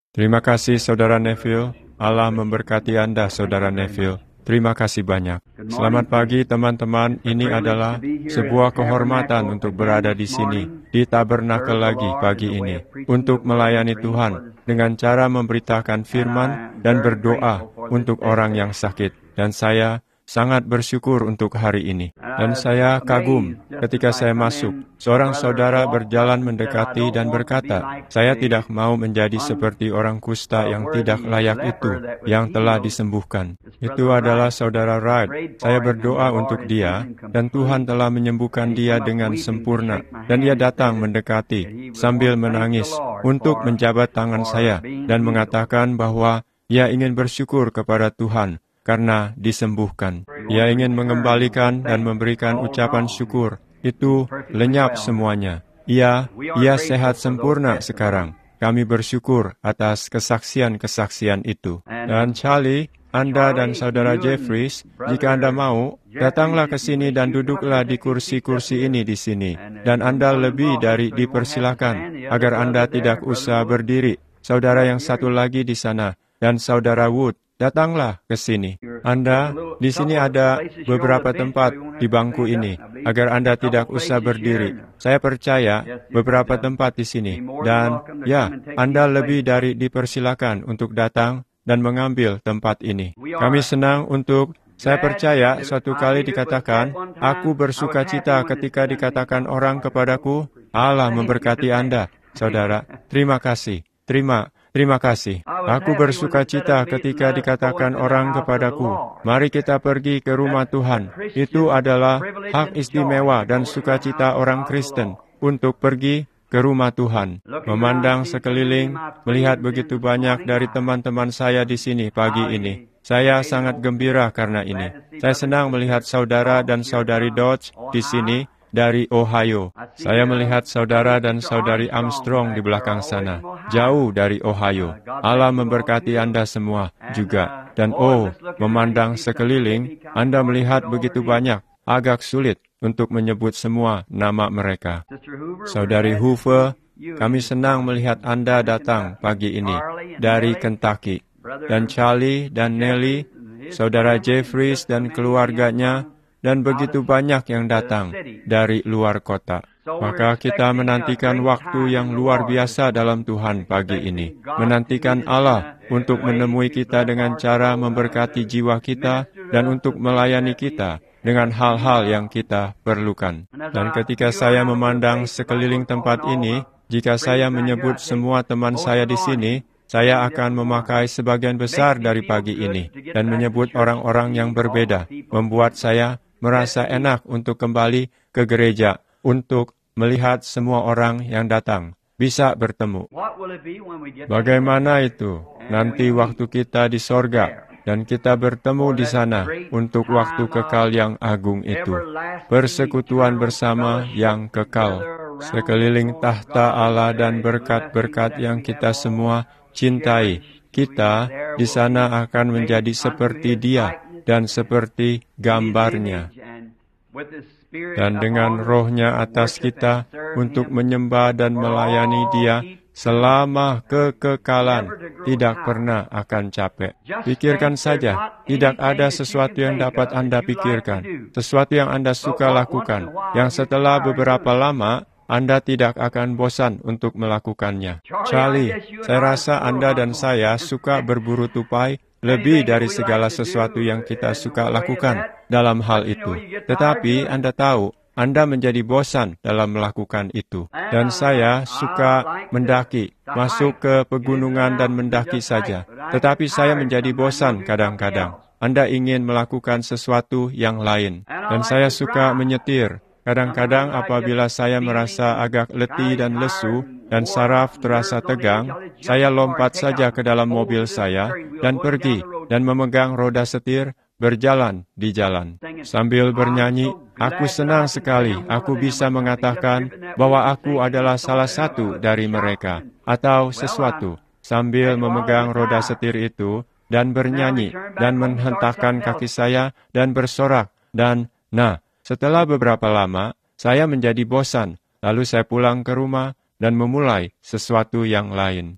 Terima kasih Saudara Neville. Allah memberkati Anda Saudara Neville. Terima kasih banyak. Selamat pagi teman-teman. Ini adalah sebuah kehormatan untuk berada di sini, di tabernakel lagi pagi ini, untuk melayani Tuhan dengan cara memberitakan firman dan berdoa untuk orang yang sakit. Dan saya sangat bersyukur untuk hari ini. Dan saya kagum ketika saya masuk. Seorang saudara berjalan mendekati dan berkata, "Saya tidak mau menjadi seperti orang kusta yang tidak layak itu, yang telah disembuhkan." Itu adalah saudara Wright. Saya berdoa untuk dia, dan Tuhan telah menyembuhkan dia dengan sempurna. Dan ia datang mendekati sambil menangis untuk menjabat tangan saya dan mengatakan bahwa ia ingin bersyukur kepada Tuhan karena disembuhkan. Ia ingin mengembalikan dan memberikan ucapan syukur. Itu lenyap semuanya. Ia sehat sempurna sekarang. Kami bersyukur atas kesaksian-kesaksian itu. Dan Charlie, Anda dan Saudara Jeffries, jika Anda mau, datanglah ke sini dan duduklah di kursi-kursi ini di sini. Dan Anda lebih dari dipersilakan agar Anda tidak usah berdiri. Saudara yang satu lagi di sana, dan Saudara Wood, datanglah ke sini. Anda, di sini ada beberapa tempat di bangku ini, agar Anda tidak usah berdiri. Saya percaya beberapa tempat di sini. Dan, ya, Anda lebih dari dipersilakan untuk datang dan mengambil tempat ini. Kami senang untuk, saya percaya suatu kali dikatakan, aku bersuka cita ketika dikatakan orang kepadaku, Allah memberkati Anda, saudara. Terima kasih. Terima kasih. Aku bersuka cita ketika dikatakan orang kepadaku, mari kita pergi ke rumah Tuhan. Itu adalah hak istimewa dan sukacita orang Kristen untuk pergi ke rumah Tuhan. Memandang sekeliling, melihat begitu banyak dari teman-teman saya di sini pagi ini. Saya sangat gembira karena ini. Saya senang melihat saudara dan saudari Dodge di sini, dari Ohio. Saya melihat saudara dan saudari Armstrong di belakang sana, jauh dari Ohio. Allah memberkati Anda semua juga. Dan memandang sekeliling, Anda melihat begitu banyak, agak sulit untuk menyebut semua nama mereka. Saudari Hoover, kami senang melihat Anda datang pagi ini dari Kentucky. Dan Charlie dan Nellie, saudara Jeffries dan keluarganya, dan begitu banyak yang datang dari luar kota. Maka kita menantikan waktu yang luar biasa dalam Tuhan pagi ini. Menantikan Allah untuk menemui kita dengan cara memberkati jiwa kita dan untuk melayani kita dengan hal-hal yang kita perlukan. Dan ketika saya memandang sekeliling tempat ini, jika saya menyebut semua teman saya di sini, saya akan memakai sebagian besar dari pagi ini dan menyebut orang-orang yang berbeda, membuat saya merasa enak untuk kembali ke gereja, untuk melihat semua orang yang datang, bisa bertemu. Bagaimana itu nanti waktu kita di sorga, dan kita bertemu di sana untuk waktu kekal yang agung itu, persekutuan bersama yang kekal, sekeliling tahta Allah dan berkat-berkat yang kita semua cintai. Kita di sana akan menjadi seperti Dia, dan seperti gambarnya. Dan dengan rohnya atas kita untuk menyembah dan melayani Dia selama kekekalan, tidak pernah akan capek. Pikirkan saja, tidak ada sesuatu yang dapat Anda pikirkan, sesuatu yang Anda suka lakukan, yang setelah beberapa lama, Anda tidak akan bosan untuk melakukannya. Charlie, saya rasa Anda dan saya suka berburu tupai lebih dari segala sesuatu yang kita suka lakukan dalam hal itu. Tetapi Anda tahu, Anda menjadi bosan dalam melakukan itu. Dan saya suka mendaki, masuk ke pegunungan dan mendaki saja. Tetapi saya menjadi bosan kadang-kadang. Anda ingin melakukan sesuatu yang lain. Dan saya suka menyetir. Kadang-kadang apabila saya merasa agak letih dan lesu, dan saraf terasa tegang, saya lompat saja ke dalam mobil saya, dan pergi, dan memegang roda setir, berjalan di jalan. Sambil bernyanyi, aku senang sekali, aku bisa mengatakan bahwa aku adalah salah satu dari mereka, atau sesuatu, sambil memegang roda setir itu, dan bernyanyi, dan menghentakkan kaki saya, dan bersorak, dan, setelah beberapa lama, saya menjadi bosan. Lalu saya pulang ke rumah dan memulai sesuatu yang lain.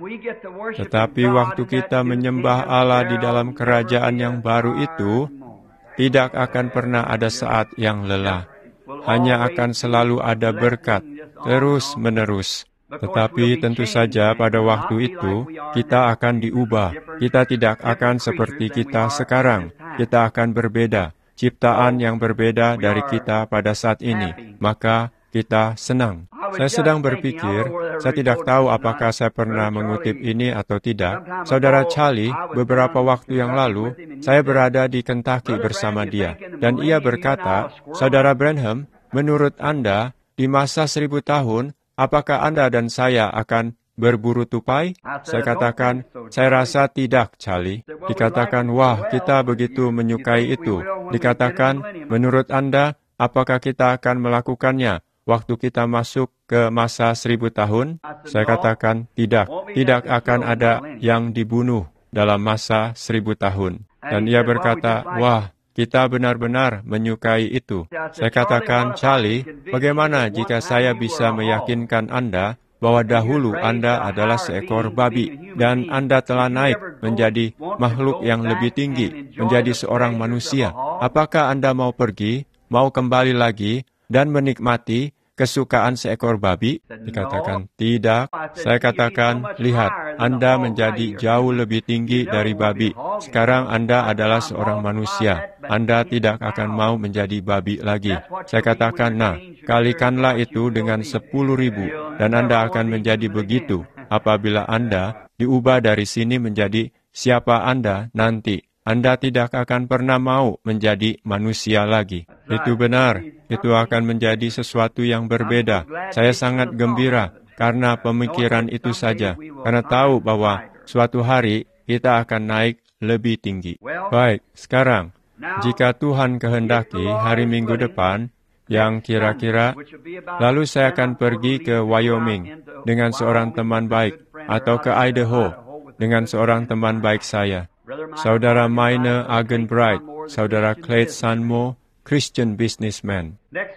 Tetapi waktu kita menyembah Allah di dalam kerajaan yang baru itu, tidak akan pernah ada saat yang lelah. Hanya akan selalu ada berkat, terus-menerus. Tetapi tentu saja pada waktu itu, kita akan diubah. Kita tidak akan seperti kita sekarang. Kita akan berbeda. Ciptaan yang berbeda dari kita pada saat ini. Maka kita senang. Saya sedang berpikir, saya tidak tahu apakah saya pernah mengutip ini atau tidak. Saudara Charlie, beberapa waktu yang lalu, saya berada di Kentucky bersama dia. Dan ia berkata, Saudara Branham, menurut Anda, di masa 1000 tahun, apakah Anda dan saya akan berburu tupai? Saya katakan, saya rasa tidak, Charlie. Dikatakan, wah, kita begitu menyukai itu. Dikatakan, menurut Anda, apakah kita akan melakukannya waktu kita masuk ke masa 1000 tahun? Saya katakan, tidak. Tidak akan ada yang dibunuh dalam masa 1000 tahun. Dan ia berkata, wah, kita benar-benar menyukai itu. Saya katakan, Charlie, bagaimana jika saya bisa meyakinkan Anda bahwa dahulu Anda adalah seekor babi, dan Anda telah naik menjadi makhluk yang lebih tinggi, menjadi seorang manusia. Apakah Anda mau pergi, mau kembali lagi, dan menikmati kesukaan seekor babi? Dikatakan, tidak. Saya katakan, lihat, Anda menjadi jauh lebih tinggi dari babi. Sekarang Anda adalah seorang manusia. Anda tidak akan mau menjadi babi lagi. Saya katakan, nah, kalikanlah itu dengan 10.000, dan Anda akan menjadi begitu apabila Anda diubah dari sini menjadi siapa Anda nanti. Anda tidak akan pernah mau menjadi manusia lagi. Itu benar, itu akan menjadi sesuatu yang berbeda. Saya sangat gembira karena pemikiran itu saja, karena tahu bahwa suatu hari kita akan naik lebih tinggi. Baik, sekarang, jika Tuhan kehendaki hari Minggu depan, yang kira-kira, lalu saya akan pergi ke Wyoming dengan seorang teman baik, atau ke Idaho dengan seorang teman baik saya. Saudara Minor Argenbright, Saudara Clyde Sanmo, Christian businessman.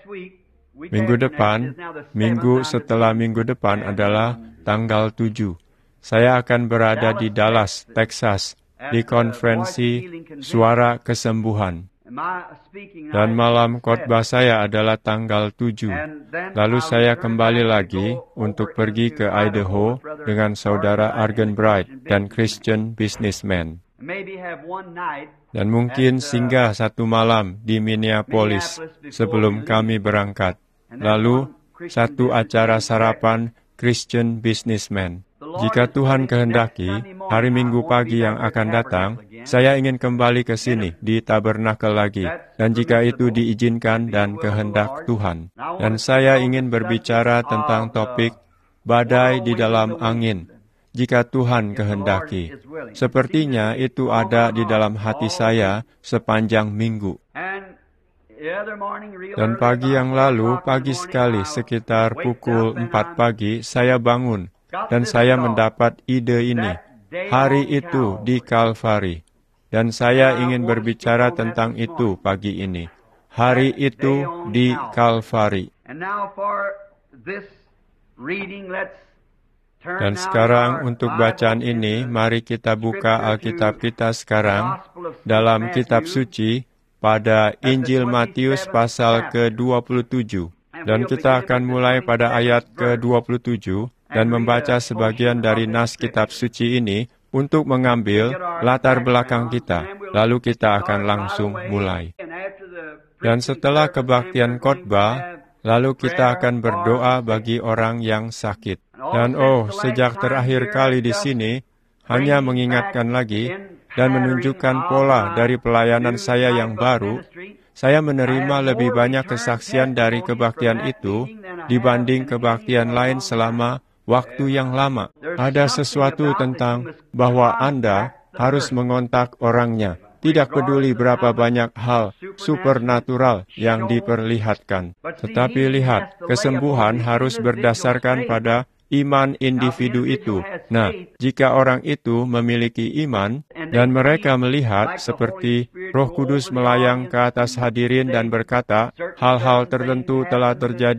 Minggu depan, minggu setelah minggu depan adalah tanggal 7. Saya akan berada di Dallas, Texas, di konferensi Suara Kesembuhan. Dan malam khotbah saya adalah tanggal 7. Lalu saya kembali lagi untuk pergi ke Idaho dengan Saudara Argenbright dan Christian businessman. Dan mungkin singgah satu malam di Minneapolis sebelum kami berangkat. Lalu, satu acara sarapan Christian businessman. Jika Tuhan kehendaki, hari Minggu pagi yang akan datang, saya ingin kembali ke sini di tabernakel lagi. Dan jika itu diizinkan dan kehendak Tuhan. Dan saya ingin berbicara tentang topik badai di dalam angin. Jika Tuhan kehendaki. Sepertinya itu ada di dalam hati saya sepanjang minggu. Dan pagi yang lalu, pagi sekali, sekitar pukul 4 pagi, saya bangun. Dan saya mendapat ide ini. Hari itu di Kalvari. Dan saya ingin berbicara tentang itu pagi ini. Hari itu di Kalvari. Dan sekarang untuk bacaan ini, mari kita buka Alkitab kita sekarang dalam kitab suci pada Injil Matius pasal ke-27. Dan kita akan mulai pada ayat ke-27 dan membaca sebagian dari nas kitab suci ini untuk mengambil latar belakang kita. Lalu kita akan langsung mulai. Dan setelah kebaktian khotbah, lalu kita akan berdoa bagi orang yang sakit. Dan sejak terakhir kali di sini, hanya mengingatkan lagi dan menunjukkan pola dari pelayanan saya yang baru, saya menerima lebih banyak kesaksian dari kebaktian itu dibanding kebaktian lain selama waktu yang lama. Ada sesuatu tentang bahwa Anda harus mengontak orangnya. Tidak peduli berapa banyak hal supernatural yang diperlihatkan. Tetapi lihat, kesembuhan harus berdasarkan pada iman individu itu. Nah, jika orang itu memiliki iman, dan mereka melihat seperti Roh Kudus melayang ke atas hadirin dan berkata, hal-hal tertentu telah terjadi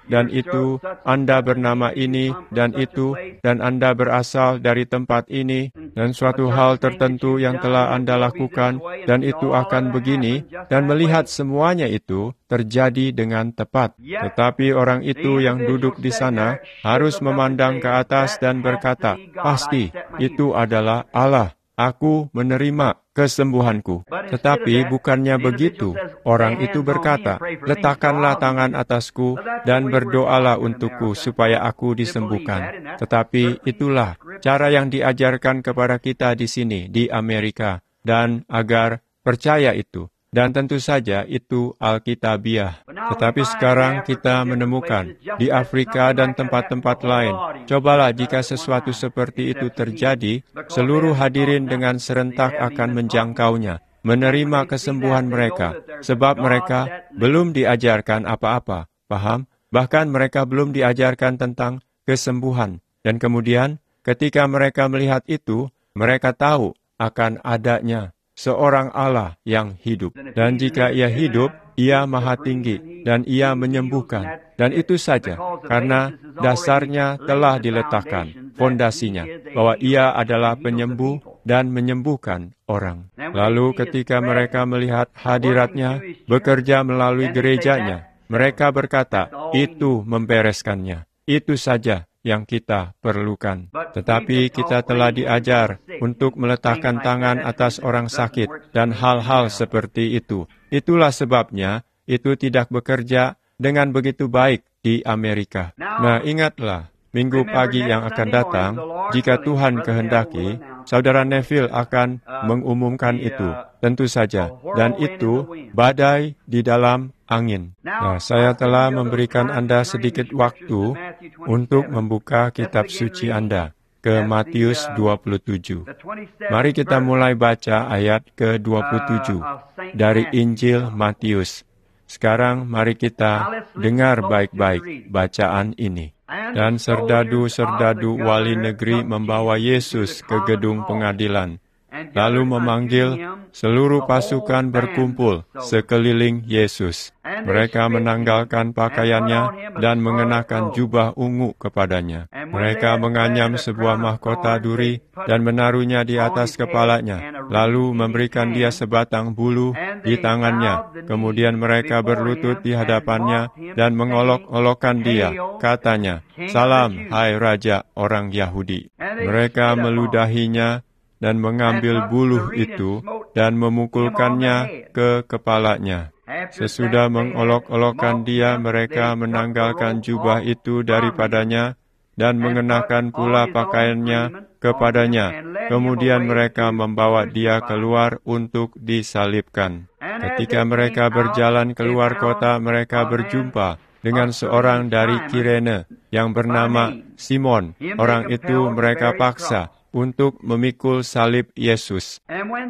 dan itu, Anda bernama ini dan itu, dan Anda berasal dari tempat ini, dan suatu hal tertentu yang telah Anda lakukan, dan itu akan begini, dan melihat semuanya itu terjadi dengan tepat. Tetapi orang itu yang duduk di sana harus memandang ke atas dan berkata, "Pasti, itu adalah Allah. Aku menerima kesembuhanku." Tetapi bukannya begitu. Orang itu berkata, "Letakkanlah tangan atasku dan berdoalah untukku supaya aku disembuhkan." Tetapi itulah cara yang diajarkan kepada kita di sini, di Amerika, dan agar percaya itu. Dan tentu saja itu Alkitabiah. Tetapi sekarang kita menemukan di Afrika dan tempat-tempat lain, cobalah jika sesuatu seperti itu terjadi, seluruh hadirin dengan serentak akan menjangkaunya, menerima kesembuhan mereka, sebab mereka belum diajarkan apa-apa, paham? Bahkan mereka belum diajarkan tentang kesembuhan. Dan kemudian, ketika mereka melihat itu, mereka tahu akan adanya seorang Allah yang hidup. Dan jika Ia hidup, Ia Maha Tinggi, dan Ia menyembuhkan. Dan itu saja, karena dasarnya telah diletakkan, fondasinya, bahwa Ia adalah penyembuh dan menyembuhkan orang. Lalu ketika mereka melihat hadiratnya bekerja melalui gerejanya, mereka berkata, "Itu membereskannya." Itu saja yang kita perlukan. Tetapi kita telah diajar untuk meletakkan tangan atas orang sakit dan hal-hal seperti itu. Itulah sebabnya itu tidak bekerja dengan begitu baik di Amerika. Nah, ingatlah, minggu pagi yang akan datang, jika Tuhan kehendaki, Saudara Neville akan mengumumkan itu, tentu saja. Dan itu badai di dalam angin. Nah, saya telah memberikan Anda sedikit waktu untuk membuka kitab suci Anda ke Matius 27. Mari kita mulai baca ayat ke-27 dari Injil Matius. Sekarang mari kita dengar baik-baik bacaan ini. Dan serdadu-serdadu wali negeri membawa Yesus ke gedung pengadilan, lalu memanggil seluruh pasukan berkumpul sekeliling Yesus. Mereka menanggalkan pakaiannya dan mengenakan jubah ungu kepadanya. Mereka menganyam sebuah mahkota duri dan menaruhnya di atas kepalanya, lalu memberikan dia sebatang bulu di tangannya. Kemudian mereka berlutut di hadapannya dan mengolok-olokkan dia. Katanya, "Salam, hai Raja orang Yahudi." Mereka meludahinya dan mengambil buluh itu dan memukulkannya ke kepalanya. Sesudah mengolok-olokkan dia, mereka menanggalkan jubah itu daripadanya dan mengenakan pula pakaiannya kepadanya. Kemudian mereka membawa dia keluar untuk disalibkan. Ketika mereka berjalan keluar kota, mereka berjumpa dengan seorang dari Kirene yang bernama Simon. Orang itu mereka paksa untuk memikul salib Yesus.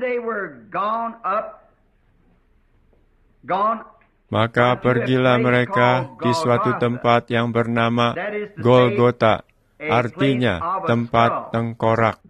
Maka pergilah mereka di suatu tempat yang bernama Golgota, artinya tempat tengkorak.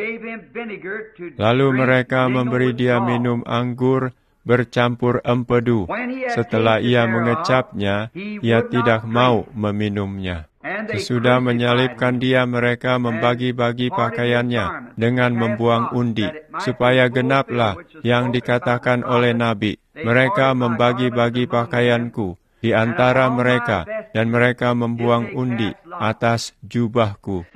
Lalu mereka memberi dia minum anggur bercampur empedu. Setelah ia mengecapnya, ia tidak mau meminumnya. Sesudah menyalibkan dia, mereka membagi-bagi pakaiannya dengan membuang undi, supaya genaplah yang dikatakan oleh Nabi, "Mereka membagi-bagi pakaianku di antara mereka, dan mereka membuang undi atas jubahku."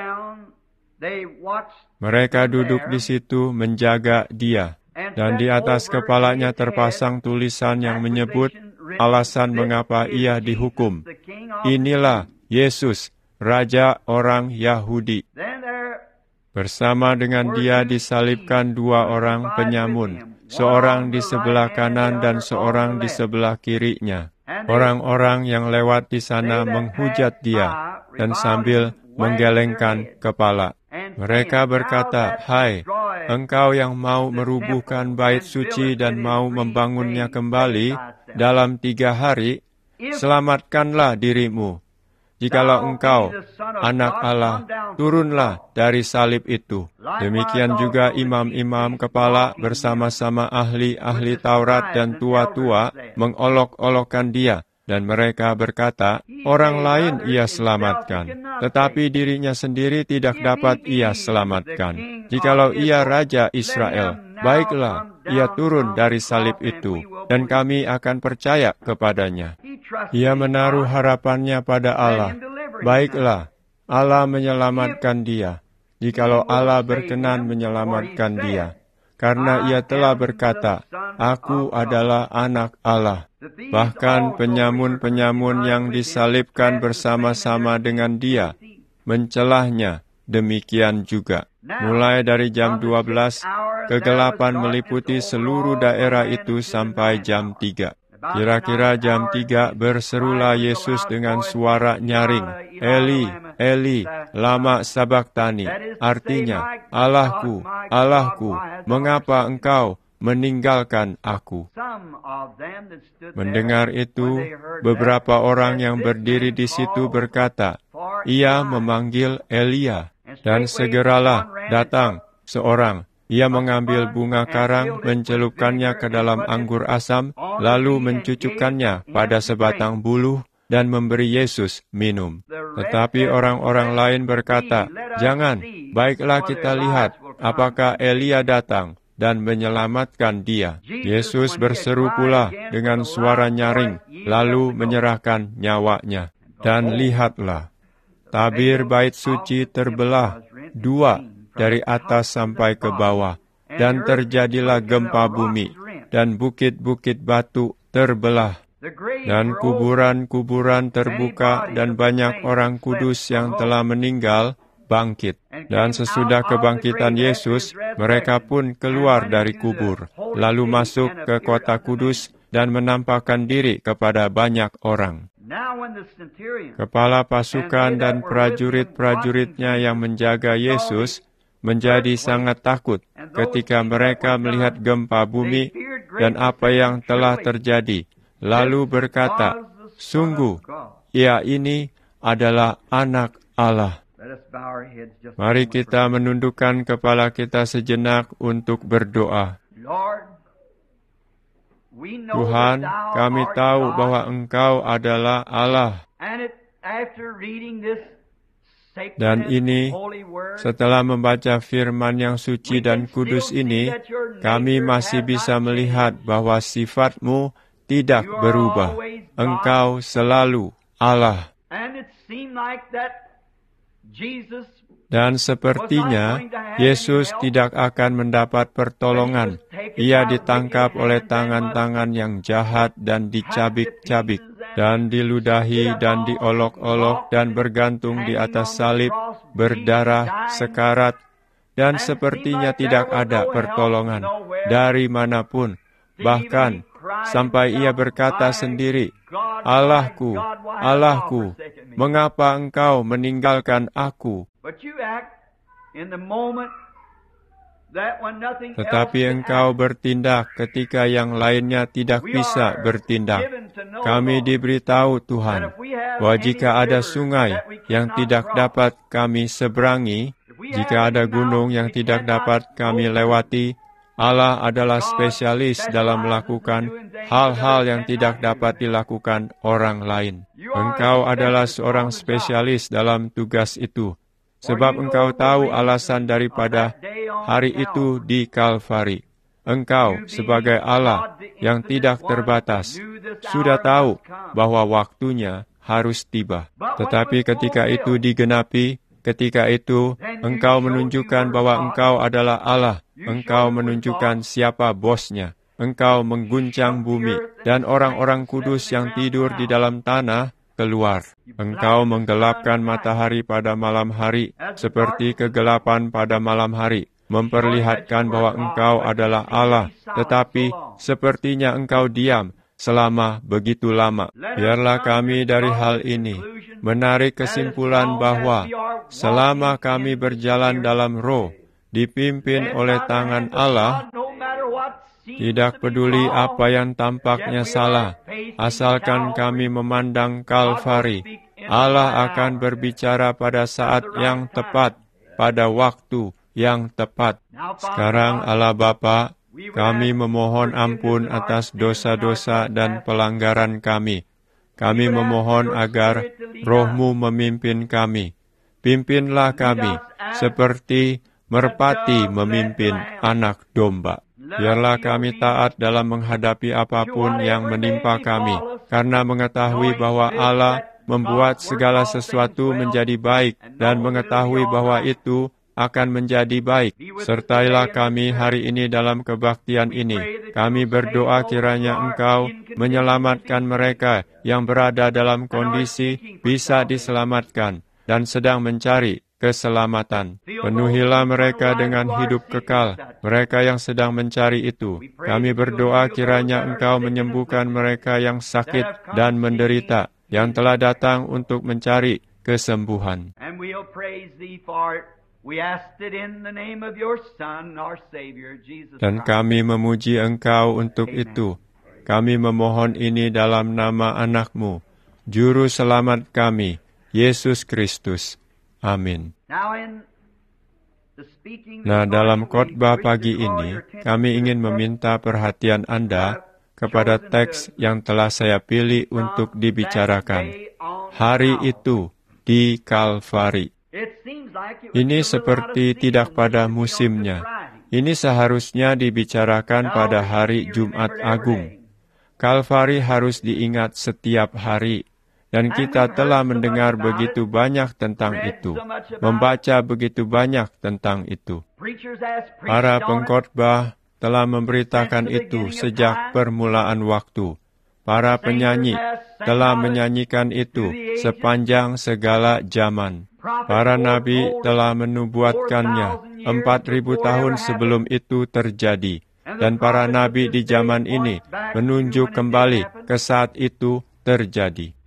Mereka duduk di situ menjaga dia, dan di atas kepalanya terpasang tulisan yang menyebut alasan mengapa ia dihukum. "Inilah Yesus, Raja orang Yahudi." Bersama dengan dia disalibkan dua orang penyamun, seorang di sebelah kanan dan seorang di sebelah kirinya. Orang-orang yang lewat di sana menghujat dia dan sambil menggelengkan kepala. Mereka berkata, "Hai, engkau yang mau merubuhkan bait suci dan mau membangunnya kembali dalam 3 hari, selamatkanlah dirimu. Jikalau engkau anak Allah, turunlah dari salib itu." Demikian juga imam-imam kepala bersama-sama ahli-ahli Taurat dan tua-tua mengolok-olokkan dia. Dan mereka berkata, orang lain ia selamatkan, tetapi dirinya sendiri tidak dapat ia selamatkan. Jikalau ia Raja Israel, baiklah, ia turun dari salib itu, dan kami akan percaya kepadanya. Ia menaruh harapannya pada Allah. Baiklah, Allah menyelamatkan dia, jikalau Allah berkenan menyelamatkan dia. Karena ia telah berkata, Aku adalah anak Allah. Bahkan penyamun-penyamun yang disalibkan bersama-sama dengan dia, mencelahnya demikian juga. Mulai dari jam 12, kegelapan meliputi seluruh daerah itu sampai jam 3. Kira-kira jam 3 berserulah Yesus dengan suara nyaring, Eli, Eli, lama sabachthani. Artinya, Allahku, Allahku, mengapa engkau meninggalkan aku? Mendengar itu, beberapa orang yang berdiri di situ berkata, ia memanggil Elia. Dan segeralah datang seorang. Ia mengambil bunga karang, mencelupkannya ke dalam anggur asam, lalu mencucukkannya pada sebatang buluh, dan memberi Yesus minum. Tetapi orang-orang lain berkata, jangan, baiklah kita lihat, apakah Elia datang dan menyelamatkan dia. Yesus berseru pula dengan suara nyaring, lalu menyerahkan nyawanya. Dan lihatlah, tabir bait suci terbelah dua dari atas sampai ke bawah, dan terjadilah gempa bumi, dan bukit-bukit batu terbelah, dan kuburan-kuburan terbuka, dan banyak orang kudus yang telah meninggal bangkit. Dan sesudah kebangkitan Yesus, mereka pun keluar dari kubur, lalu masuk ke kota kudus, dan menampakkan diri kepada banyak orang. Kepala pasukan dan prajurit-prajuritnya yang menjaga Yesus menjadi sangat takut ketika mereka melihat gempa bumi dan apa yang telah terjadi, lalu berkata, sungguh, ia ini adalah anak Allah. Mari kita menundukkan kepala kita sejenak untuk berdoa. Tuhan, kami tahu bahwa Engkau adalah Allah. Dan ini, setelah membaca firman yang suci dan kudus ini, kami masih bisa melihat bahwa sifat-Mu tidak berubah. Engkau selalu Allah. Dan sepertinya, Yesus tidak akan mendapat pertolongan. Ia ditangkap oleh tangan-tangan yang jahat dan dicabik-cabik, dan diludahi dan diolok-olok dan bergantung di atas salib, berdarah, sekarat, dan sepertinya tidak ada pertolongan dari manapun. Bahkan, sampai ia berkata sendiri, Allahku, Allahku, mengapa engkau meninggalkan aku? Tetapi engkau bertindak ketika yang lainnya tidak bisa bertindak. Kami diberitahu, Tuhan, bahwa jika ada sungai yang tidak dapat kami seberangi, jika ada gunung yang tidak dapat kami lewati, Allah adalah spesialis dalam melakukan hal-hal yang tidak dapat dilakukan orang lain. Engkau adalah seorang spesialis dalam tugas itu, sebab engkau tahu alasan daripada hari itu di Kalvari. Engkau, sebagai Allah yang tidak terbatas, sudah tahu bahwa waktunya harus tiba. Tetapi ketika itu digenapi, ketika itu engkau menunjukkan bahwa engkau adalah Allah. Engkau menunjukkan siapa bosnya. Engkau mengguncang bumi, dan orang-orang kudus yang tidur di dalam tanah keluar. Engkau menggelapkan matahari pada malam hari, seperti kegelapan pada malam hari, memperlihatkan bahwa engkau adalah Allah, tetapi sepertinya engkau diam selama begitu lama. Biarlah kami dari hal ini menarik kesimpulan bahwa selama kami berjalan dalam roh, dipimpin oleh tangan Allah, tidak peduli apa yang tampaknya salah, asalkan kami memandang Kalvari, Allah akan berbicara pada saat yang tepat, pada waktu yang tepat. Sekarang Allah Bapa, kami memohon ampun atas dosa-dosa dan pelanggaran kami. Kami memohon agar Roh-Mu memimpin kami. Pimpinlah kami seperti merpati memimpin anak domba. Biarlah kami taat dalam menghadapi apapun yang menimpa kami, karena mengetahui bahwa Allah membuat segala sesuatu menjadi baik dan mengetahui bahwa itu akan menjadi baik. Sertailah kami hari ini dalam kebaktian ini. Kami berdoa kiranya Engkau menyelamatkan mereka yang berada dalam kondisi bisa diselamatkan dan sedang mencari keselamatan. Penuhilah mereka dengan hidup kekal, mereka yang sedang mencari itu. Kami berdoa kiranya Engkau menyembuhkan mereka yang sakit dan menderita, yang telah datang untuk mencari kesembuhan. Dan kami memuji Engkau untuk itu. Kami memohon ini dalam nama Anak-Mu, Juru Selamat kami, Yesus Kristus. Amin. Nah, dalam khotbah pagi ini, kami ingin meminta perhatian Anda kepada teks yang telah saya pilih untuk dibicarakan. Hari itu di Kalvari. Ini seperti tidak pada musimnya. Ini seharusnya dibicarakan pada hari Jumat Agung. Kalvari harus diingat setiap hari. Dan kita telah mendengar begitu banyak tentang itu, membaca begitu banyak tentang itu. Para pengkhotbah telah memberitakan itu sejak permulaan waktu. Para penyanyi telah menyanyikan itu sepanjang segala zaman. Para nabi telah menubuatkannya 4.000 tahun sebelum itu terjadi. Dan para nabi di zaman ini menunjuk kembali ke saat itu terjadi.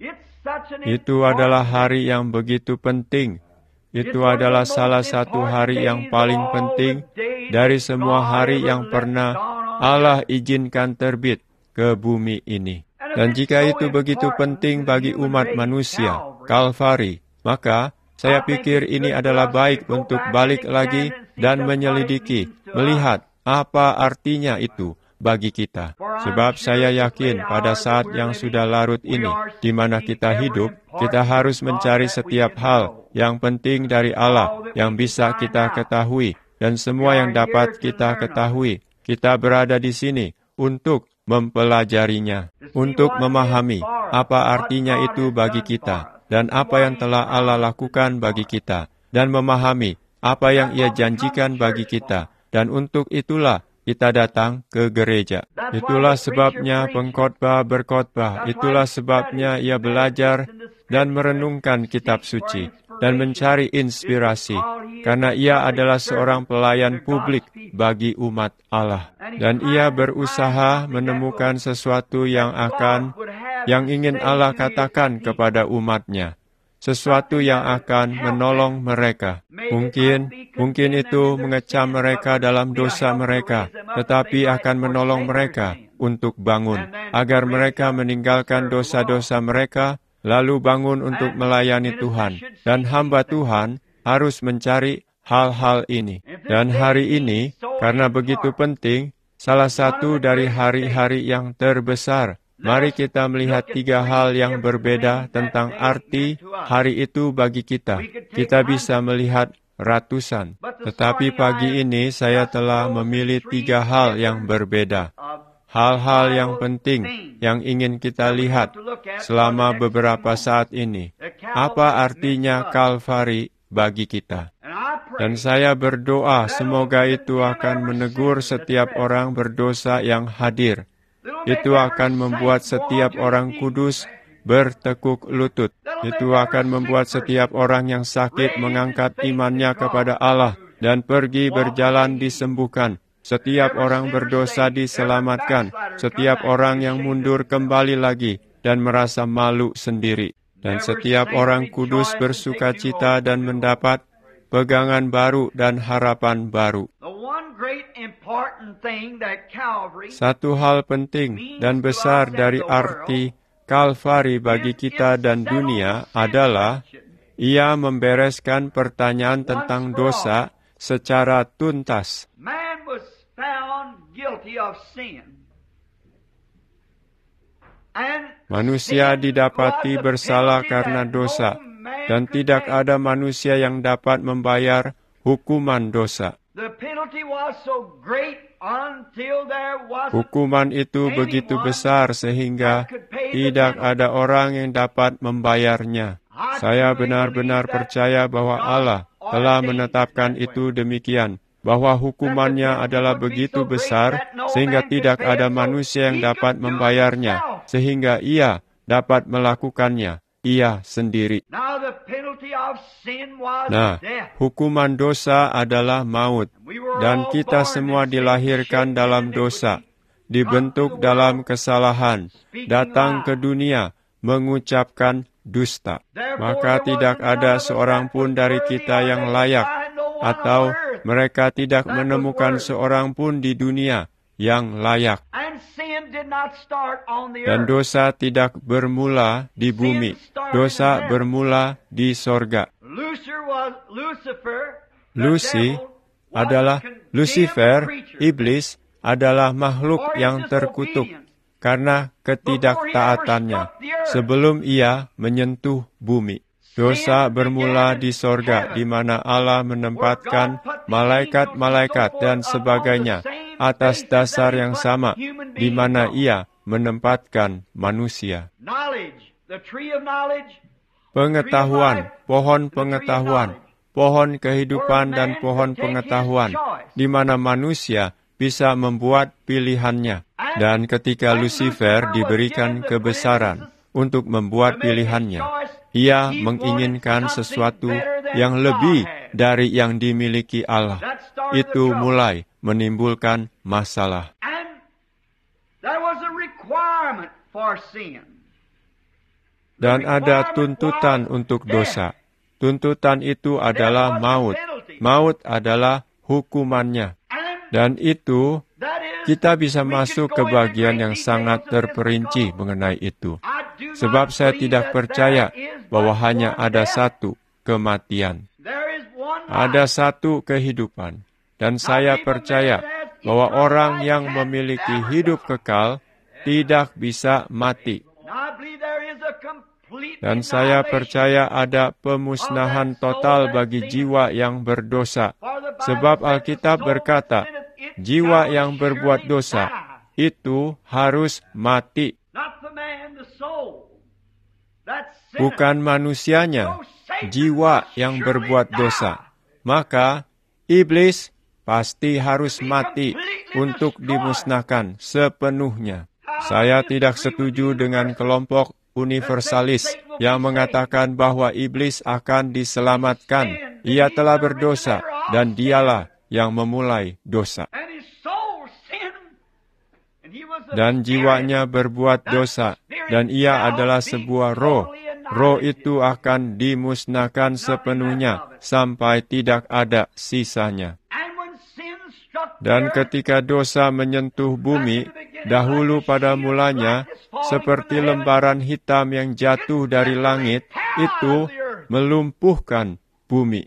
Itu adalah hari yang begitu penting. Itu adalah salah satu hari yang paling penting dari semua hari yang pernah Allah izinkan terbit ke bumi ini. Dan jika itu begitu penting bagi umat manusia, Kalvari, maka saya pikir ini adalah baik untuk balik lagi dan menyelidiki, melihat apa artinya itu bagi kita. Sebab saya yakin pada saat yang sudah larut ini, di mana kita hidup, kita harus mencari setiap hal yang penting dari Allah yang bisa kita ketahui, dan semua yang dapat kita ketahui. Kita berada di sini untuk mempelajarinya, untuk memahami apa artinya itu bagi kita, dan apa yang telah Allah lakukan bagi kita, dan memahami apa yang Ia janjikan bagi kita, dan untuk itulah kita datang ke gereja. Itulah sebabnya pengkhotbah berkhotbah, itulah sebabnya ia belajar dan merenungkan kitab suci, dan mencari inspirasi, karena ia adalah seorang pelayan publik bagi umat Allah. Dan ia berusaha menemukan sesuatu yang ingin Allah katakan kepada umatnya. Sesuatu yang akan menolong mereka. Mungkin itu mengecam mereka dalam dosa mereka, tetapi akan menolong mereka untuk bangun, agar mereka meninggalkan dosa-dosa mereka, lalu bangun untuk melayani Tuhan. Dan hamba Tuhan harus mencari hal-hal ini. Dan hari ini, karena begitu penting, salah satu dari hari-hari yang terbesar, mari kita melihat 3 hal yang berbeda tentang arti hari itu bagi kita. Kita bisa melihat ratusan. Tetapi pagi ini saya telah memilih 3 hal yang berbeda. Hal-hal yang penting yang ingin kita lihat selama beberapa saat ini. Apa artinya Kalvari bagi kita? Dan saya berdoa semoga itu akan menegur setiap orang berdosa yang hadir. Itu akan membuat setiap orang kudus bertekuk lutut. Itu akan membuat setiap orang yang sakit mengangkat imannya kepada Allah dan pergi berjalan disembuhkan. Setiap orang berdosa diselamatkan. Setiap orang yang mundur kembali lagi dan merasa malu sendiri. Dan setiap orang kudus bersukacita dan mendapat pegangan baru dan harapan baru. Satu hal penting dan besar dari arti Kalvari bagi kita dan dunia adalah ia membereskan pertanyaan tentang dosa secara tuntas. Manusia didapati bersalah karena dosa, dan tidak ada manusia yang dapat membayar hukuman dosa. Hukuman itu begitu besar sehingga tidak ada orang yang dapat membayarnya. Saya benar-benar percaya bahwa Allah telah menetapkan itu demikian, bahwa hukumannya adalah begitu besar sehingga tidak ada manusia yang dapat membayarnya, sehingga Ia dapat melakukannya, Ia sendiri. Nah, hukuman dosa adalah maut, dan kita semua dilahirkan dalam dosa, dibentuk dalam kesalahan, datang ke dunia mengucapkan dusta. Maka tidak ada seorang pun dari kita yang layak, atau mereka tidak menemukan seorang pun di dunia yang layak. Dan dosa tidak bermula di bumi, dosa bermula di sorga. Lucifer, iblis, adalah makhluk yang terkutuk karena ketidaktaatannya sebelum ia menyentuh bumi. Dosa bermula di sorga, di mana Allah menempatkan malaikat-malaikat dan sebagainya atas dasar yang sama, di mana Ia menempatkan manusia. Pengetahuan, pohon pengetahuan, pohon kehidupan dan pohon pengetahuan, di mana manusia bisa membuat pilihannya. Dan ketika Lucifer diberikan kebesaran untuk membuat pilihannya, ia menginginkan sesuatu yang lebih dari yang dimiliki Allah. Itu mulai menimbulkan masalah. Dan ada tuntutan untuk dosa. Tuntutan itu adalah maut. Maut adalah hukumannya. Dan itu, kita bisa masuk ke bagian yang sangat terperinci mengenai itu. Sebab saya tidak percaya bahwa hanya ada satu kematian. Ada satu kehidupan. Dan saya percaya bahwa orang yang memiliki hidup kekal tidak bisa mati. Dan saya percaya ada pemusnahan total bagi jiwa yang berdosa. Sebab Alkitab berkata, jiwa yang berbuat dosa itu harus mati. Bukan manusianya, jiwa yang berbuat dosa. Maka, iblis pasti harus mati untuk dimusnahkan sepenuhnya. Saya tidak setuju dengan kelompok universalis yang mengatakan bahwa iblis akan diselamatkan. Ia telah berdosa dan dialah yang memulai dosa. Dan jiwanya berbuat dosa, dan ia adalah sebuah roh. Roh itu akan dimusnahkan sepenuhnya sampai tidak ada sisanya. Dan ketika dosa menyentuh bumi, dahulu pada mulanya, seperti lembaran hitam yang jatuh dari langit, itu melumpuhkan bumi.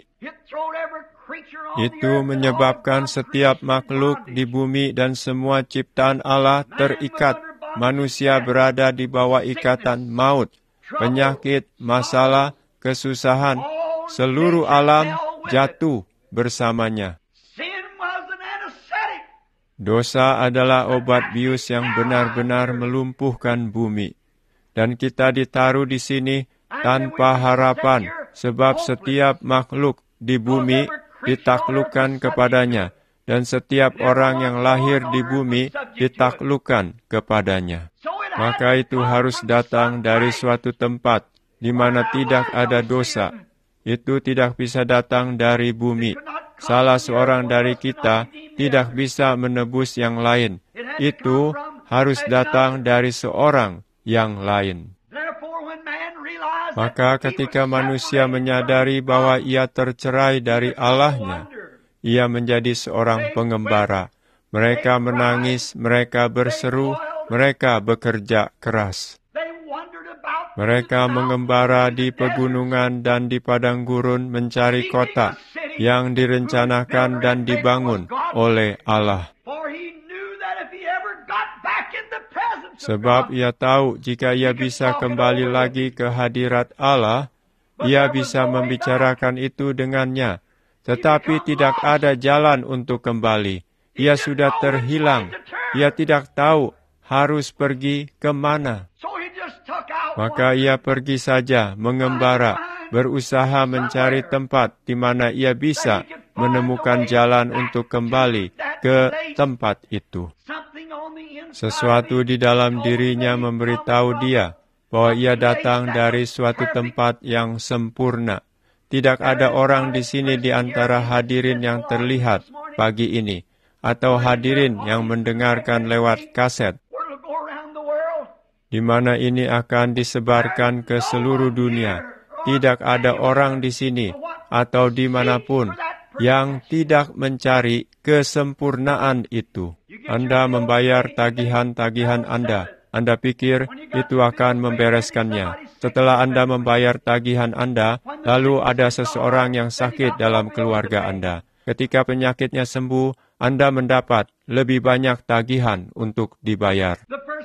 Itu menyebabkan setiap makhluk di bumi dan semua ciptaan Allah terikat. Manusia berada di bawah ikatan maut, penyakit, masalah, kesusahan. Seluruh alam jatuh bersamanya. Dosa adalah obat bius yang benar-benar melumpuhkan bumi. Dan kita ditaruh di sini tanpa harapan, sebab setiap makhluk di bumi ditaklukkan kepadanya, dan setiap orang yang lahir di bumi ditaklukkan kepadanya. Maka itu harus datang dari suatu tempat di mana tidak ada dosa. Itu tidak bisa datang dari bumi. Salah seorang dari kita tidak bisa menebus yang lain. Itu harus datang dari seorang yang lain. Maka ketika manusia menyadari bahwa ia tercerai dari Allahnya, ia menjadi seorang pengembara. Mereka menangis, mereka berseru, mereka bekerja keras. Mereka mengembara di pegunungan dan di padang gurun mencari kota yang direncanakan dan dibangun oleh Allah. Sebab ia tahu jika ia bisa kembali lagi ke hadirat Allah, ia bisa membicarakan itu dengannya. Tetapi tidak ada jalan untuk kembali. Ia sudah terhilang. Ia tidak tahu harus pergi kemana. Maka ia pergi saja mengembara, berusaha mencari tempat di mana ia bisa menemukan jalan untuk kembali ke tempat itu. Sesuatu di dalam dirinya memberitahu dia bahwa ia datang dari suatu tempat yang sempurna. Tidak ada orang di sini di antara hadirin yang terlihat pagi ini, atau hadirin yang mendengarkan lewat kaset, di mana ini akan disebarkan ke seluruh dunia. Tidak ada orang di sini atau dimanapun yang tidak mencari kesempurnaan itu. Anda membayar tagihan-tagihan Anda. Anda pikir itu akan membereskannya. Setelah Anda membayar tagihan Anda, lalu ada seseorang yang sakit dalam keluarga Anda. Ketika penyakitnya sembuh, Anda mendapat lebih banyak tagihan untuk dibayar.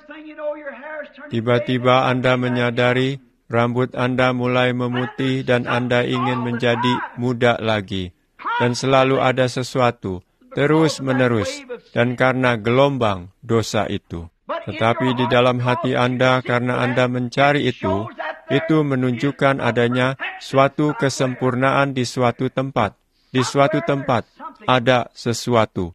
Tiba-tiba Anda menyadari rambut Anda mulai memutih dan Anda ingin menjadi muda lagi. Dan selalu ada sesuatu, terus-menerus, dan karena gelombang dosa itu. Tetapi di dalam hati Anda, karena Anda mencari itu menunjukkan adanya suatu kesempurnaan di suatu tempat. Di suatu tempat ada sesuatu.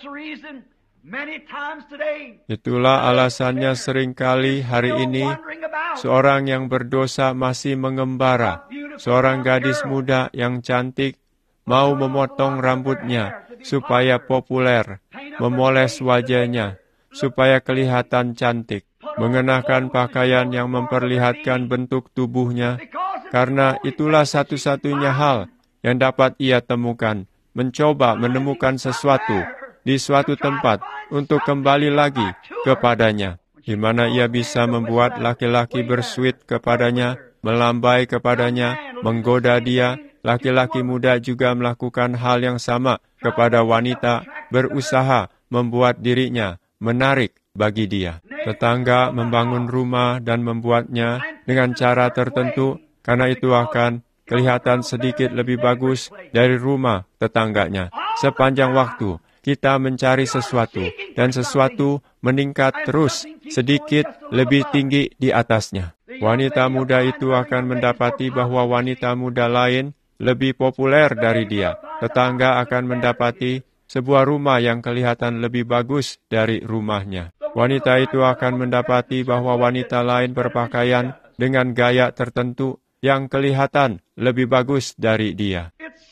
Itulah alasannya seringkali hari ini seorang yang berdosa masih mengembara. Seorang gadis muda yang cantik mau memotong rambutnya supaya populer, memoles wajahnya supaya kelihatan cantik, mengenakan pakaian yang memperlihatkan bentuk tubuhnya, karena itulah satu-satunya hal yang dapat ia temukan, mencoba menemukan sesuatu di suatu tempat untuk kembali lagi kepadanya, di mana ia bisa membuat laki-laki bersuit kepadanya, melambai kepadanya, menggoda dia. Laki-laki muda juga melakukan hal yang sama kepada wanita, berusaha membuat dirinya menarik bagi dia. Tetangga membangun rumah dan membuatnya dengan cara tertentu, karena itu akan kelihatan sedikit lebih bagus dari rumah tetangganya. Sepanjang waktu, kita mencari sesuatu, dan sesuatu meningkat terus, sedikit lebih tinggi di atasnya. Wanita muda itu akan mendapati bahwa wanita muda lain lebih populer dari dia. Tetangga akan mendapati sebuah rumah yang kelihatan lebih bagus dari rumahnya. Wanita itu akan mendapati bahwa wanita lain berpakaian dengan gaya tertentu yang kelihatan lebih bagus dari dia.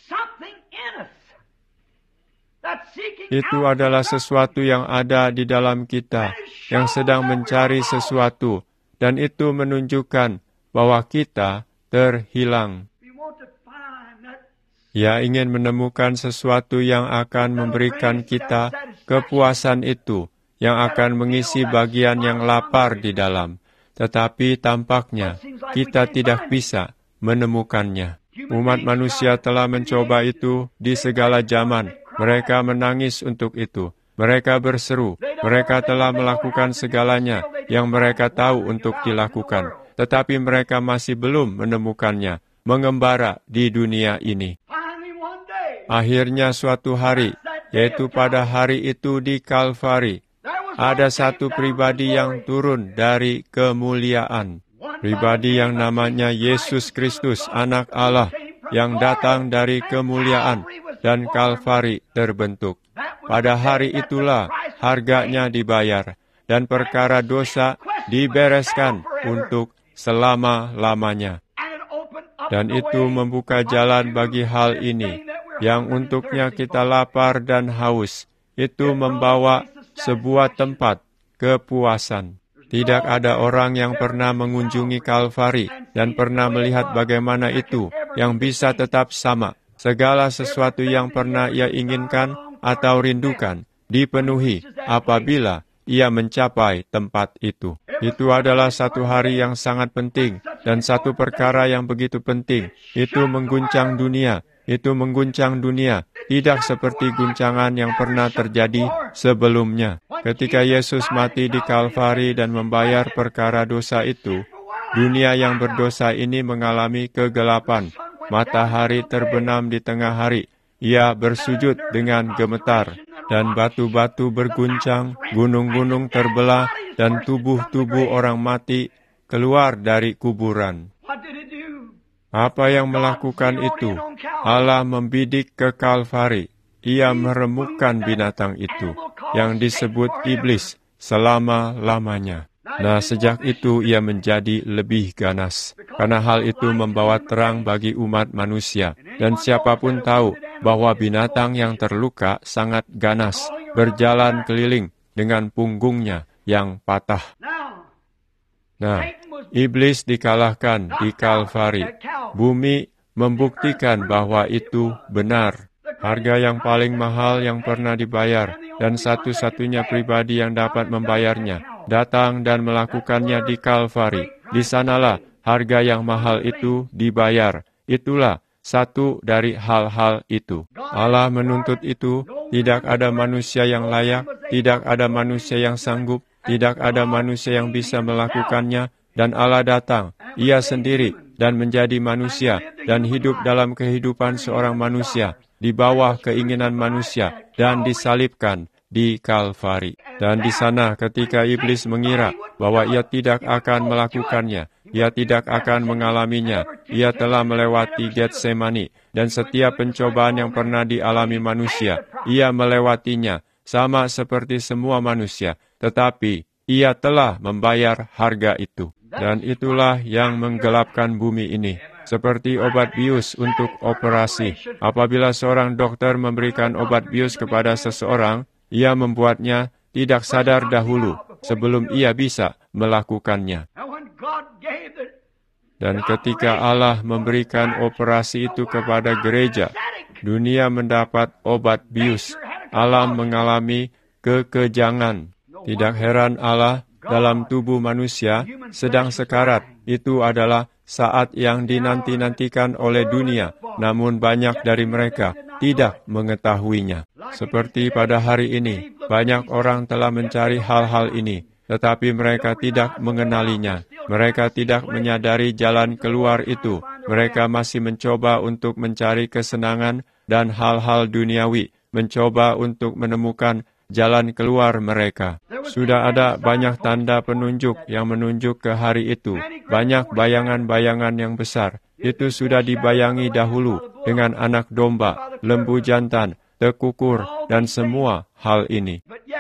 Itu adalah sesuatu yang ada di dalam kita, yang sedang mencari sesuatu, dan itu menunjukkan bahwa kita terhilang. Ia ingin menemukan sesuatu yang akan memberikan kita kepuasan itu, yang akan mengisi bagian yang lapar di dalam. Tetapi tampaknya kita tidak bisa menemukannya. Umat manusia telah mencoba itu di segala zaman. Mereka menangis untuk itu. Mereka berseru. Mereka telah melakukan segalanya yang mereka tahu untuk dilakukan. Tetapi mereka masih belum menemukannya, mengembara di dunia ini. Akhirnya suatu hari, yaitu pada hari itu di Kalvari, ada satu pribadi yang turun dari kemuliaan. Pribadi yang namanya Yesus Kristus, Anak Allah, yang datang dari kemuliaan, dan Kalvari terbentuk. Pada hari itulah harganya dibayar, dan perkara dosa dibereskan untuk selama-lamanya. Dan itu membuka jalan bagi hal ini, yang untuknya kita lapar dan haus. Itu membawa sebuah tempat kepuasan. Tidak ada orang yang pernah mengunjungi Kalvari dan pernah melihat bagaimana itu yang bisa tetap sama. Segala sesuatu yang pernah ia inginkan atau rindukan dipenuhi apabila ia mencapai tempat itu. Itu adalah satu hari yang sangat penting dan satu perkara yang begitu penting. Itu mengguncang dunia Itu mengguncang dunia, tidak seperti guncangan yang pernah terjadi sebelumnya. Ketika Yesus mati di Kalvari dan membayar perkara dosa itu, dunia yang berdosa ini mengalami kegelapan. Matahari terbenam di tengah hari. Ia bersujud dengan gemetar, dan batu-batu berguncang, gunung-gunung terbelah, dan tubuh-tubuh orang mati keluar dari kuburan. Apa yang melakukan itu? Allah membidik ke Kalvari. Ia meremukkan binatang itu, yang disebut iblis, selama-lamanya. Nah, sejak itu ia menjadi lebih ganas, karena hal itu membawa terang bagi umat manusia. Dan siapapun tahu bahwa binatang yang terluka sangat ganas, berjalan keliling dengan punggungnya yang patah. Nah, iblis dikalahkan di Kalvari. Bumi membuktikan bahwa itu benar. Harga yang paling mahal yang pernah dibayar, dan satu-satunya pribadi yang dapat membayarnya, datang dan melakukannya di Kalvari. Di sanalah harga yang mahal itu dibayar. Itulah satu dari hal-hal itu. Allah menuntut itu. Tidak ada manusia yang layak, tidak ada manusia yang sanggup, tidak ada manusia yang bisa melakukannya, dan Allah datang, Ia sendiri, dan menjadi manusia, dan hidup dalam kehidupan seorang manusia, di bawah keinginan manusia, dan disalibkan di Kalvari. Dan di sana ketika iblis mengira bahwa ia tidak akan melakukannya, ia tidak akan mengalaminya, ia telah melewati Getsemani, dan setiap pencobaan yang pernah dialami manusia, ia melewatinya, sama seperti semua manusia, tetapi ia telah membayar harga itu. Dan itulah yang menggelapkan bumi ini. Seperti obat bius untuk operasi. Apabila seorang dokter memberikan obat bius kepada seseorang, ia membuatnya tidak sadar dahulu sebelum ia bisa melakukannya. Dan ketika Allah memberikan operasi itu kepada gereja, dunia mendapat obat bius. Alam mengalami kekejangan. Tidak heran Allah dalam tubuh manusia sedang sekarat. Itu adalah saat yang dinanti-nantikan oleh dunia, namun banyak dari mereka tidak mengetahuinya. Seperti pada hari ini, banyak orang telah mencari hal-hal ini, tetapi mereka tidak mengenalinya. Mereka tidak menyadari jalan keluar itu. Mereka masih mencoba untuk mencari kesenangan dan hal-hal duniawi, mencoba untuk menemukan jalan keluar mereka. Sudah ada banyak tanda penunjuk yang menunjuk ke hari itu. Banyak bayangan-bayangan yang besar. Itu sudah dibayangi dahulu dengan anak domba, lembu jantan, tekukur, dan semua hal ini.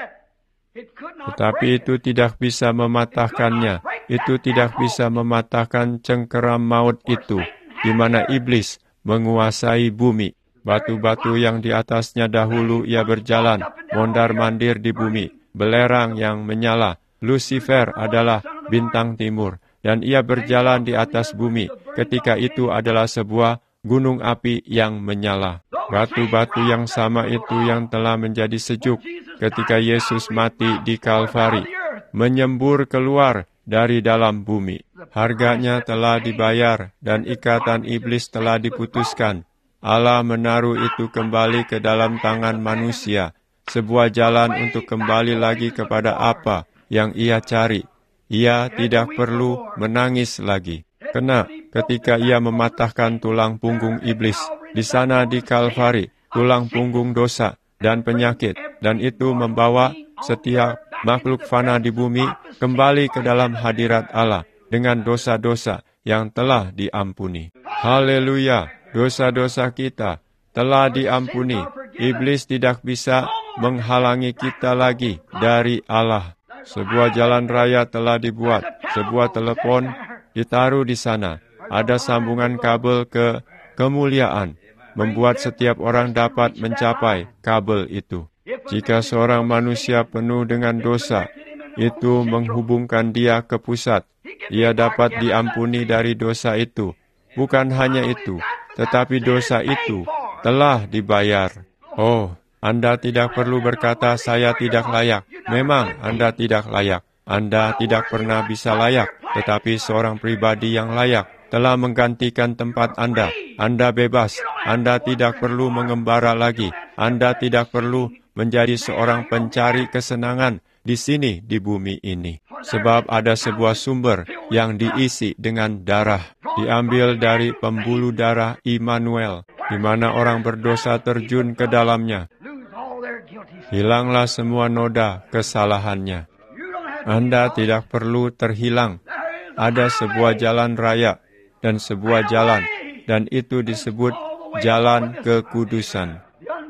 Tetapi itu tidak bisa mematahkannya. Itu tidak bisa mematahkan cengkeram maut itu, di mana iblis menguasai bumi. Batu-batu yang di atasnya dahulu ia berjalan, mondar-mandir di bumi, belerang yang menyala. Lucifer adalah bintang timur, dan ia berjalan di atas bumi. Ketika itu adalah sebuah gunung api yang menyala. Batu-batu yang sama itu yang telah menjadi sejuk ketika Yesus mati di Kalvari, menyembur keluar dari dalam bumi. Harganya telah dibayar, dan ikatan iblis telah diputuskan. Allah menaruh itu kembali ke dalam tangan manusia, sebuah jalan untuk kembali lagi kepada apa yang ia cari. Ia tidak perlu menangis lagi. Kena ketika ia mematahkan tulang punggung iblis, di sana di Kalvari, tulang punggung dosa dan penyakit, dan itu membawa setiap makhluk fana di bumi kembali ke dalam hadirat Allah dengan dosa-dosa yang telah diampuni. Haleluya! Dosa-dosa kita telah diampuni. Iblis tidak bisa menghalangi kita lagi dari Allah. Sebuah jalan raya telah dibuat. Sebuah telepon ditaruh di sana. Ada sambungan kabel ke kemuliaan, membuat setiap orang dapat mencapai kabel itu. Jika seorang manusia penuh dengan dosa, itu menghubungkan dia ke pusat. Ia dapat diampuni dari dosa itu. Bukan hanya itu, tetapi dosa itu telah dibayar. Oh, Anda tidak perlu berkata, saya tidak layak. Memang Anda tidak layak. Anda tidak pernah bisa layak, tetapi seorang pribadi yang layak telah menggantikan tempat Anda. Anda bebas. Anda tidak perlu mengembara lagi. Anda tidak perlu menjadi seorang pencari kesenangan di sini di bumi ini. Sebab ada sebuah sumber yang diisi dengan darah, diambil dari pembuluh darah Immanuel, di mana orang berdosa terjun ke dalamnya. Hilanglah semua noda kesalahannya. Anda tidak perlu terhilang. Ada sebuah jalan raya dan sebuah jalan, dan itu disebut jalan kekudusan.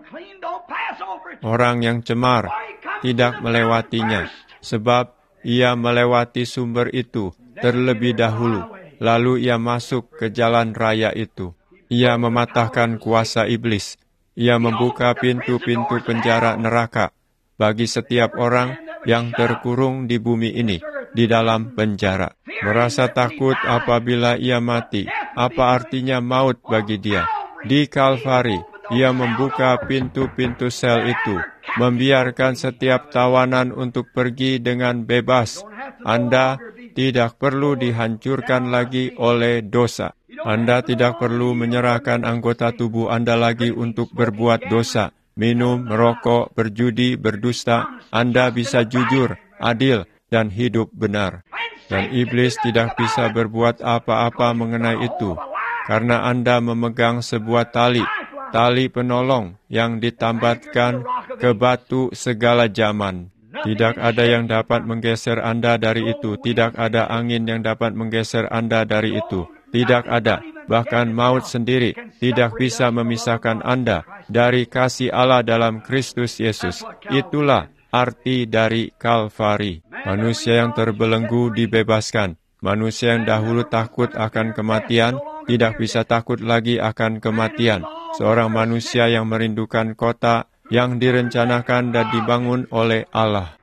Orang yang cemar tidak melewatinya, sebab ia melewati sumber itu terlebih dahulu, lalu ia masuk ke jalan raya itu. Ia mematahkan kuasa iblis. Ia membuka pintu-pintu penjara neraka bagi setiap orang yang terkurung di bumi ini, di dalam penjara. Merasa takut apabila ia mati. Apa artinya maut bagi dia? Di Kalvari, ia membuka pintu-pintu sel itu, membiarkan setiap tawanan untuk pergi dengan bebas. Anda tidak perlu dihancurkan lagi oleh dosa. Anda tidak perlu menyerahkan anggota tubuh Anda lagi untuk berbuat dosa, minum, merokok, berjudi, berdusta. Anda bisa jujur, adil, dan hidup benar. Dan iblis tidak bisa berbuat apa-apa mengenai itu, karena Anda memegang sebuah tali penolong yang ditambatkan ke batu segala zaman. Tidak ada yang dapat menggeser Anda dari itu. Tidak ada angin yang dapat menggeser Anda dari itu. Tidak ada. Bahkan maut sendiri tidak bisa memisahkan Anda dari kasih Allah dalam Kristus Yesus. Itulah arti dari Kalvari. Manusia yang terbelenggu dibebaskan. Manusia yang dahulu takut akan kematian tidak bisa takut lagi akan kematian. Seorang manusia yang merindukan kota yang direncanakan dan dibangun oleh Allah.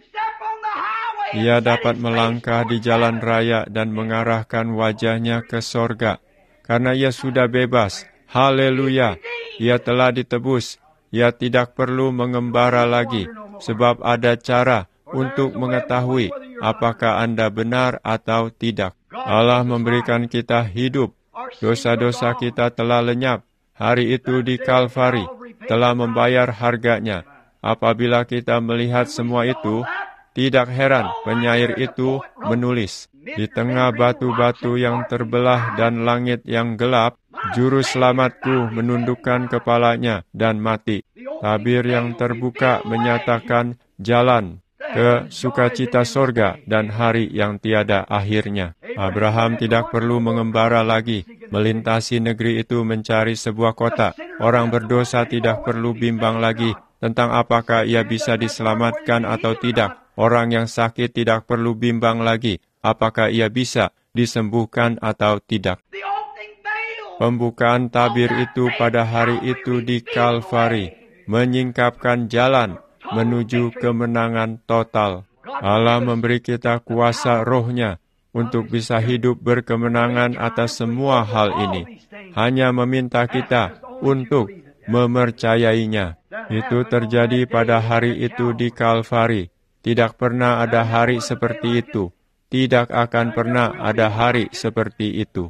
Ia dapat melangkah di jalan raya dan mengarahkan wajahnya ke sorga, karena ia sudah bebas. Haleluya! Ia telah ditebus. Ia tidak perlu mengembara lagi, sebab ada cara untuk mengetahui apakah Anda benar atau tidak. Allah memberikan kita hidup. Dosa-dosa kita telah lenyap. Hari itu di Kalvari telah membayar harganya. Apabila kita melihat semua itu, tidak heran penyair itu menulis, di tengah batu-batu yang terbelah dan langit yang gelap, juru selamatku menundukkan kepalanya dan mati. Tabir yang terbuka menyatakan jalan ke sukacita sorga dan hari yang tiada akhirnya. Abraham tidak perlu mengembara lagi, melintasi negeri itu mencari sebuah kota. Orang berdosa tidak perlu bimbang lagi tentang apakah ia bisa diselamatkan atau tidak. Orang yang sakit tidak perlu bimbang lagi apakah ia bisa disembuhkan atau tidak. Pembukaan tabir itu pada hari itu di Kalvari menyingkapkan jalan menuju kemenangan total. Allah memberi kita kuasa rohnya untuk bisa hidup berkemenangan atas semua hal ini. Hanya meminta kita untuk memercayainya. Itu terjadi pada hari itu di Kalvari. Tidak pernah ada hari seperti itu. Tidak akan pernah ada hari seperti itu.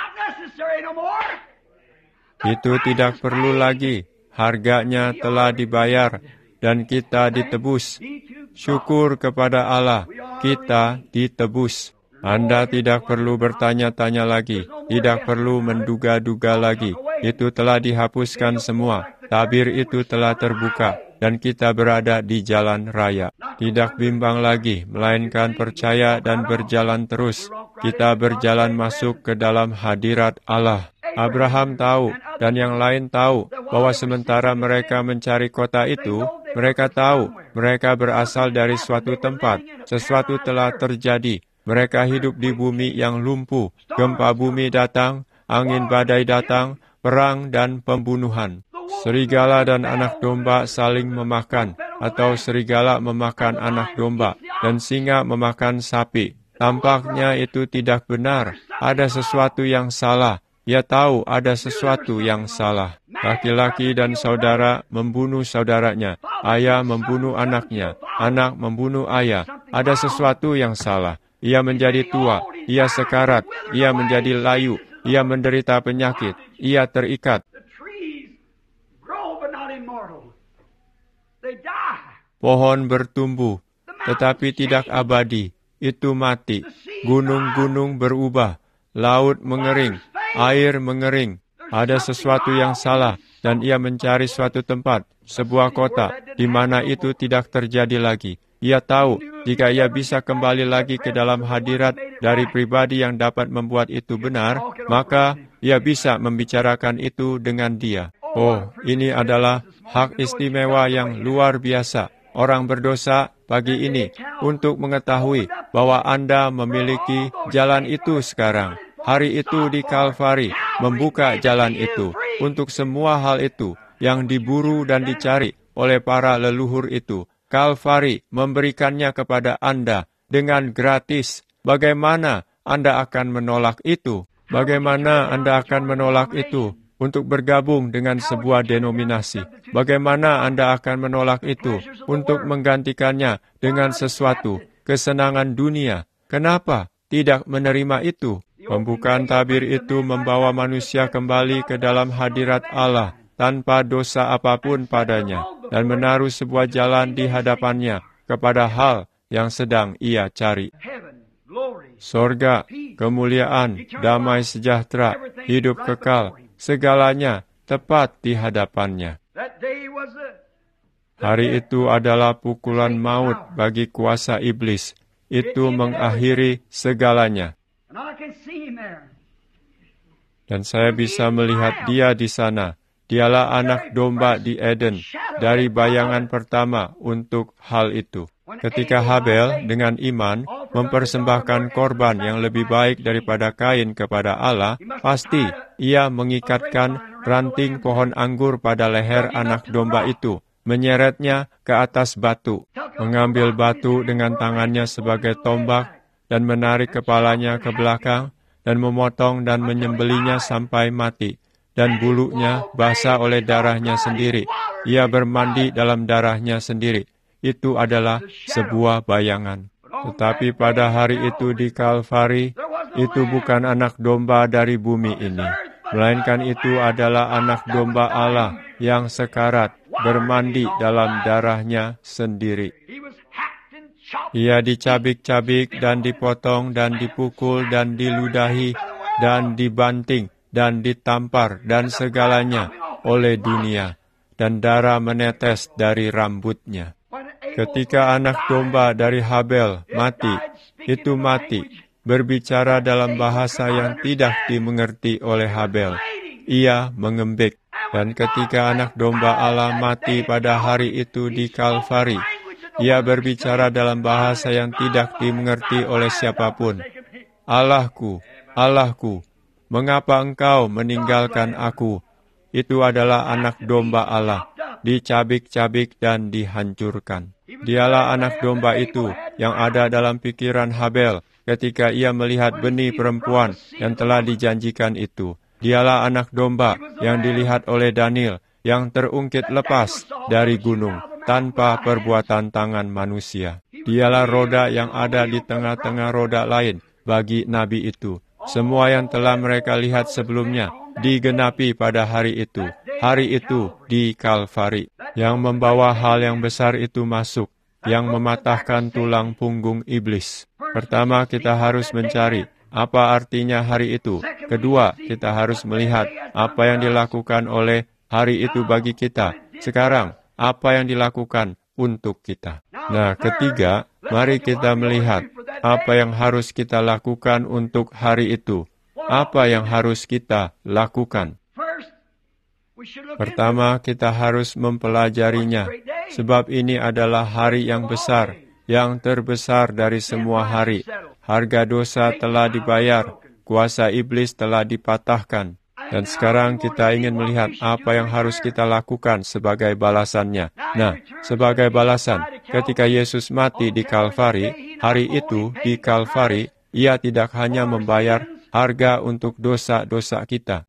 Itu tidak perlu lagi. Harganya telah dibayar dan kita ditebus. Syukur kepada Allah, kita ditebus. Anda tidak perlu bertanya-tanya lagi, tidak perlu menduga-duga lagi. Itu telah dihapuskan semua. Tabir itu telah terbuka dan kita berada di jalan raya. Tidak bimbang lagi, melainkan percaya dan berjalan terus. Kita berjalan masuk ke dalam hadirat Allah. Abraham tahu dan yang lain tahu bahwa sementara mereka mencari kota itu, mereka tahu mereka berasal dari suatu tempat. Sesuatu telah terjadi. Mereka hidup di bumi yang lumpuh. Gempa bumi datang, angin badai datang, perang dan pembunuhan. Serigala dan anak domba saling memakan, atau serigala memakan anak domba, dan singa memakan sapi. Tampaknya itu tidak benar. Ada sesuatu yang salah. Ia tahu ada sesuatu yang salah. Laki-laki dan saudara membunuh saudaranya. Ayah membunuh anaknya. Anak membunuh ayah. Ada sesuatu yang salah. Ia menjadi tua. Ia sekarat. Ia menjadi layu. Ia menderita penyakit. Ia terikat. The trees grow but not immortal. They die. Pohon bertumbuh, tetapi tidak abadi. Itu mati. Gunung-gunung berubah. Laut mengering. Air mengering. Ada sesuatu yang salah, dan ia mencari suatu tempat, sebuah kota, di mana itu tidak terjadi lagi. Ia tahu, jika ia bisa kembali lagi ke dalam hadirat dari pribadi yang dapat membuat itu benar, maka ia bisa membicarakan itu dengan dia. Oh, ini adalah hak istimewa yang luar biasa. Orang berdosa pagi ini untuk mengetahui bahwa Anda memiliki jalan itu sekarang. Hari itu di Kalvari membuka jalan itu untuk semua hal itu yang diburu dan dicari oleh para leluhur itu. Kalvari memberikannya kepada Anda dengan gratis. Bagaimana Anda akan menolak itu? Bagaimana Anda akan menolak itu untuk bergabung dengan sebuah denominasi? Bagaimana Anda akan menolak itu untuk menggantikannya dengan sesuatu kesenangan dunia? Kenapa tidak menerima itu? Pembukaan tabir itu membawa manusia kembali ke dalam hadirat Allah tanpa dosa apapun padanya, dan menaruh sebuah jalan di hadapannya kepada hal yang sedang ia cari. Sorga, kemuliaan, damai sejahtera, hidup kekal, segalanya tepat di hadapannya. Hari itu adalah pukulan maut bagi kuasa iblis. Itu mengakhiri segalanya. Dan saya bisa melihat dia di sana. Dialah anak domba di Eden dari bayangan pertama untuk hal itu. Ketika Habel dengan iman mempersembahkan korban yang lebih baik daripada Kain kepada Allah, pasti ia mengikatkan ranting pohon anggur pada leher anak domba itu, menyeretnya ke atas batu, mengambil batu dengan tangannya sebagai tombak, dan menarik kepalanya ke belakang, dan memotong dan menyembelinya sampai mati. Dan bulunya basah oleh darahnya sendiri. Ia bermandi dalam darahnya sendiri. Itu adalah sebuah bayangan. Tetapi pada hari itu di Kalvari, itu bukan anak domba dari bumi ini, melainkan itu adalah anak domba Allah yang sekarat, bermandi dalam darahnya sendiri. Ia dicabik-cabik dan dipotong dan dipukul dan diludahi dan dibanting dan ditampar dan segalanya oleh dunia, dan darah menetes dari rambutnya. Ketika anak domba dari Habel mati, itu mati, berbicara dalam bahasa yang tidak dimengerti oleh Habel. Ia mengembik. Dan ketika anak domba Allah mati pada hari itu di Kalvari, ia berbicara dalam bahasa yang tidak dimengerti oleh siapapun. Allahku, Allahku, mengapa engkau meninggalkan aku? Itu adalah anak domba Allah, dicabik-cabik dan dihancurkan. Dialah anak domba itu yang ada dalam pikiran Habel ketika ia melihat benih perempuan yang telah dijanjikan itu. Dialah anak domba yang dilihat oleh Daniel yang terungkit lepas dari gunung tanpa perbuatan tangan manusia. Dialah roda yang ada di tengah-tengah roda lain bagi nabi itu. Semua yang telah mereka lihat sebelumnya digenapi pada hari itu di Kalvari, yang membawa hal yang besar itu masuk, yang mematahkan tulang punggung iblis. Pertama, kita harus mencari apa artinya hari itu. Kedua, kita harus melihat apa yang dilakukan oleh hari itu bagi kita. Sekarang, apa yang dilakukan untuk kita. Nah, ketiga, mari kita melihat apa yang harus kita lakukan untuk hari itu. Apa yang harus kita lakukan? Pertama, kita harus mempelajarinya, sebab ini adalah hari yang besar, yang terbesar dari semua hari. Harga dosa telah dibayar, kuasa iblis telah dipatahkan. Dan sekarang kita ingin melihat apa yang harus kita lakukan sebagai balasannya. Nah, sebagai balasan, ketika Yesus mati di Kalvari, hari itu di Kalvari, ia tidak hanya membayar harga untuk dosa-dosa kita,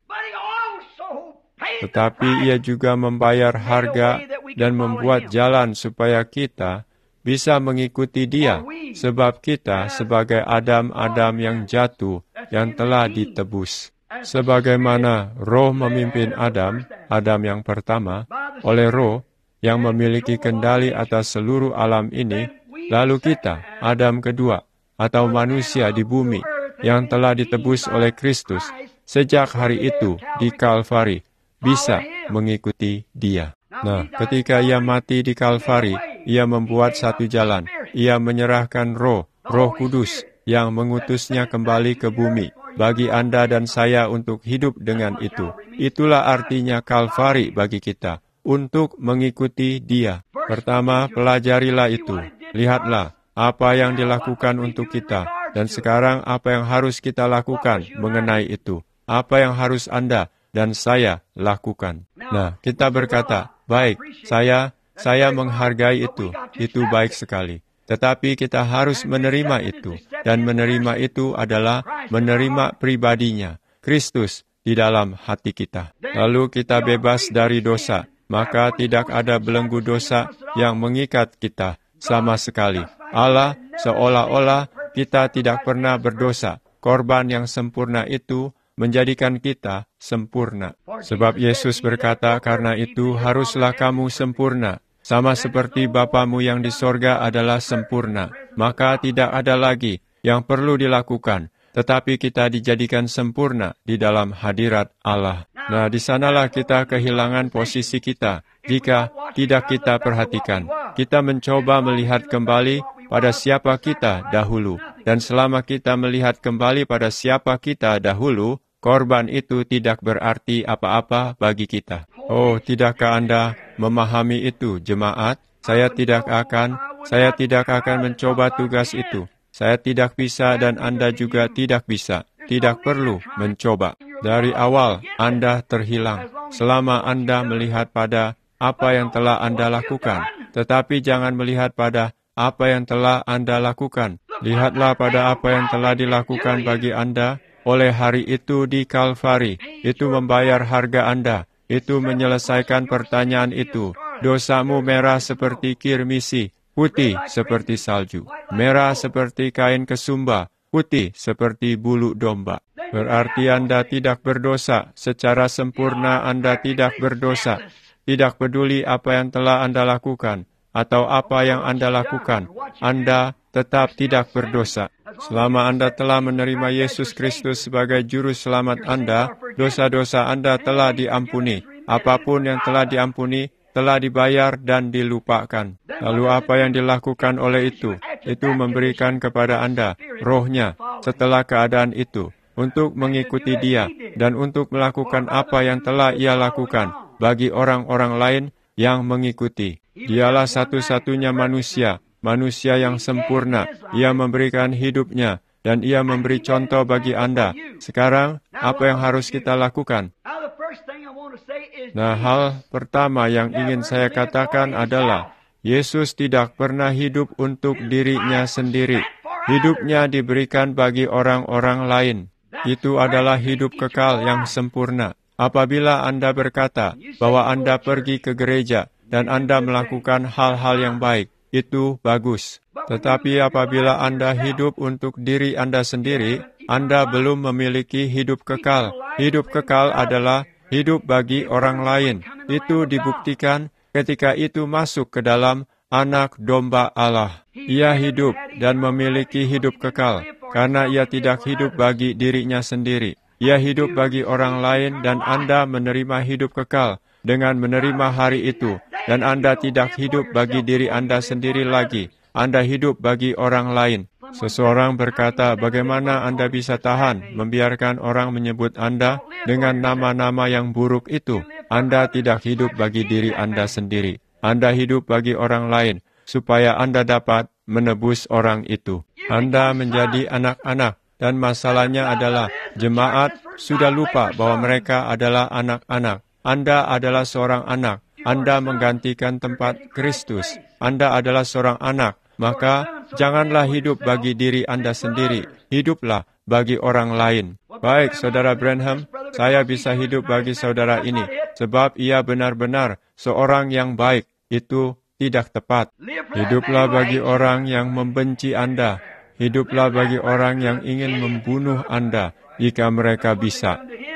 tetapi ia juga membayar harga dan membuat jalan supaya kita bisa mengikuti dia, sebab kita sebagai Adam-Adam yang jatuh, yang telah ditebus. Sebagaimana Roh memimpin Adam yang pertama, oleh Roh yang memiliki kendali atas seluruh alam ini, lalu kita, Adam kedua, atau manusia di bumi, yang telah ditebus oleh Kristus, sejak hari itu di Kalvari, bisa mengikuti Dia. Nah, ketika Ia mati di Kalvari, Ia membuat satu jalan. Ia menyerahkan Roh Kudus yang mengutusnya kembali ke bumi bagi Anda dan saya untuk hidup dengan itu. Itulah artinya Kalvari bagi kita, untuk mengikuti Dia. Pertama, pelajarilah itu. Lihatlah apa yang dilakukan untuk kita, dan sekarang apa yang harus kita lakukan mengenai itu. Apa yang harus Anda dan saya lakukan. Nah, kita berkata, baik, saya menghargai itu baik sekali. Tetapi kita harus menerima itu, dan menerima itu adalah menerima pribadinya, Kristus di dalam hati kita. Lalu kita bebas dari dosa, maka tidak ada belenggu dosa yang mengikat kita sama sekali. Allah seolah-olah kita tidak pernah berdosa. Korban yang sempurna itu menjadikan kita sempurna. Sebab Yesus berkata, karena itu haruslah kamu sempurna, sama seperti Bapamu yang di sorga adalah sempurna. Maka tidak ada lagi yang perlu dilakukan, tetapi kita dijadikan sempurna di dalam hadirat Allah. Nah, di sanalah kita kehilangan posisi kita jika tidak kita perhatikan. Kita mencoba melihat kembali pada siapa kita dahulu, dan selama kita melihat kembali pada siapa kita dahulu, korban itu tidak berarti apa-apa bagi kita. Oh, tidakkah Anda memahami itu, jemaat? Saya tidak akan mencoba tugas itu. Saya tidak bisa dan Anda juga tidak bisa. Tidak perlu mencoba. Dari awal Anda terhilang. Selama Anda melihat pada apa yang telah Anda lakukan. Tetapi jangan melihat pada apa yang telah Anda lakukan. Lihatlah pada apa yang telah dilakukan bagi Anda oleh hari itu di Kalvari. Itu membayar harga Anda. Itu menyelesaikan pertanyaan itu. Dosamu merah seperti kirmisi, putih seperti salju. Merah seperti kain kesumba, putih seperti bulu domba. Berarti Anda tidak berdosa. Secara sempurna Anda tidak berdosa. Tidak peduli apa yang telah Anda lakukan, atau apa yang Anda lakukan, Anda tetap tidak berdosa. Selama Anda telah menerima Yesus Kristus sebagai juru selamat Anda, dosa-dosa Anda telah diampuni. Apapun yang telah diampuni, telah dibayar dan dilupakan. Lalu apa yang dilakukan oleh itu? Itu memberikan kepada Anda rohnya setelah keadaan itu, untuk mengikuti Dia, dan untuk melakukan apa yang telah Ia lakukan bagi orang-orang lain yang mengikuti. Dialah satu-satunya manusia yang sempurna. Ia memberikan hidupnya, dan Ia memberi contoh bagi Anda. Sekarang, apa yang harus kita lakukan? Nah, hal pertama yang ingin saya katakan adalah, Yesus tidak pernah hidup untuk dirinya sendiri. Hidupnya diberikan bagi orang-orang lain. Itu adalah hidup kekal yang sempurna. Apabila Anda berkata bahwa Anda pergi ke gereja, dan Anda melakukan hal-hal yang baik, itu bagus. Tetapi apabila Anda hidup untuk diri Anda sendiri, Anda belum memiliki hidup kekal. Hidup kekal adalah hidup bagi orang lain. Itu dibuktikan ketika itu masuk ke dalam Anak Domba Allah. Ia hidup dan memiliki hidup kekal, karena ia tidak hidup bagi dirinya sendiri. Ia hidup bagi orang lain, dan Anda menerima hidup kekal dengan menerima hari itu. Dan Anda tidak hidup bagi diri Anda sendiri lagi. Anda hidup bagi orang lain. Seseorang berkata, bagaimana Anda bisa tahan membiarkan orang menyebut Anda dengan nama-nama yang buruk itu? Anda tidak hidup bagi diri Anda sendiri. Anda hidup bagi orang lain, supaya Anda dapat menebus orang itu. Anda menjadi anak-anak, dan masalahnya adalah jemaat sudah lupa bahwa mereka adalah anak-anak. Anda adalah seorang anak. Anda menggantikan tempat Kristus. Anda adalah seorang anak. Maka janganlah hidup bagi diri Anda sendiri. Hiduplah bagi orang lain. Baik, Saudara Branham, saya bisa hidup bagi saudara ini, sebab ia benar-benar seorang yang baik. Itu tidak tepat. Hiduplah bagi orang yang membenci Anda. Hiduplah bagi orang yang ingin membunuh Anda, jika mereka bisa.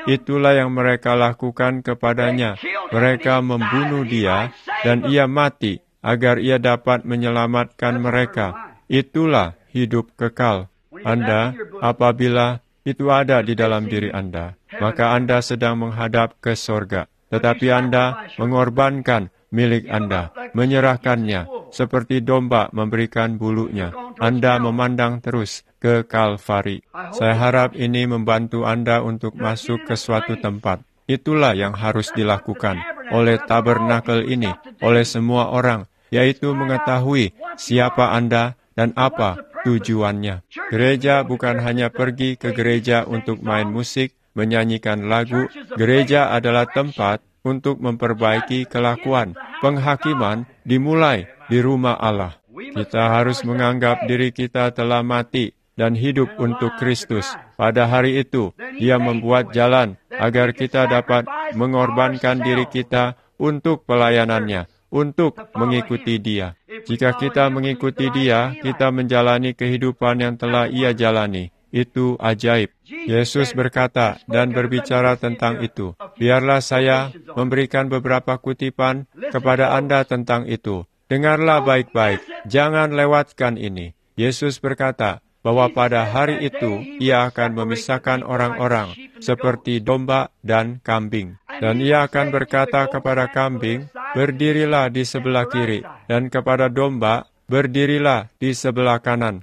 Itulah yang mereka lakukan kepadanya. Mereka membunuh dia, dan ia mati, agar ia dapat menyelamatkan mereka. Itulah hidup kekal. Anda, apabila itu ada di dalam diri Anda, maka Anda sedang menghadap ke sorga. Tetapi Anda mengorbankan milik Anda, menyerahkannya, seperti domba memberikan bulunya. Anda memandang terus ke Kalvari. Saya harap ini membantu Anda untuk masuk ke suatu tempat. Itulah yang harus dilakukan oleh tabernakel ini, oleh semua orang, yaitu mengetahui siapa Anda dan apa tujuannya. Gereja bukan hanya pergi ke gereja untuk main musik, menyanyikan lagu. Gereja adalah tempat untuk memperbaiki kelakuan. Penghakiman dimulai di rumah Allah. Kita harus menganggap diri kita telah mati dan hidup untuk Kristus. Pada hari itu, Dia membuat jalan agar kita dapat mengorbankan diri kita untuk pelayanannya, untuk mengikuti Dia. Jika kita mengikuti Dia, kita menjalani kehidupan yang telah Ia jalani. Itu ajaib. Yesus berkata dan berbicara tentang itu. Biarlah saya memberikan beberapa kutipan kepada Anda tentang itu. Dengarlah baik-baik, jangan lewatkan ini. Yesus berkata bahwa pada hari itu Ia akan memisahkan orang-orang seperti domba dan kambing. Dan Ia akan berkata kepada kambing, berdirilah di sebelah kiri, dan kepada domba, berdirilah di sebelah kanan.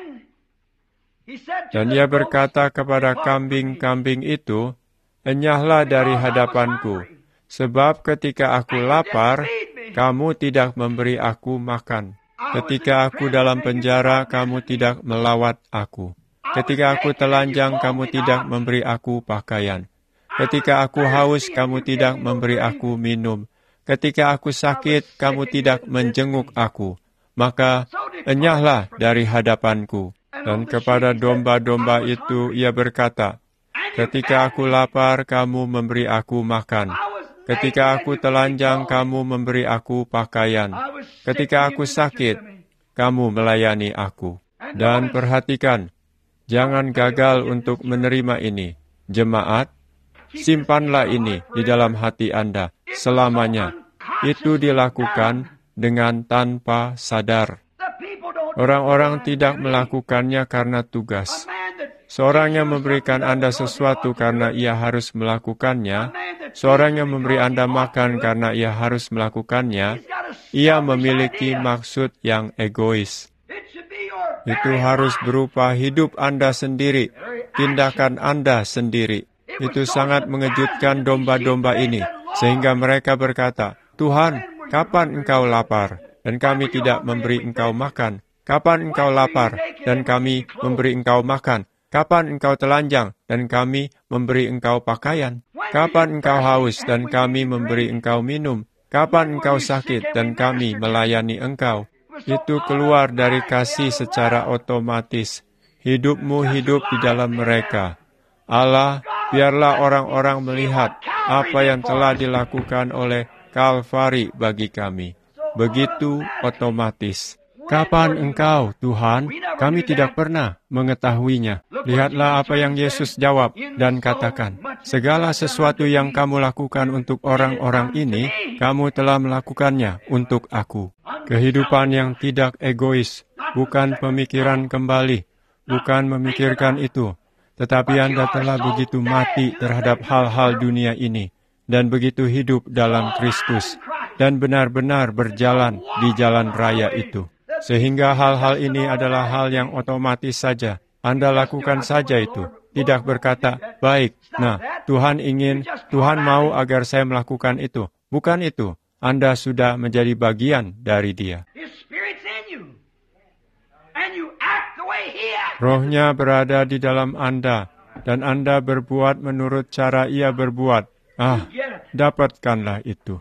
Dan Ia berkata kepada kambing-kambing itu, enyahlah dari hadapanku, sebab ketika aku lapar, kamu tidak memberi aku makan. Ketika aku dalam penjara, kamu tidak melawat aku. Ketika aku telanjang, kamu tidak memberi aku pakaian. Ketika aku haus, kamu tidak memberi aku minum. Ketika aku sakit, kamu tidak menjenguk aku. Maka enyahlah dari hadapanku. Dan kepada domba-domba itu Ia berkata, ketika aku lapar, kamu memberi aku makan. Ketika aku telanjang, kamu memberi aku pakaian. Ketika aku sakit, kamu melayani aku. Dan perhatikan, jangan gagal untuk menerima ini. Jemaat, simpanlah ini di dalam hati Anda selamanya. Itu dilakukan dengan tanpa sadar. Orang-orang tidak melakukannya karena tugas. Seorang yang memberikan Anda sesuatu karena ia harus melakukannya, seorang yang memberi Anda makan karena ia harus melakukannya, ia memiliki maksud yang egois. Itu harus berupa hidup Anda sendiri, tindakan Anda sendiri. Itu sangat mengejutkan domba-domba ini, sehingga mereka berkata, Tuhan, kapan Engkau lapar, dan kami tidak memberi Engkau makan? Kapan Engkau lapar, dan kami memberi Engkau makan? Kapan Engkau telanjang, dan kami memberi Engkau pakaian? Kapan Engkau haus, dan kami memberi Engkau minum? Kapan Engkau sakit, dan kami melayani Engkau? Itu keluar dari kasih secara otomatis. Hidupmu hidup di dalam mereka. Allah, biarlah orang-orang melihat apa yang telah dilakukan oleh Kalvari bagi kami. Begitu otomatis. Kapan Engkau, Tuhan? Kami tidak pernah mengetahuinya. Lihatlah apa yang Yesus jawab dan katakan. Segala sesuatu yang kamu lakukan untuk orang-orang ini, kamu telah melakukannya untuk aku. Kehidupan yang tidak egois, bukan pemikiran kembali, bukan memikirkan itu. Tetapi Anda telah begitu mati terhadap hal-hal dunia ini, dan begitu hidup dalam Kristus, dan benar-benar berjalan di jalan raya itu. Sehingga hal-hal ini adalah hal yang otomatis saja. Anda lakukan saja itu. Tidak berkata, baik, Tuhan mau agar saya melakukan itu. Bukan itu. Anda sudah menjadi bagian dari Dia. Rohnya berada di dalam Anda, dan Anda berbuat menurut cara Ia berbuat. Dapatkanlah itu.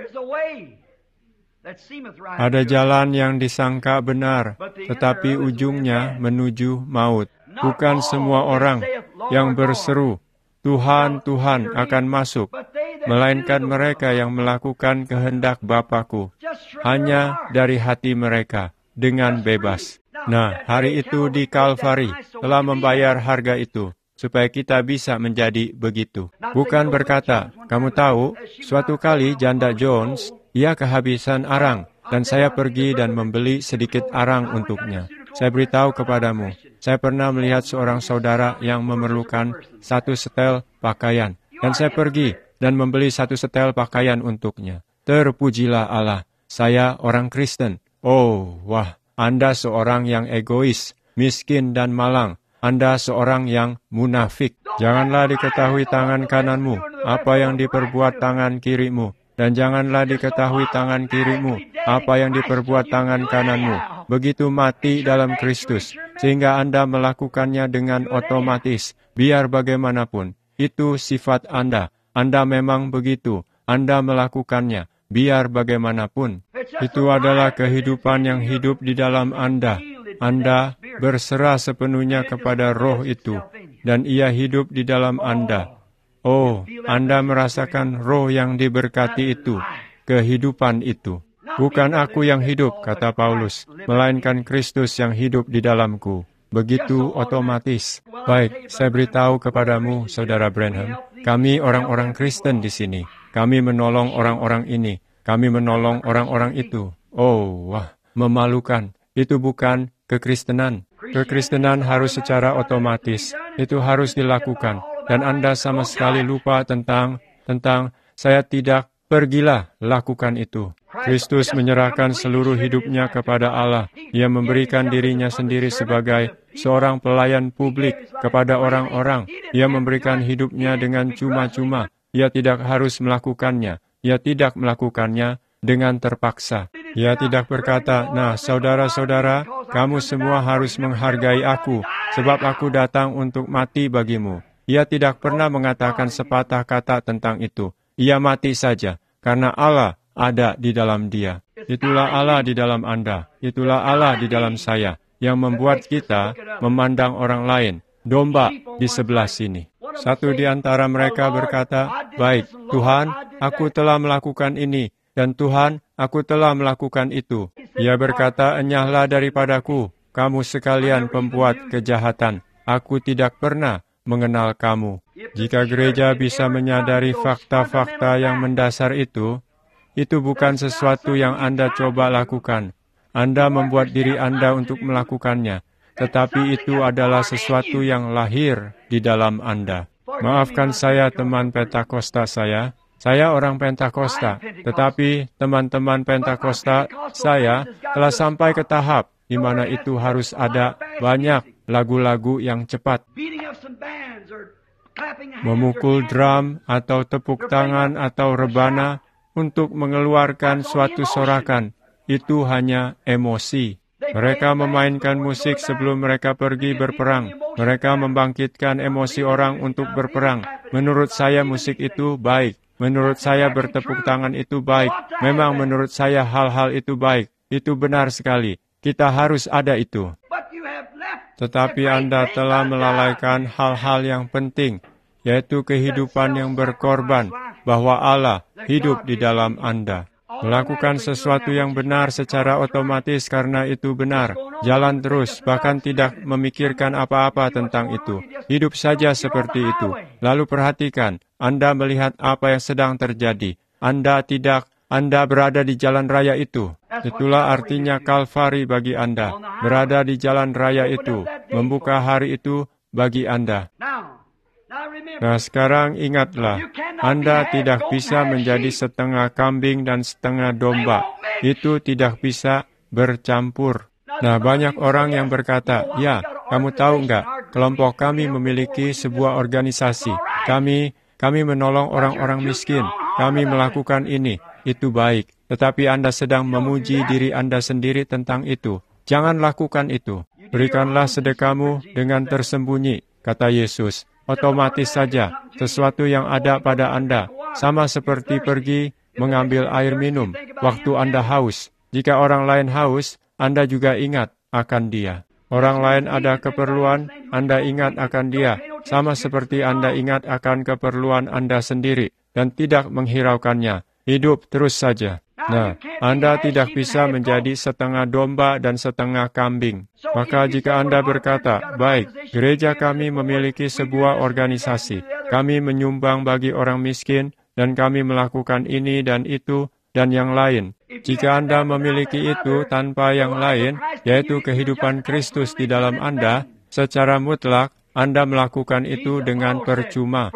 Ada jalan yang disangka benar, tetapi ujungnya menuju maut. Bukan semua orang yang berseru, Tuhan, Tuhan akan masuk, melainkan mereka yang melakukan kehendak Bapa-Ku, hanya dari hati mereka, dengan bebas. Nah, hari itu di Kalvari telah membayar harga itu. supaya kita bisa menjadi begitu. Bukan berkata, kamu tahu, suatu kali janda Jones, ia kehabisan arang, dan saya pergi dan membeli sedikit arang untuknya. Saya beritahu kepadamu, saya pernah melihat seorang saudara yang memerlukan satu setel pakaian, dan saya pergi dan membeli satu setel pakaian untuknya. Terpujilah Allah, saya orang Kristen. Oh, wah, Anda seorang yang egois, miskin dan malang. Anda seorang yang munafik. Janganlah diketahui tangan kananmu apa yang diperbuat tangan kirimu, dan janganlah diketahui tangan kirimu apa yang diperbuat tangan kananmu. Begitu mati dalam Kristus, sehingga Anda melakukannya dengan otomatis. Biar bagaimanapun, itu sifat Anda. Anda memang begitu. Anda melakukannya. Biar bagaimanapun, itu adalah kehidupan yang hidup di dalam Anda. Anda berserah sepenuhnya kepada roh itu, dan ia hidup di dalam Anda. Oh, Anda merasakan roh yang diberkati itu, kehidupan itu. Bukan aku yang hidup, kata Paulus, melainkan Kristus yang hidup di dalamku. Begitu otomatis. Baik, saya beritahu kepadamu, Saudara Branham, kami orang-orang Kristen di sini. Kami menolong orang-orang ini. Kami menolong orang-orang itu. Oh, wah, memalukan. Itu bukan kekristenan. Kekristenan harus secara otomatis. Itu harus dilakukan. Dan Anda sama sekali lupa tentang saya tidak. Pergilah, lakukan itu. Kristus menyerahkan seluruh hidupnya kepada Allah. Ia memberikan dirinya sendiri sebagai seorang pelayan publik kepada orang-orang. Ia memberikan hidupnya dengan cuma-cuma. Ia tidak harus melakukannya. Ia tidak melakukannya dengan terpaksa. Ia tidak berkata, nah, saudara-saudara, kamu semua harus menghargai aku, sebab aku datang untuk mati bagimu. Ia tidak pernah mengatakan sepatah kata tentang itu. Ia mati saja, karena Allah ada di dalam dia. Itulah Allah di dalam Anda. Itulah Allah di dalam saya, yang membuat kita memandang orang lain, domba di sebelah sini. Satu di antara mereka berkata, baik, Tuhan, aku telah melakukan ini, dan Tuhan, aku telah melakukan itu. Ia berkata, enyahlah daripadaku, kamu sekalian pembuat kejahatan. Aku tidak pernah mengenal kamu. Jika gereja bisa menyadari fakta-fakta yang mendasar itu bukan sesuatu yang Anda coba lakukan. Anda membuat diri Anda untuk melakukannya, tetapi itu adalah sesuatu yang lahir di dalam Anda. Maafkan saya, teman Pentakosta saya. Saya orang Pentakosta, tetapi teman-teman Pentakosta saya telah sampai ke tahap di mana itu harus ada banyak lagu-lagu yang cepat. Memukul drum atau tepuk tangan atau rebana untuk mengeluarkan suatu sorakan. Itu hanya emosi. Mereka memainkan musik sebelum mereka pergi berperang. Mereka membangkitkan emosi orang untuk berperang. Menurut saya musik itu baik. Menurut saya bertepuk tangan itu baik. Memang menurut saya hal-hal itu baik. Itu benar sekali. Kita harus ada itu. Tetapi Anda telah melalaikan hal-hal yang penting, yaitu kehidupan yang berkorban, bahwa Allah hidup di dalam Anda. Melakukan sesuatu yang benar secara otomatis karena itu benar. Jalan terus, bahkan tidak memikirkan apa-apa tentang itu. Hidup saja seperti itu. Lalu perhatikan, Anda melihat apa yang sedang terjadi. Anda berada di jalan raya itu. Itulah artinya Kalvari bagi Anda. Berada di jalan raya itu. Membuka hari itu bagi Anda. Nah, sekarang ingatlah, Anda tidak bisa menjadi setengah kambing dan setengah domba. Itu tidak bisa bercampur. Nah, banyak orang yang berkata, ya, kamu tahu enggak, kelompok kami memiliki sebuah organisasi. Kami menolong orang-orang miskin. Kami melakukan ini. Itu baik. Tetapi Anda sedang memuji diri Anda sendiri tentang itu. Jangan lakukan itu. Berikanlah sedekahmu dengan tersembunyi, kata Yesus. Otomatis saja, sesuatu yang ada pada Anda, sama seperti pergi mengambil air minum waktu Anda haus. Jika orang lain haus, Anda juga ingat akan dia. Orang lain ada keperluan, Anda ingat akan dia, sama seperti Anda ingat akan keperluan Anda sendiri, dan tidak menghiraukannya. Hidup terus saja. Nah, Anda tidak bisa menjadi setengah domba dan setengah kambing. Maka jika Anda berkata, baik, gereja kami memiliki sebuah organisasi, kami menyumbang bagi orang miskin, dan kami melakukan ini dan itu, dan yang lain. Jika Anda memiliki itu tanpa yang lain, yaitu kehidupan Kristus di dalam Anda, secara mutlak, Anda melakukan itu dengan percuma.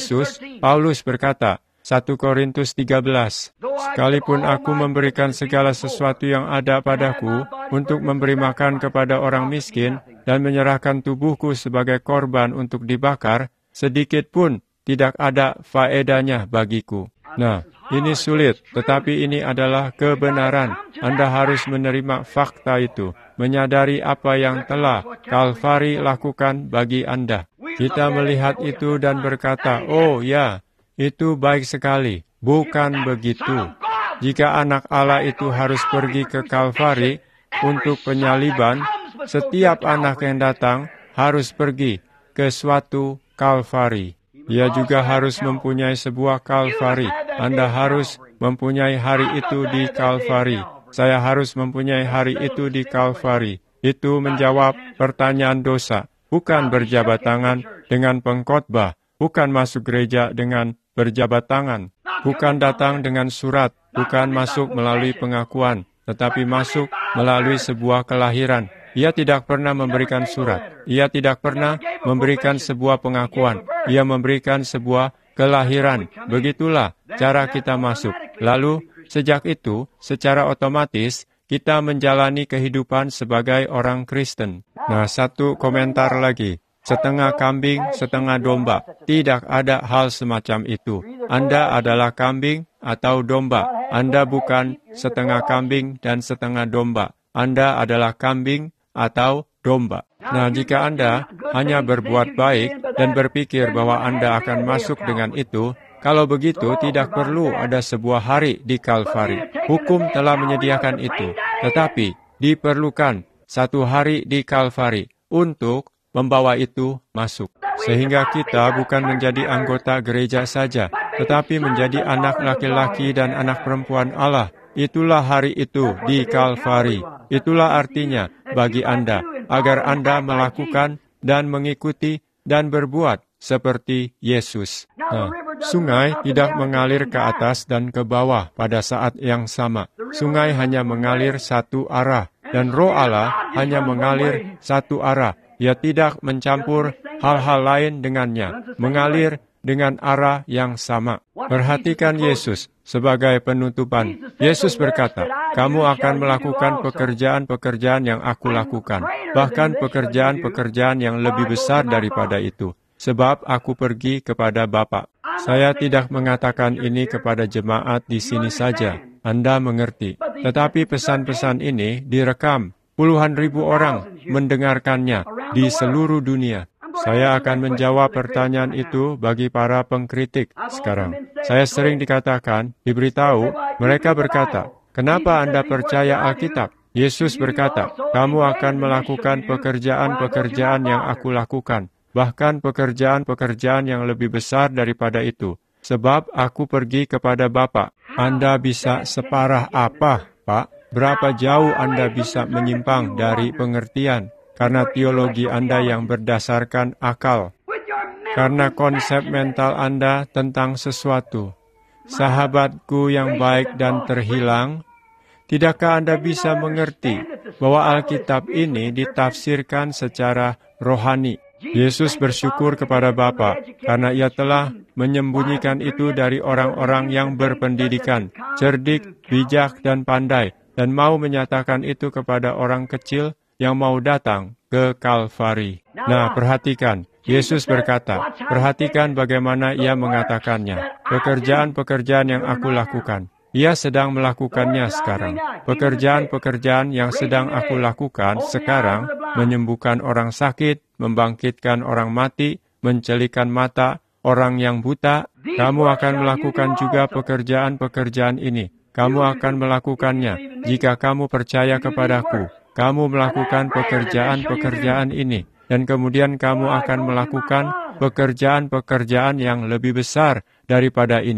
Paulus berkata, 1 Korintus 13, sekalipun aku memberikan segala sesuatu yang ada padaku untuk memberi makan kepada orang miskin dan menyerahkan tubuhku sebagai korban untuk dibakar, sedikit pun tidak ada faedahnya bagiku. Nah, ini sulit, tetapi ini adalah kebenaran. Anda harus menerima fakta itu, menyadari apa yang telah Kalvari lakukan bagi Anda. Kita melihat itu dan berkata, oh ya, itu baik sekali. Bukan begitu. Jika anak Allah itu harus pergi ke Kalvari untuk penyaliban, setiap anak yang datang harus pergi ke suatu Kalvari. Ia juga harus mempunyai sebuah Kalvari. Anda harus mempunyai hari itu di Kalvari. Saya harus mempunyai hari itu di Kalvari. Itu menjawab pertanyaan dosa. Bukan berjabat tangan dengan pengkhotbah. Bukan masuk gereja dengan berjabat tangan. Bukan datang dengan surat. Bukan masuk melalui pengakuan. Tetapi masuk melalui sebuah kelahiran. Ia tidak pernah memberikan surat. Ia tidak pernah memberikan sebuah pengakuan. Ia memberikan sebuah kelahiran. Begitulah cara kita masuk. Lalu, sejak itu, secara otomatis, kita menjalani kehidupan sebagai orang Kristen. Nah, satu komentar lagi. Setengah kambing, setengah domba. Tidak ada hal semacam itu. Anda adalah kambing atau domba. Anda bukan setengah kambing dan setengah domba. Anda adalah kambing atau domba. Nah, jika Anda hanya berbuat baik dan berpikir bahwa Anda akan masuk dengan itu, kalau begitu tidak perlu ada sebuah hari di Kalvari. Hukum telah menyediakan itu. Tetapi diperlukan satu hari di Kalvari untuk membawa itu masuk. Sehingga kita bukan menjadi anggota gereja saja, tetapi menjadi anak laki-laki dan anak perempuan Allah. Itulah hari itu di Kalvari. Itulah artinya bagi Anda, agar Anda melakukan dan mengikuti dan berbuat seperti Yesus. Nah, sungai tidak mengalir ke atas dan ke bawah pada saat yang sama. Sungai hanya mengalir satu arah, dan Roh Allah hanya mengalir satu arah. Ia tidak mencampur hal-hal lain dengannya, mengalir dengan arah yang sama. Perhatikan Yesus sebagai penutupan. Yesus berkata, kamu akan melakukan pekerjaan-pekerjaan yang aku lakukan, bahkan pekerjaan-pekerjaan yang lebih besar daripada itu, sebab aku pergi kepada Bapa. Saya tidak mengatakan ini kepada jemaat di sini saja, Anda mengerti. Tetapi pesan-pesan ini direkam. Puluhan ribu orang mendengarkannya di seluruh dunia. Saya akan menjawab pertanyaan itu bagi para pengkritik sekarang. Saya sering diberitahu, mereka berkata, kenapa Anda percaya Alkitab? Yesus berkata, kamu akan melakukan pekerjaan-pekerjaan yang aku lakukan, bahkan pekerjaan-pekerjaan yang lebih besar daripada itu, sebab aku pergi kepada Bapa. Anda bisa separah apa, Pak? Berapa jauh Anda bisa menyimpang dari pengertian karena teologi Anda yang berdasarkan akal, karena konsep mental Anda tentang sesuatu. Sahabatku yang baik dan terhilang, tidakkah Anda bisa mengerti bahwa Alkitab ini ditafsirkan secara rohani? Yesus bersyukur kepada Bapa karena Ia telah menyembunyikan itu dari orang-orang yang berpendidikan, cerdik, bijak, dan pandai, dan mau menyatakan itu kepada orang kecil yang mau datang ke Kalvari. Nah, perhatikan. Yesus berkata, perhatikan bagaimana Ia mengatakannya. Pekerjaan-pekerjaan yang aku lakukan. Ia sedang melakukannya sekarang. Pekerjaan-pekerjaan yang sedang aku lakukan sekarang, menyembuhkan orang sakit, membangkitkan orang mati, mencelikan mata orang yang buta. Kamu akan melakukan juga pekerjaan-pekerjaan ini. Kamu akan melakukannya jika kamu percaya kepadaku. Kamu melakukan pekerjaan-pekerjaan ini, dan kemudian kamu akan melakukan pekerjaan-pekerjaan yang lebih besar daripada ini.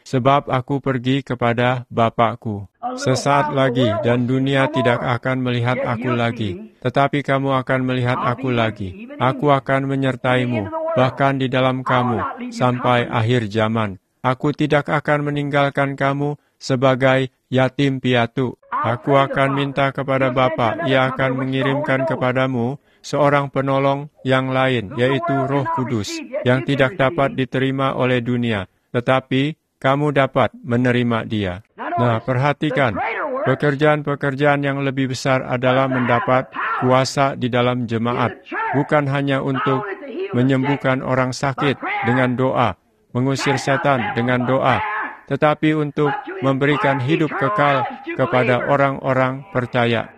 sebab aku pergi kepada Bapa-Ku. Sesaat lagi dan dunia tidak akan melihat aku lagi, tetapi kamu akan melihat aku lagi. Aku akan menyertaimu, bahkan di dalam kamu, sampai akhir zaman. Aku tidak akan meninggalkan kamu sebagai yatim piatu. Aku akan minta kepada Bapa, Ia akan mengirimkan kepadamu seorang penolong yang lain, yaitu Roh Kudus, yang tidak dapat diterima oleh dunia, tetapi kamu dapat menerima Dia. Nah, perhatikan, pekerjaan-pekerjaan yang lebih besar adalah mendapat kuasa di dalam jemaat, bukan hanya untuk menyembuhkan orang sakit dengan doa, mengusir setan dengan doa, tetapi untuk memberikan hidup kekal kepada orang-orang percaya.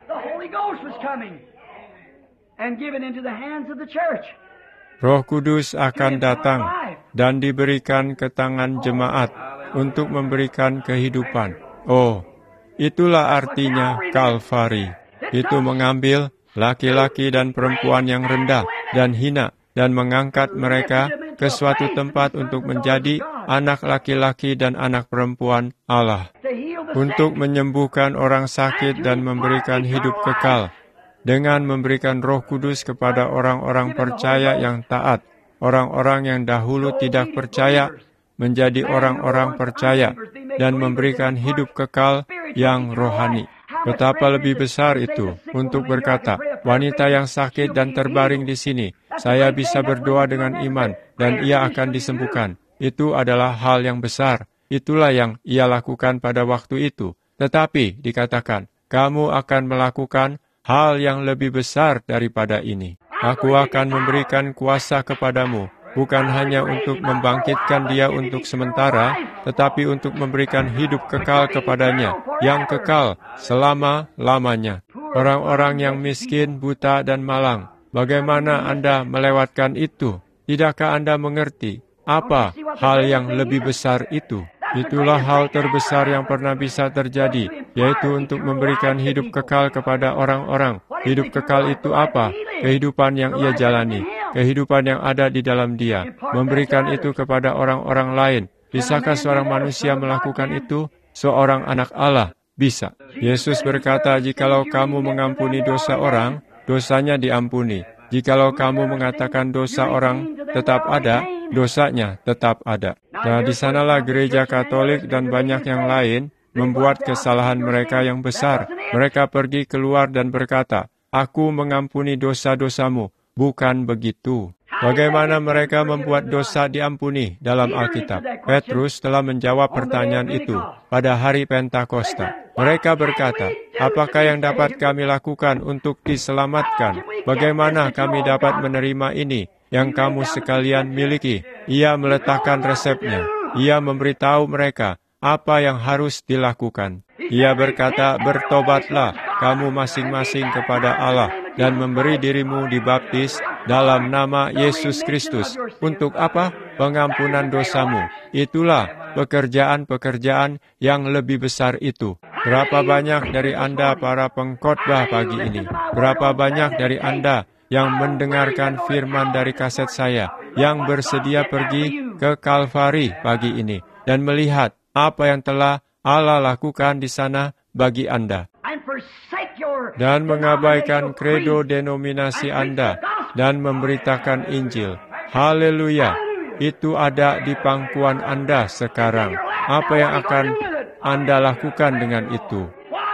Roh Kudus akan datang dan diberikan ke tangan jemaat untuk memberikan kehidupan. Oh, itulah artinya Kalvari. Itu mengambil laki-laki dan perempuan yang rendah dan hina dan mengangkat mereka ke suatu tempat untuk menjadi anak laki-laki dan anak perempuan Allah, untuk menyembuhkan orang sakit dan memberikan hidup kekal, dengan memberikan Roh Kudus kepada orang-orang percaya yang taat, orang-orang yang dahulu tidak percaya menjadi orang-orang percaya, dan memberikan hidup kekal yang rohani. Betapa lebih besar itu untuk berkata, wanita yang sakit dan terbaring di sini, saya bisa berdoa dengan iman dan ia akan disembuhkan. Itu adalah hal yang besar. Itulah yang ia lakukan pada waktu itu. Tetapi dikatakan, kamu akan melakukan hal yang lebih besar daripada ini. Aku akan memberikan kuasa kepadamu, bukan hanya untuk membangkitkan dia untuk sementara, tetapi untuk memberikan hidup kekal kepadanya, yang kekal selama-lamanya. Orang-orang yang miskin, buta, dan malang, bagaimana Anda melewatkan itu? Tidakkah Anda mengerti apa hal yang lebih besar itu? Itulah hal terbesar yang pernah bisa terjadi, yaitu untuk memberikan hidup kekal kepada orang-orang. Hidup kekal itu apa? Kehidupan yang ia jalani, kehidupan yang ada di dalam dia, memberikan itu kepada orang-orang lain. Bisakah seorang manusia melakukan itu? Seorang anak Allah bisa. Yesus berkata, jikalau kamu mengampuni dosa orang, dosanya diampuni. Jikalau kamu mengatakan dosa orang tetap ada, dosanya tetap ada. Nah, di sanalah gereja Katolik dan banyak yang lain membuat kesalahan mereka yang besar. Mereka pergi keluar dan berkata, aku mengampuni dosa-dosamu. Bukan begitu. Bagaimana mereka membuat dosa diampuni dalam Alkitab? Petrus telah menjawab pertanyaan itu pada hari Pentakosta. Mereka berkata, apakah yang dapat kami lakukan untuk diselamatkan? Bagaimana kami dapat menerima ini yang kamu sekalian miliki? Ia meletakkan resepnya. Ia memberitahu mereka apa yang harus dilakukan. Ia berkata, bertobatlah kamu masing-masing kepada Allah dan memberi dirimu dibaptis dalam nama Yesus Kristus. Untuk apa? Pengampunan dosamu. Itulah pekerjaan-pekerjaan yang lebih besar itu. Berapa banyak dari Anda para pengkhotbah pagi ini? Berapa banyak dari Anda yang mendengarkan firman dari kaset saya, yang bersedia pergi ke Kalvari pagi ini dan melihat apa yang telah Allah lakukan di sana bagi Anda, dan mengabaikan kredo denominasi Anda dan memberitakan Injil. Haleluya! Itu ada di pangkuan Anda sekarang. Apa yang akan Anda lakukan dengan itu?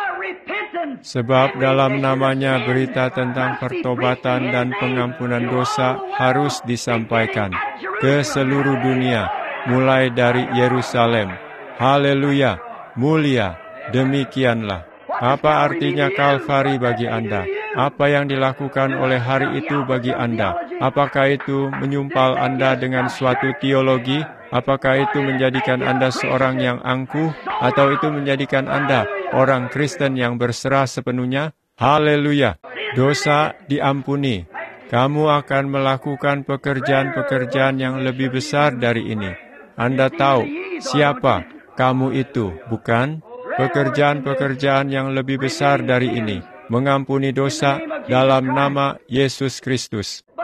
Sebab dalam namanya berita tentang pertobatan dan pengampunan dosa harus disampaikan ke seluruh dunia, mulai dari Yerusalem. Haleluya! Mulia! Demikianlah. Apa artinya Kalvari bagi Anda? Apa yang dilakukan oleh hari itu bagi Anda? Apakah itu menyumpal Anda dengan suatu teologi? Apakah itu menjadikan Anda seorang yang angkuh? Atau itu menjadikan Anda orang Kristen yang berserah sepenuhnya? Haleluya! Dosa diampuni. Kamu akan melakukan pekerjaan-pekerjaan yang lebih besar dari ini. Anda tahu siapa kamu itu, bukan? Pekerjaan-pekerjaan yang lebih besar dari ini, mengampuni dosa dalam nama Yesus Kristus.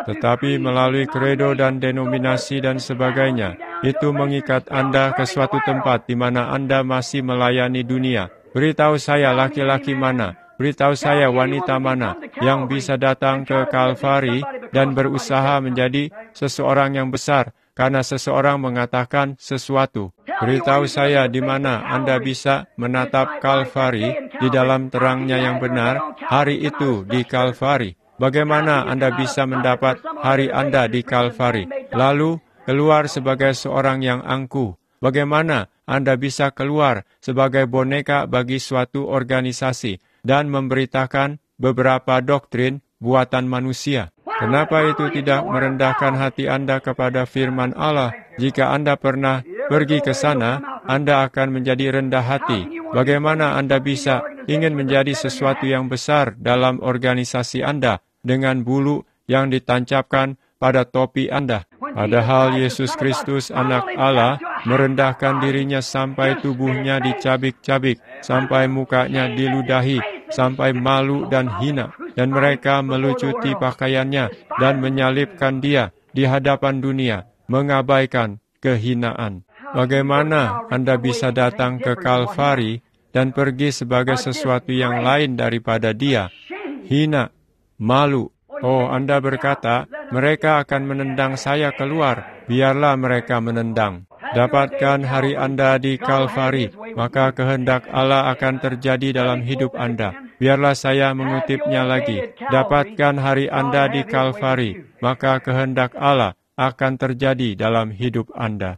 Tetapi melalui kredo dan denominasi dan sebagainya, itu mengikat Anda ke suatu tempat di mana Anda masih melayani dunia. Beritahu saya laki-laki mana, beritahu saya wanita mana yang bisa datang ke Kalvari dan berusaha menjadi seseorang yang besar karena seseorang mengatakan sesuatu. Beritahu saya di mana Anda bisa menatap Kalvari di dalam terangnya yang benar, hari itu di Kalvari. Bagaimana Anda bisa mendapat hari Anda di Kalvari, lalu keluar sebagai seorang yang angkuh? Bagaimana Anda bisa keluar sebagai boneka bagi suatu organisasi dan memberitakan beberapa doktrin buatan manusia? Kenapa itu tidak merendahkan hati Anda kepada firman Allah? Jika Anda pernah pergi ke sana, Anda akan menjadi rendah hati. Bagaimana Anda bisa ingin menjadi sesuatu yang besar dalam organisasi Anda dengan bulu yang ditancapkan pada topi Anda? Padahal Yesus Kristus anak Allah merendahkan dirinya sampai tubuhnya dicabik-cabik, sampai mukanya diludahi, sampai malu dan hina, dan mereka melucuti pakaiannya dan menyalibkan dia di hadapan dunia, mengabaikan kehinaan. Bagaimana Anda bisa datang ke Kalvari dan pergi sebagai sesuatu yang lain daripada dia? Hina, malu. Oh, Anda berkata, mereka akan menendang saya keluar. Biarlah mereka menendang. Dapatkan hari Anda di Kalvari, maka kehendak Allah akan terjadi dalam hidup Anda. Biarlah saya mengutipnya lagi. Dapatkan hari Anda di Kalvari, maka kehendak Allah akan terjadi dalam hidup Anda.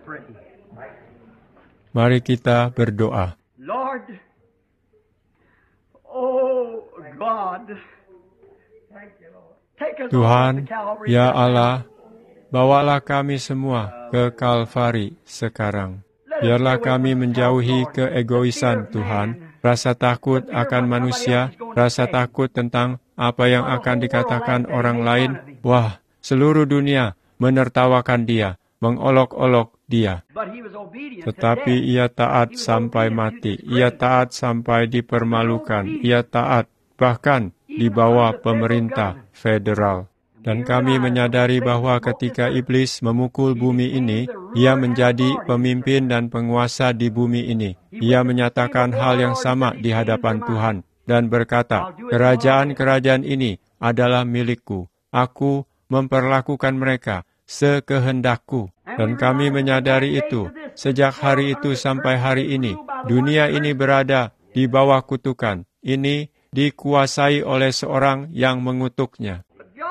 Mari kita berdoa. Lord, oh God, Tuhan, ya Allah, bawalah kami semua ke Kalvari sekarang. Biarlah kami menjauhi keegoisan, Tuhan, rasa takut akan manusia, rasa takut tentang apa yang akan dikatakan orang lain. Wah, seluruh dunia menertawakan dia, mengolok-olok dia. Tetapi ia taat sampai mati, ia taat sampai dipermalukan, ia taat bahkan di bawah pemerintah federal. Dan kami menyadari bahwa ketika iblis memukul bumi ini, ia menjadi pemimpin dan penguasa di bumi ini. Ia menyatakan hal yang sama di hadapan Tuhan dan berkata, kerajaan-kerajaan ini adalah milikku. Aku memperlakukan mereka sekehendakku. Dan kami menyadari itu. Sejak hari itu sampai hari ini, dunia ini berada di bawah kutukan. Ini dikuasai oleh seorang yang mengutuknya.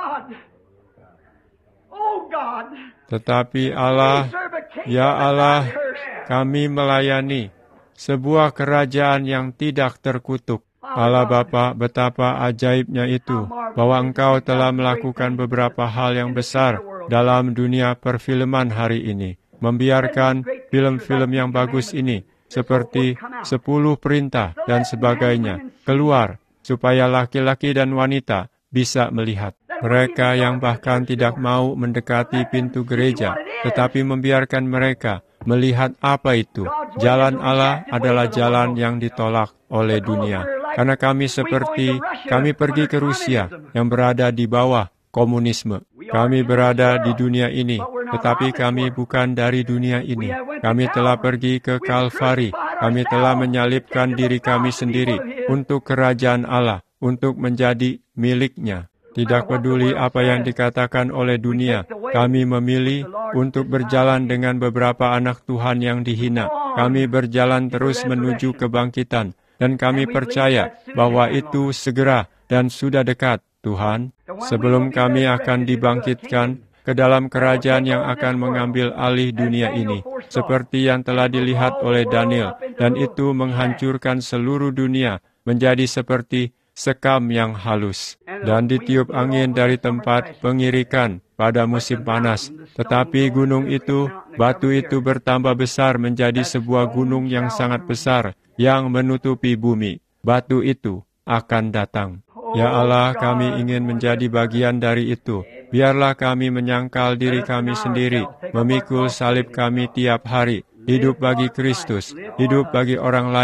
Tetapi Allah, ya Allah, kami melayani sebuah kerajaan yang tidak terkutuk. Allah Bapa, betapa ajaibnya itu, bahwa Engkau telah melakukan beberapa hal yang besar dalam dunia perfilman hari ini. Membiarkan film-film yang bagus ini, seperti 10 perintah dan sebagainya, keluar, supaya laki-laki dan wanita bisa melihat. Mereka yang bahkan tidak mau mendekati pintu gereja, tetapi membiarkan mereka melihat apa itu. Jalan Allah adalah jalan yang ditolak oleh dunia. Karena kami pergi ke Rusia yang berada di bawah komunisme. Kami berada di dunia ini, tetapi kami bukan dari dunia ini. Kami telah pergi ke Kalvari. Kami telah menyalibkan diri kami sendiri untuk kerajaan Allah, untuk menjadi miliknya. Tidak peduli apa yang dikatakan oleh dunia, kami memilih untuk berjalan dengan beberapa anak Tuhan yang dihina. Kami berjalan terus menuju kebangkitan, dan kami percaya bahwa itu segera dan sudah dekat, Tuhan. Sebelum kami akan dibangkitkan ke dalam kerajaan yang akan mengambil alih dunia ini, seperti yang telah dilihat oleh Daniel, dan itu menghancurkan seluruh dunia menjadi seperti sekam yang halus, dan ditiup angin dari tempat pengirikan pada musim panas. Tetapi gunung itu, batu itu bertambah besar menjadi sebuah gunung yang sangat besar, yang menutupi bumi. Batu itu akan datang. Ya Allah, kami ingin menjadi bagian dari itu. Biarlah kami menyangkal diri kami sendiri, memikul salib kami tiap hari, hidup bagi Kristus, hidup bagi orang lain,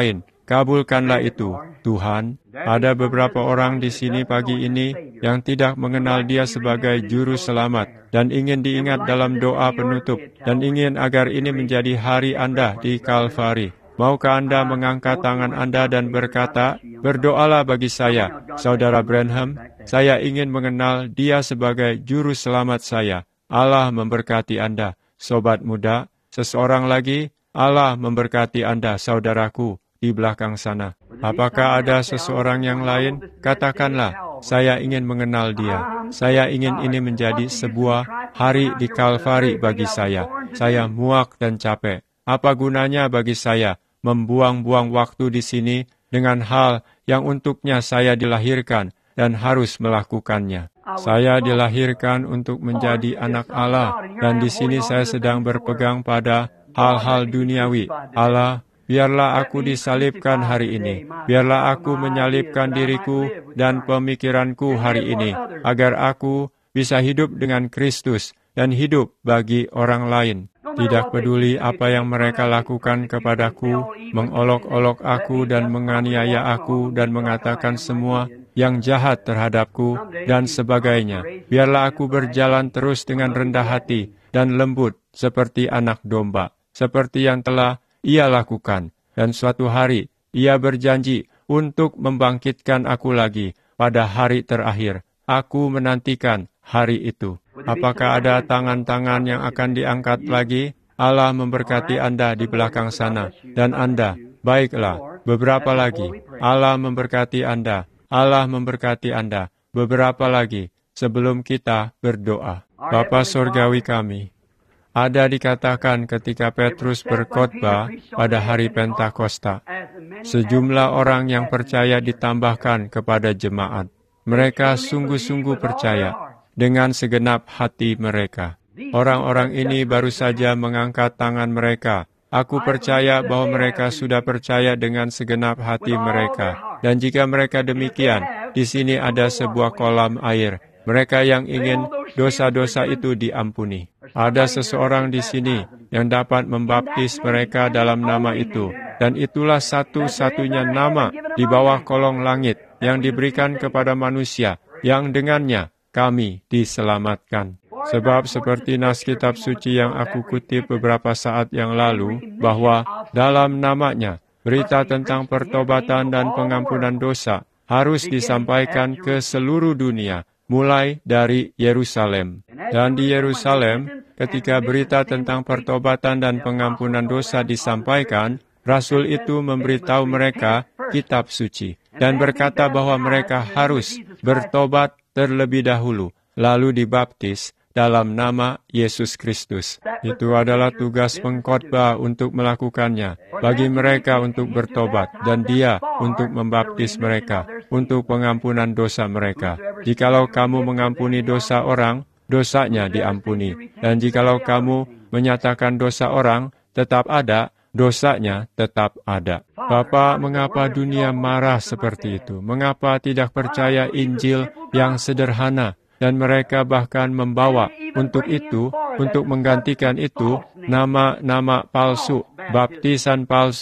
kabulkanlah itu, Tuhan. Ada beberapa orang di sini pagi ini yang tidak mengenal Dia sebagai Juru Selamat dan ingin diingat dalam doa penutup dan ingin agar ini menjadi hari Anda di Kalvari. Maukah Anda mengangkat tangan Anda dan berkata, "Berdoalah bagi saya, Saudara Branham, saya ingin mengenal Dia sebagai Juru Selamat saya." Allah memberkati Anda, sobat muda. Seseorang lagi, Allah memberkati Anda, saudaraku, di belakang sana. Apakah ada seseorang yang lain? Katakanlah, saya ingin mengenal Dia. Saya ingin ini menjadi sebuah hari di Kalvari bagi saya. Saya muak dan capek. Apa gunanya bagi saya membuang-buang waktu di sini dengan hal yang untuknya saya dilahirkan dan harus melakukannya? Saya dilahirkan untuk menjadi anak Allah, dan di sini saya sedang berpegang pada hal-hal duniawi. Allah, biarlah aku disalibkan hari ini. Biarlah aku menyalibkan diriku dan pemikiranku hari ini, agar aku bisa hidup dengan Kristus dan hidup bagi orang lain. Tidak peduli apa yang mereka lakukan kepadaku, mengolok-olok aku dan menganiaya aku dan mengatakan semua yang jahat terhadapku dan sebagainya. Biarlah aku berjalan terus dengan rendah hati dan lembut seperti anak domba, seperti yang telah Ia lakukan. Dan suatu hari, Ia berjanji untuk membangkitkan aku lagi pada hari terakhir. Aku menantikan hari itu. Apakah ada tangan-tangan yang akan diangkat lagi? Allah memberkati Anda di belakang sana. Dan Anda, baiklah, beberapa lagi. Allah memberkati Anda. Allah memberkati Anda. Beberapa lagi sebelum kita berdoa. Bapa Surgawi kami, ada dikatakan ketika Petrus berkhotbah pada hari Pentakosta, sejumlah orang yang percaya ditambahkan kepada jemaat. Mereka sungguh-sungguh percaya dengan segenap hati mereka. Orang-orang ini baru saja mengangkat tangan mereka. Aku percaya bahwa mereka sudah percaya dengan segenap hati mereka. Dan jika mereka demikian, di sini ada sebuah kolam air. Mereka yang ingin dosa-dosa itu diampuni. Ada seseorang di sini yang dapat membaptis mereka dalam nama itu. Dan itulah satu-satunya nama di bawah kolong langit yang diberikan kepada manusia, yang dengannya kami diselamatkan. Sebab seperti nas kitab suci yang aku kutip beberapa saat yang lalu, bahwa dalam namanya berita tentang pertobatan dan pengampunan dosa harus disampaikan ke seluruh dunia, mulai dari Yerusalem. Dan di Yerusalem, ketika berita tentang pertobatan dan pengampunan dosa disampaikan, Rasul itu memberitahu mereka kitab suci dan berkata bahwa mereka harus bertobat terlebih dahulu, lalu dibaptis dalam nama Yesus Kristus. Itu adalah tugas pengkhotbah untuk melakukannya, bagi mereka untuk bertobat, dan Dia untuk membaptis mereka, untuk pengampunan dosa mereka. Jikalau kamu mengampuni dosa orang, dosanya diampuni. Dan jikalau kamu menyatakan dosa orang tetap ada, dosanya tetap ada. Bapa, mengapa dunia marah seperti itu? Mengapa tidak percaya Injil yang sederhana? Dan mereka bahkan membawa untuk itu, untuk menggantikan itu, nama-nama palsu, baptisan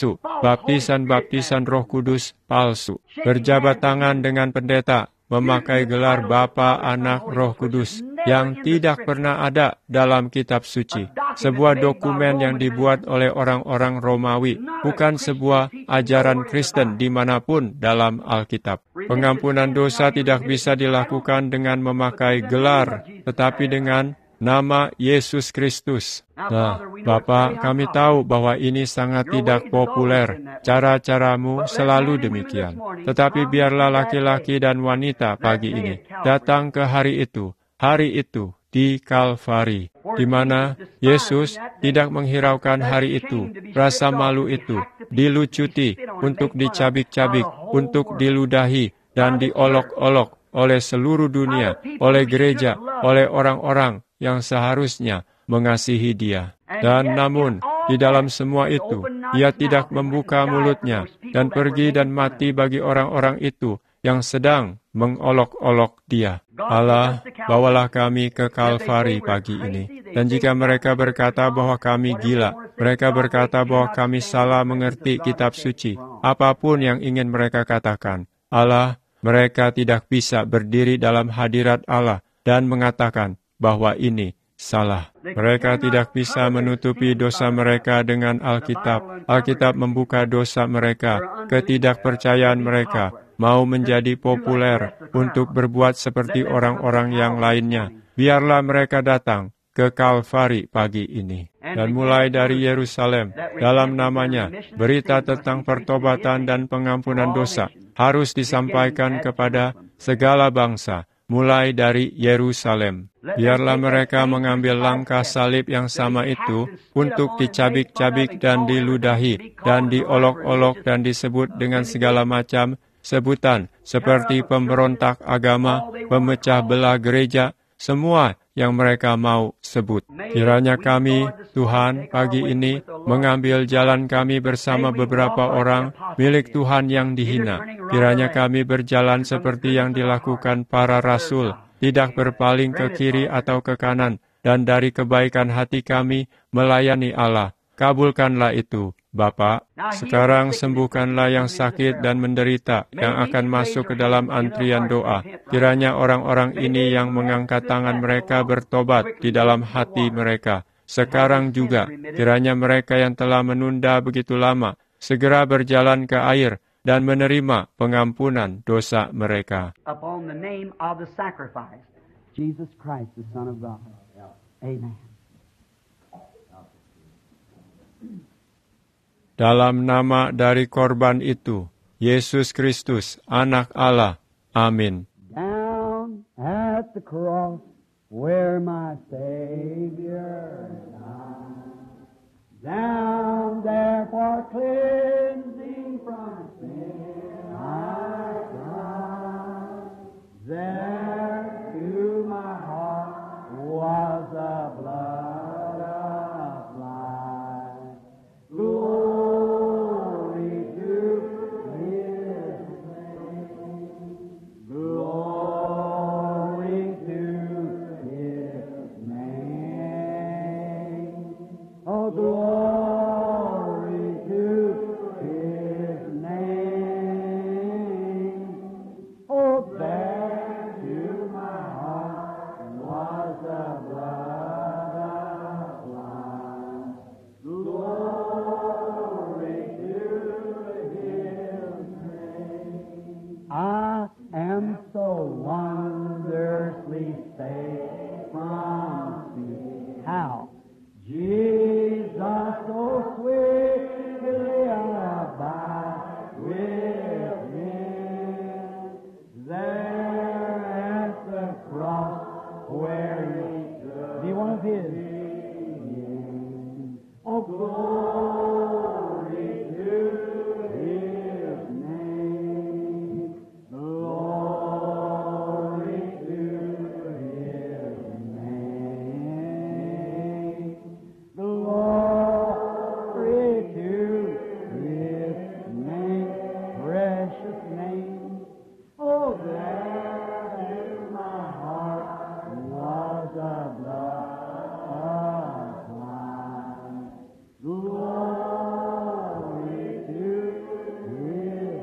Roh Kudus palsu. Berjabat tangan dengan pendeta, memakai gelar Bapa, Anak, Roh Kudus, yang tidak pernah ada dalam kitab suci. Sebuah dokumen yang dibuat oleh orang-orang Romawi, bukan sebuah ajaran Kristen dimanapun dalam Alkitab. Pengampunan dosa tidak bisa dilakukan dengan memakai gelar, tetapi dengan nama Yesus Kristus. Nah, Bapa, kami tahu bahwa ini sangat tidak populer. Cara-caramu selalu demikian. Tetapi biarlah laki-laki dan wanita pagi ini datang ke hari itu di Kalvari, di mana Yesus tidak menghiraukan hari itu, rasa malu itu, dilucuti, untuk dicabik-cabik, untuk diludahi, dan diolok-olok oleh seluruh dunia, oleh gereja, oleh orang-orang yang seharusnya mengasihi Dia. Dan namun, di dalam semua itu, Ia tidak membuka mulutnya dan pergi dan mati bagi orang-orang itu yang sedang mengolok-olok Dia. Allah, bawalah kami ke Kalvari pagi ini. Dan jika mereka berkata bahwa kami gila, Mereka berkata bahwa kami salah mengerti kitab suci. Apapun yang ingin mereka katakan, Allah, mereka tidak bisa berdiri dalam hadirat Allah dan mengatakan bahwa ini salah. Mereka tidak bisa menutupi dosa mereka dengan Alkitab. Alkitab membuka dosa mereka, ketidakpercayaan mereka, mau menjadi populer untuk berbuat seperti orang-orang yang lainnya. Biarlah mereka datang ke Kalvari pagi ini. Dan mulai dari Yerusalem, dalam namanya, berita tentang pertobatan dan pengampunan dosa harus disampaikan kepada segala bangsa, mulai dari Yerusalem. Biarlah mereka mengambil langkah salib yang sama itu untuk dicabik-cabik dan diludahi, dan diolok-olok dan disebut dengan segala macam sebutan seperti pemberontak agama, pemecah belah gereja, semua yang mereka mau sebut. Kiranya kami, Tuhan, pagi ini mengambil jalan kami bersama beberapa orang milik Tuhan yang dihina. Kiranya kami berjalan seperti yang dilakukan para rasul, tidak berpaling ke kiri atau ke kanan, dan dari kebaikan hati kami melayani Allah. Kabulkanlah itu, Bapa. Sekarang sembuhkanlah yang sakit dan menderita yang akan masuk ke dalam antrian doa. Kiranya orang-orang ini yang mengangkat tangan mereka bertobat di dalam hati mereka. Sekarang juga, kiranya mereka yang telah menunda begitu lama segera berjalan ke air dan menerima pengampunan dosa mereka. Upon the name of the sacrifice, Jesus Christ, the Son of God. Amen. Dalam nama dari korban itu, Yesus Kristus, Anak Allah. Amin. Down at the cross where my Savior died, down there for cleansing from sin I cried, there to my heart was the blood applied. Glory to His name. Glory to His name. Oh, glory to His name. Oh, there to my heart was the blood applied. Glory to His name. I am so wondrously saved from sin. How? Jesus so sweetly abide within. There at the cross where He stood. Be one of His. Oh, glory to His name. Glory to His name. Glory to His name. Precious name. Oh, there in my heart was a blood applied. Glory to His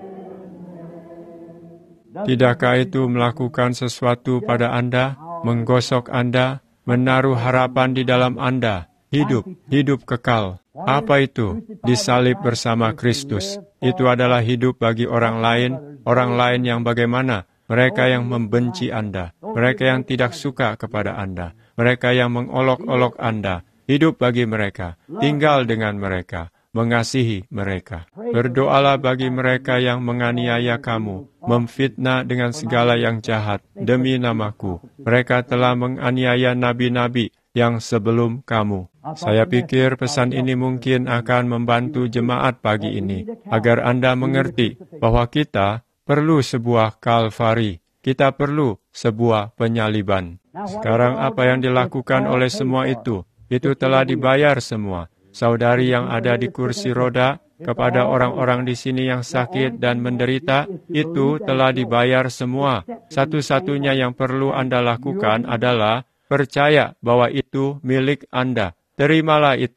name. Tidakkah itu melakukan sesuatu pada Anda, menggosok Anda, menaruh harapan di dalam Anda, hidup kekal? Apa itu? Disalib bersama Kristus. Itu adalah hidup bagi orang lain yang bagaimana? Mereka yang membenci Anda, mereka yang tidak suka kepada Anda, mereka yang mengolok-olok Anda, hidup bagi mereka, tinggal dengan mereka, mengasihi mereka. Berdoalah bagi mereka yang menganiaya kamu, memfitnah dengan segala yang jahat demi namaku. Mereka telah menganiaya nabi-nabi yang sebelum kamu. Saya pikir pesan ini mungkin akan membantu jemaat pagi ini, agar Anda mengerti bahwa kita perlu sebuah Kalvari. Kita perlu sebuah penyaliban. Sekarang apa yang dilakukan oleh semua itu telah dibayar semua. Saudari yang ada di kursi roda, kepada orang-orang di sini yang sakit dan menderita, itu telah dibayar semua. Satu-satunya yang perlu Anda lakukan adalah percaya bahwa itu milik Anda. Terimalah itu,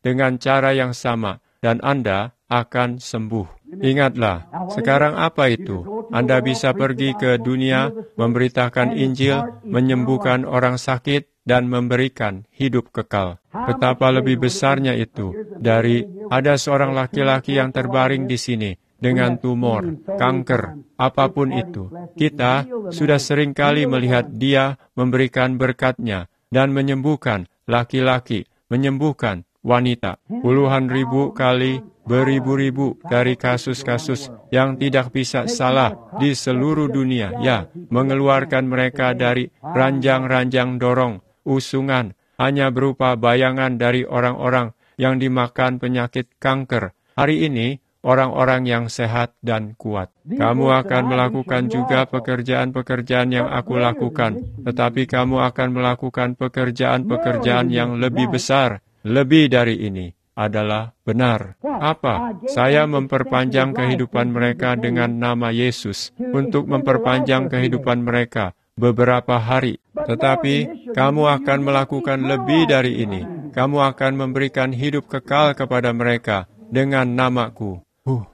dengan cara yang sama, dan Anda akan sembuh. Ingatlah, sekarang apa itu? Anda bisa pergi ke dunia, memberitakan Injil, menyembuhkan orang sakit, dan memberikan hidup kekal. Betapa lebih besarnya itu dari ada seorang laki-laki yang terbaring di sini dengan tumor, kanker, apapun itu. Kita sudah sering kali melihat Dia memberikan berkat-Nya dan menyembuhkan laki-laki, menyembuhkan wanita. Puluhan ribu kali, beribu-ribu dari kasus-kasus yang tidak bisa salah di seluruh dunia, ya, mengeluarkan mereka dari ranjang-ranjang dorong, usungan, hanya berupa bayangan dari orang-orang yang dimakan penyakit kanker. Hari ini, orang-orang yang sehat dan kuat. Kamu akan melakukan juga pekerjaan-pekerjaan yang aku lakukan, tetapi kamu akan melakukan pekerjaan-pekerjaan yang lebih besar. Lebih dari ini adalah benar. Apa? Saya memperpanjang kehidupan mereka dengan nama Yesus untuk memperpanjang kehidupan mereka beberapa hari. Tetapi kamu akan melakukan lebih dari ini. Kamu akan memberikan hidup kekal kepada mereka dengan namaku.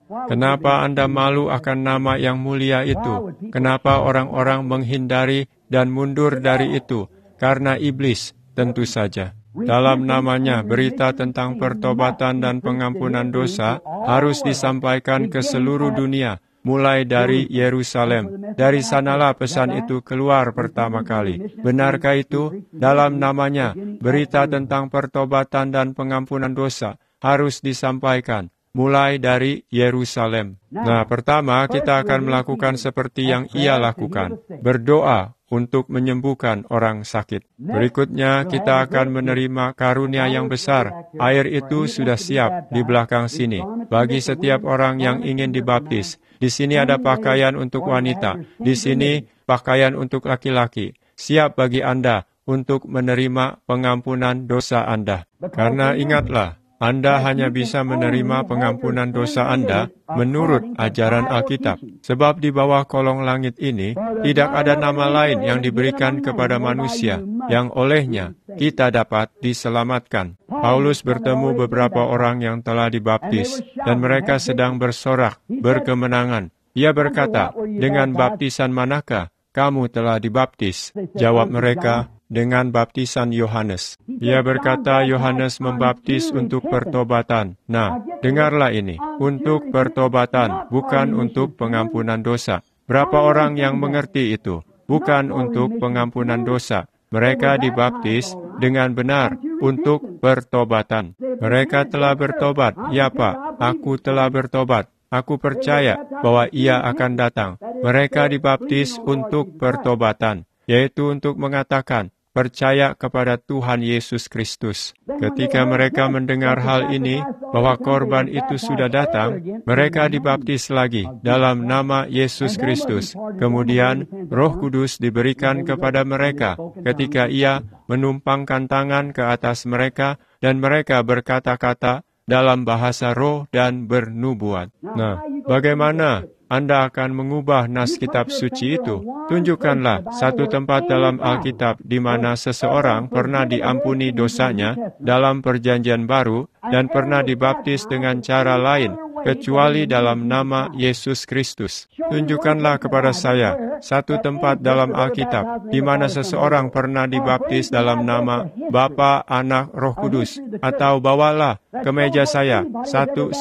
Kenapa Anda malu akan nama yang mulia itu? Kenapa orang-orang menghindari dan mundur dari itu? Karena iblis, tentu saja. Dalam namanya, berita tentang pertobatan dan pengampunan dosa harus disampaikan ke seluruh dunia, mulai dari Yerusalem. Dari sanalah pesan itu keluar pertama kali. Benarkah itu? Dalam namanya, berita tentang pertobatan dan pengampunan dosa harus disampaikan, mulai dari Yerusalem. Nah, pertama kita akan melakukan seperti yang Ia lakukan, berdoa untuk menyembuhkan orang sakit. Berikutnya, kita akan menerima karunia yang besar. Air itu sudah siap di belakang sini, bagi setiap orang yang ingin dibaptis. Di sini ada pakaian untuk wanita, di sini pakaian untuk laki-laki. Siap bagi Anda untuk menerima pengampunan dosa Anda. Karena ingatlah, Anda hanya bisa menerima pengampunan dosa Anda menurut ajaran Alkitab. Sebab di bawah kolong langit ini, tidak ada nama lain yang diberikan kepada manusia, yang olehnya kita dapat diselamatkan. Paulus bertemu beberapa orang yang telah dibaptis, dan mereka sedang bersorak, berkemenangan. Ia berkata, dengan baptisan manakah kamu telah dibaptis? Jawab mereka, dengan baptisan Yohanes. Ia berkata Yohanes membaptis untuk pertobatan. Nah, dengarlah ini, untuk pertobatan, bukan untuk pengampunan dosa. Berapa orang yang mengerti itu? Bukan untuk pengampunan dosa. Mereka dibaptis dengan benar untuk pertobatan. Mereka telah bertobat. Ya Pak, aku telah bertobat. Aku percaya bahwa Ia akan datang. Mereka dibaptis untuk pertobatan, yaitu untuk mengatakan, percaya kepada Tuhan Yesus Kristus. Ketika mereka mendengar hal ini, bahwa korban itu sudah datang, mereka dibaptis lagi dalam nama Yesus Kristus. Kemudian, Roh Kudus diberikan kepada mereka ketika Ia menumpangkan tangan ke atas mereka, dan mereka berkata-kata dalam bahasa roh dan bernubuat. Nah, bagaimana Anda akan mengubah nas kitab suci itu? Tunjukkanlah satu tempat dalam Alkitab di mana seseorang pernah diampuni dosanya dalam Perjanjian Baru dan pernah dibaptis dengan cara lain, kecuali dalam nama Yesus Kristus. Tunjukkanlah kepada saya satu tempat dalam Alkitab di mana seseorang pernah dibaptis dalam nama Bapa, Anak, Roh Kudus, atau bawalah ke meja saya satu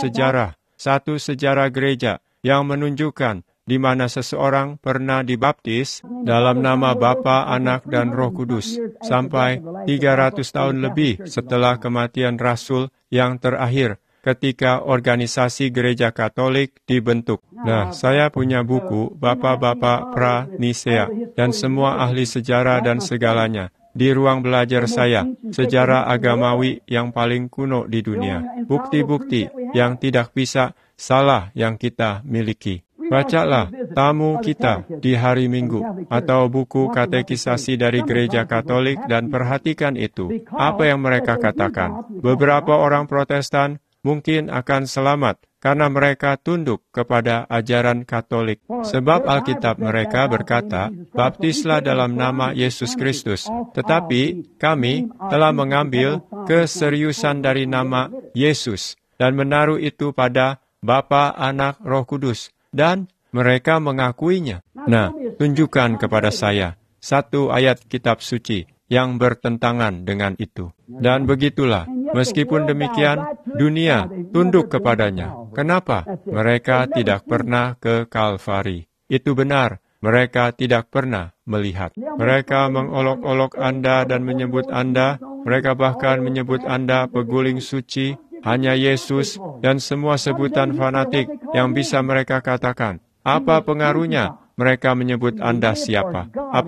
sejarah gereja yang menunjukkan di mana seseorang pernah dibaptis dalam nama Bapa, Anak, dan Roh Kudus sampai 300 tahun lebih setelah kematian Rasul yang terakhir ketika organisasi gereja Katolik dibentuk. Nah, saya punya buku Bapak-Bapak Pra-Nisea dan semua ahli sejarah dan segalanya di ruang belajar saya, sejarah agamawi yang paling kuno di dunia. Bukti-bukti yang tidak bisa salah yang kita miliki. Bacalah tamu kita di hari Minggu atau buku katekisasi dari gereja Katolik dan perhatikan itu. Apa yang mereka katakan? Beberapa orang Protestan mungkin akan selamat karena mereka tunduk kepada ajaran Katolik. Sebab Alkitab mereka berkata, baptislah dalam nama Yesus Kristus. Tetapi kami telah mengambil keseriusan dari nama Yesus dan menaruh itu pada Bapa, Anak, Roh Kudus. Dan mereka mengakuinya. Nah, tunjukkan kepada saya satu ayat kitab suci yang bertentangan dengan itu. Dan begitulah, meskipun demikian, dunia tunduk kepadanya. Kenapa? Mereka tidak pernah ke Kalvari. Itu benar, mereka tidak pernah melihat. Mereka mengolok-olok Anda dan menyebut Anda, mereka bahkan menyebut Anda peguling suci, hanya Yesus, dan semua sebutan fanatik yang bisa mereka katakan. Apa pengaruhnya? Mereka menyebut Anda siapa?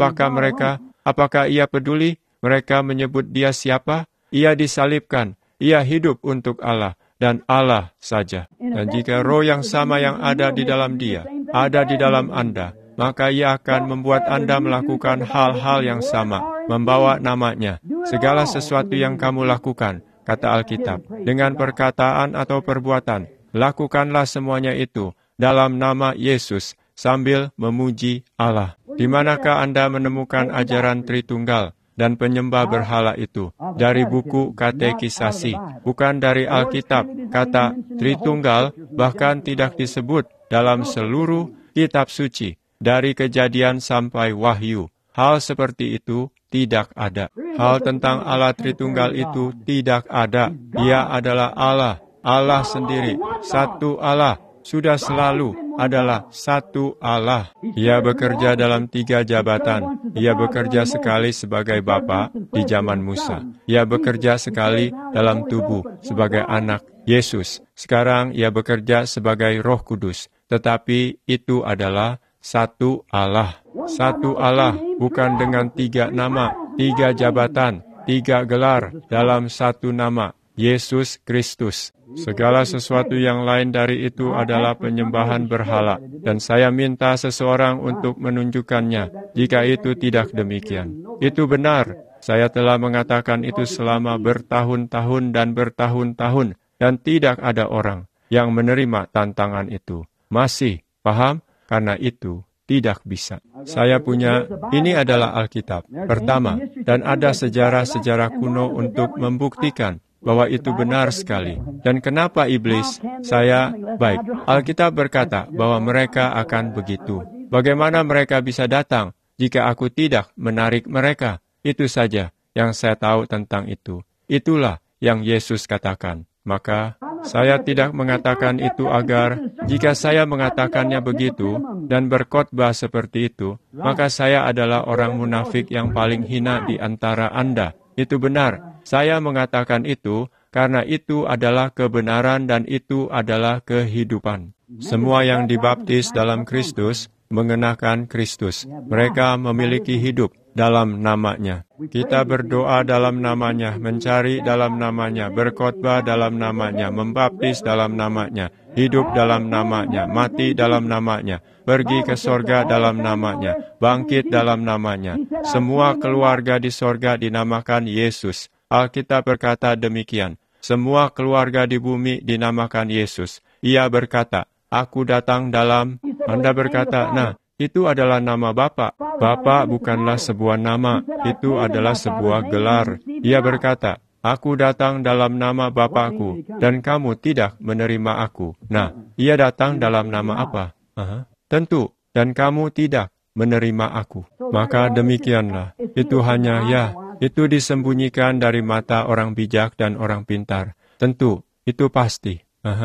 Apakah ia peduli? Mereka menyebut dia siapa? Ia disalibkan, ia hidup untuk Allah, dan Allah saja. Dan jika roh yang sama yang ada di dalam dia, ada di dalam Anda, maka ia akan membuat Anda melakukan hal-hal yang sama, membawa namanya. Segala sesuatu yang kamu lakukan, kata Alkitab, dengan perkataan atau perbuatan, lakukanlah semuanya itu dalam nama Yesus, sambil memuji Allah. Di manakah Anda menemukan ajaran Tritunggal dan penyembah berhala itu? Dari buku katekisasi, bukan dari Alkitab. Kata Tritunggal bahkan tidak disebut dalam seluruh kitab suci, dari Kejadian sampai Wahyu. Hal seperti itu tidak ada. Hal tentang Allah Tritunggal itu tidak ada. Ia adalah Allah, Allah sendiri, satu Allah. Sudah selalu adalah satu Allah. Ia bekerja dalam 3 jabatan. Ia bekerja sekali sebagai Bapa di zaman Musa. Ia bekerja sekali dalam tubuh sebagai anak Yesus. Sekarang ia bekerja sebagai Roh Kudus. Tetapi itu adalah satu Allah. Satu Allah, bukan dengan 3 nama, 3 jabatan, 3 gelar dalam satu nama, Yesus Kristus. Segala sesuatu yang lain dari itu adalah penyembahan berhala, dan saya minta seseorang untuk menunjukkannya jika itu tidak demikian. Itu benar, saya telah mengatakan itu selama bertahun-tahun dan bertahun-tahun, dan tidak ada orang yang menerima tantangan itu. Masih, paham? Karena itu tidak bisa. Saya punya, ini adalah Alkitab, pertama, dan ada sejarah-sejarah kuno untuk membuktikan bahwa itu benar sekali. Dan kenapa iblis? Baik, Alkitab berkata bahwa mereka akan begitu. Bagaimana mereka bisa datang jika aku tidak menarik mereka? Itu saja yang saya tahu tentang itu. Itulah yang Yesus katakan. Maka, saya tidak mengatakan itu agar, jika saya mengatakannya begitu dan berkhotbah seperti itu, maka saya adalah orang munafik yang paling hina di antara Anda. Itu benar. Saya mengatakan itu karena itu adalah kebenaran dan itu adalah kehidupan. Semua yang dibaptis dalam Kristus mengenakan Kristus. Mereka memiliki hidup dalam nama-Nya. Kita berdoa dalam nama-Nya, mencari dalam nama-Nya, berkhotbah dalam nama-Nya, membaptis dalam nama-Nya, hidup dalam nama-Nya, mati dalam nama-Nya, pergi ke sorga dalam nama-Nya, bangkit dalam nama-Nya. Semua keluarga di sorga dinamakan Yesus. Alkitab berkata demikian. Semua keluarga di bumi dinamakan Yesus. Ia berkata, aku datang dalam... Anda berkata, nah, itu adalah nama Bapa. Bapa bukanlah sebuah nama, itu adalah sebuah gelar. Ia berkata, aku datang dalam nama Bapakku, dan kamu tidak menerima aku. Nah, ia datang dalam nama apa? Tentu, dan kamu tidak menerima aku. Maka demikianlah, itu hanya itu disembunyikan dari mata orang bijak dan orang pintar. Tentu, itu pasti.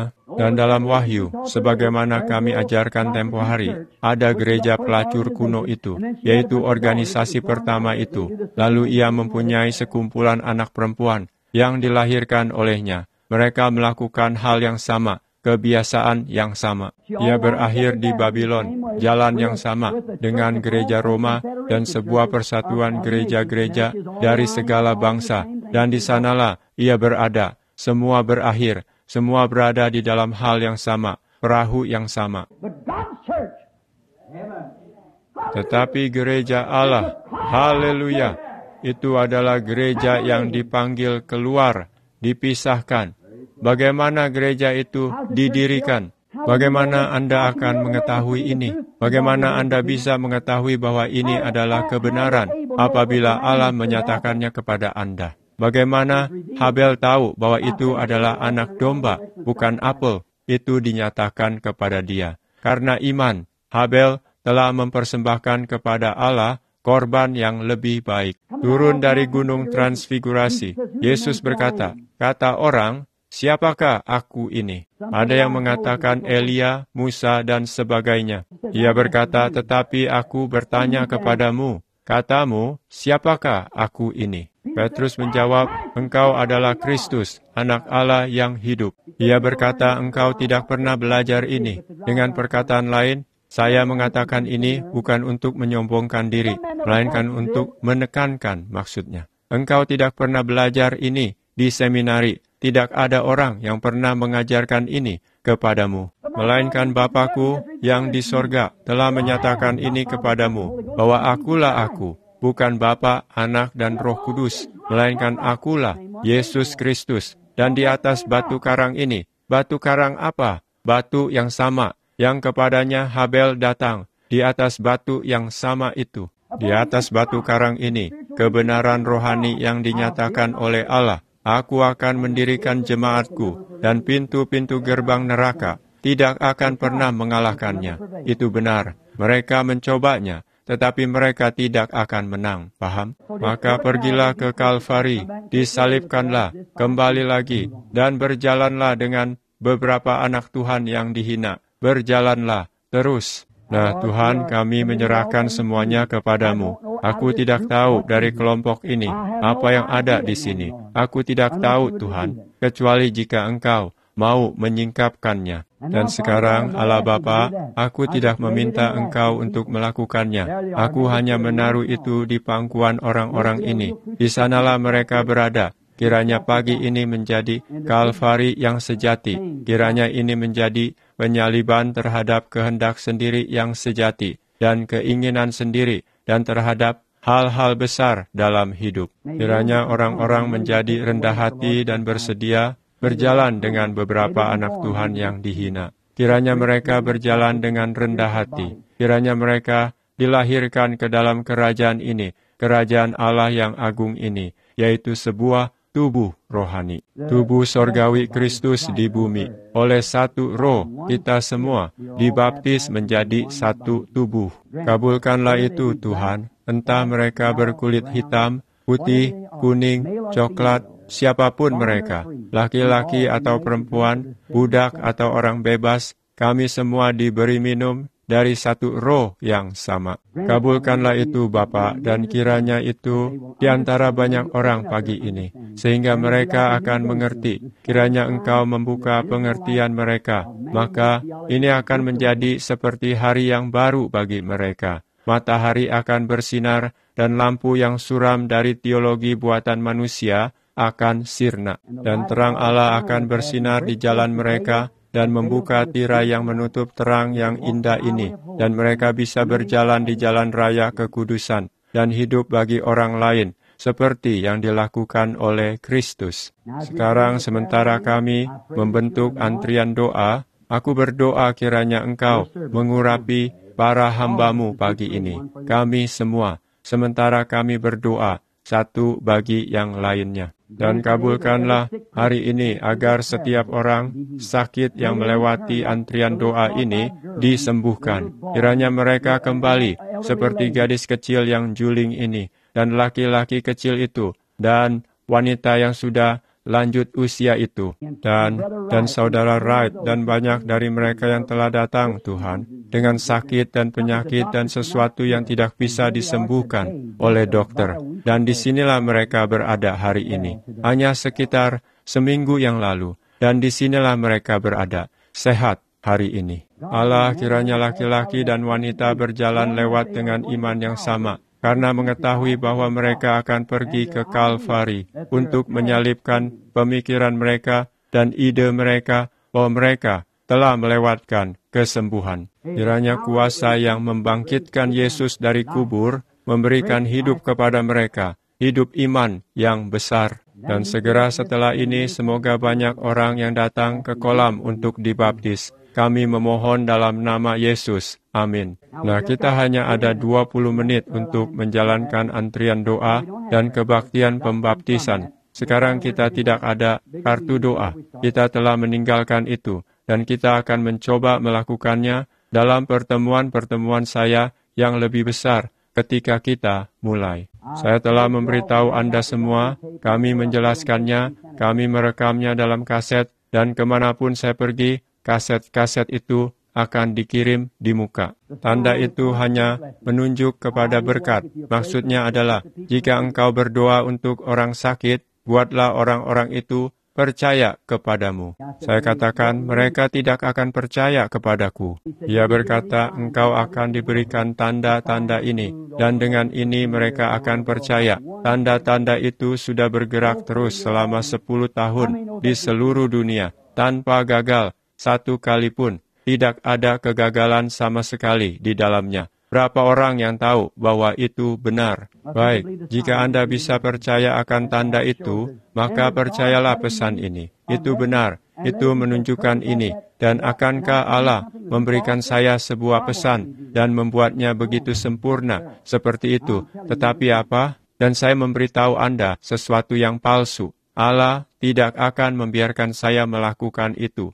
Dan dalam Wahyu, sebagaimana kami ajarkan tempo hari, ada gereja pelacur kuno itu, yaitu organisasi pertama itu. Lalu ia mempunyai sekumpulan anak perempuan yang dilahirkan olehnya. Mereka melakukan hal yang sama, kebiasaan yang sama. Ia berakhir di Babylon, jalan yang sama dengan gereja Roma dan sebuah persatuan gereja-gereja dari segala bangsa. Dan di sanalah ia berada, semua berakhir. Semua berada di dalam hal yang sama, perahu yang sama. Tetapi gereja Allah, haleluya, itu adalah gereja yang dipanggil keluar, dipisahkan, bagaimana gereja itu didirikan. Bagaimana Anda akan mengetahui ini? Bagaimana Anda bisa mengetahui bahwa ini adalah kebenaran apabila Allah menyatakannya kepada Anda? Bagaimana Habel tahu bahwa itu adalah anak domba, bukan apel? Itu dinyatakan kepada dia. Karena iman, Habel telah mempersembahkan kepada Allah korban yang lebih baik. Turun dari gunung transfigurasi, Yesus berkata, kata orang, siapakah aku ini? Ada yang mengatakan Elia, Musa, dan sebagainya. Ia berkata, tetapi aku bertanya kepadamu, katamu, siapakah aku ini? Petrus menjawab, engkau adalah Kristus, anak Allah yang hidup. Ia berkata, engkau tidak pernah belajar ini. Dengan perkataan lain, saya mengatakan ini bukan untuk menyombongkan diri, melainkan untuk menekankan maksudnya. Engkau tidak pernah belajar ini di seminari. Tidak ada orang yang pernah mengajarkan ini kepadamu, melainkan Bapa-Ku yang di sorga telah menyatakan ini kepadamu, bahwa akulah aku, bukan Bapa, Anak, dan Roh Kudus, melainkan akulah Yesus Kristus. Dan di atas batu karang ini, batu karang apa? Batu yang sama, yang kepadanya Habel datang, di atas batu yang sama itu. Di atas batu karang ini, kebenaran rohani yang dinyatakan oleh Allah. Aku akan mendirikan jemaatku, dan pintu-pintu gerbang neraka tidak akan pernah mengalahkannya. Itu benar. Mereka mencobanya, tetapi mereka tidak akan menang. Paham? Maka pergilah ke Kalvari, disalibkanlah, kembali lagi, dan berjalanlah dengan beberapa anak Tuhan yang dihina. Berjalanlah terus. Nah, Tuhan, kami menyerahkan semuanya kepadamu. Aku tidak tahu dari kelompok ini apa yang ada di sini. Aku tidak tahu, Tuhan, kecuali jika Engkau mau menyingkapkannya. Dan sekarang, Allah Bapa, aku tidak meminta Engkau untuk melakukannya. Aku hanya menaruh itu di pangkuan orang-orang ini. Di sanalah mereka berada. Kiranya pagi ini menjadi Kalvari yang sejati. Kiranya ini menjadi penyaliban terhadap kehendak sendiri yang sejati dan keinginan sendiri dan terhadap hal-hal besar dalam hidup. Kiranya orang-orang menjadi rendah hati dan bersedia berjalan dengan beberapa anak Tuhan yang dihina. Kiranya mereka berjalan dengan rendah hati. Kiranya mereka dilahirkan ke dalam kerajaan ini, kerajaan Allah yang agung ini, yaitu sebuah tubuh rohani, tubuh sorgawi Kristus di bumi. Oleh satu roh, kita semua dibaptis menjadi satu tubuh. Kabulkanlah itu, Tuhan. Entah mereka berkulit hitam, putih, kuning, coklat, siapapun mereka, laki-laki atau perempuan, budak atau orang bebas, kami semua diberi minum dari satu roh yang sama. Kabulkanlah itu, Bapa, dan kiranya itu di antara banyak orang pagi ini, sehingga mereka akan mengerti. Kiranya Engkau membuka pengertian mereka, maka ini akan menjadi seperti hari yang baru bagi mereka. Matahari akan bersinar, dan lampu yang suram dari teologi buatan manusia akan sirna. Dan terang Allah akan bersinar di jalan mereka, dan membuka tirai yang menutup terang yang indah ini, dan mereka bisa berjalan di jalan raya kekudusan, dan hidup bagi orang lain, seperti yang dilakukan oleh Kristus. Sekarang sementara kami membentuk antrian doa, aku berdoa kiranya Engkau mengurapi para hamba-Mu pagi ini, kami semua, sementara kami berdoa, satu bagi yang lainnya. Dan kabulkanlah hari ini agar setiap orang sakit yang melewati antrian doa ini disembuhkan. Kiranya mereka kembali seperti gadis kecil yang juling ini, dan laki-laki kecil itu, dan wanita yang sudah lanjut usia itu, dan saudara Wright, dan banyak dari mereka yang telah datang, Tuhan, dengan sakit dan penyakit dan sesuatu yang tidak bisa disembuhkan oleh dokter. Dan disinilah mereka berada hari ini, hanya sekitar seminggu yang lalu, dan disinilah mereka berada, sehat hari ini. Allah, kiranya laki-laki dan wanita berjalan lewat dengan iman yang sama, karena mengetahui bahwa mereka akan pergi ke Kalvari untuk menyalibkan pemikiran mereka dan ide mereka bahwa mereka telah melewatkan kesembuhan. Kiranya kuasa yang membangkitkan Yesus dari kubur memberikan hidup kepada mereka, hidup iman yang besar. Dan segera setelah ini, semoga banyak orang yang datang ke kolam untuk dibaptis. Kami memohon dalam nama Yesus. Amin. Nah, kita hanya ada 20 menit untuk menjalankan antrian doa dan kebaktian pembaptisan. Sekarang kita tidak ada kartu doa. Kita telah meninggalkan itu. Dan kita akan mencoba melakukannya dalam pertemuan-pertemuan saya yang lebih besar ketika kita mulai. Saya telah memberitahu Anda semua, kami menjelaskannya, kami merekamnya dalam kaset, dan kemanapun saya pergi, kaset-kaset itu akan dikirim di muka. Tanda itu hanya menunjuk kepada berkat. Maksudnya adalah, jika engkau berdoa untuk orang sakit, buatlah orang-orang itu percaya kepadamu. Saya katakan, mereka tidak akan percaya kepadaku. Ia berkata, engkau akan diberikan tanda-tanda ini, dan dengan ini mereka akan percaya. Tanda-tanda itu sudah bergerak terus selama 10 tahun di seluruh dunia, tanpa gagal, satu kali pun. Tidak ada kegagalan sama sekali di dalamnya. Berapa orang yang tahu bahwa itu benar? Baik, jika Anda bisa percaya akan tanda itu, maka percayalah pesan ini. Itu benar, itu menunjukkan ini. Dan akankah Allah memberikan saya sebuah pesan dan membuatnya begitu sempurna seperti itu? Tetapi apa? Dan saya memberitahu Anda sesuatu yang palsu. Allah tidak akan membiarkan saya melakukan itu.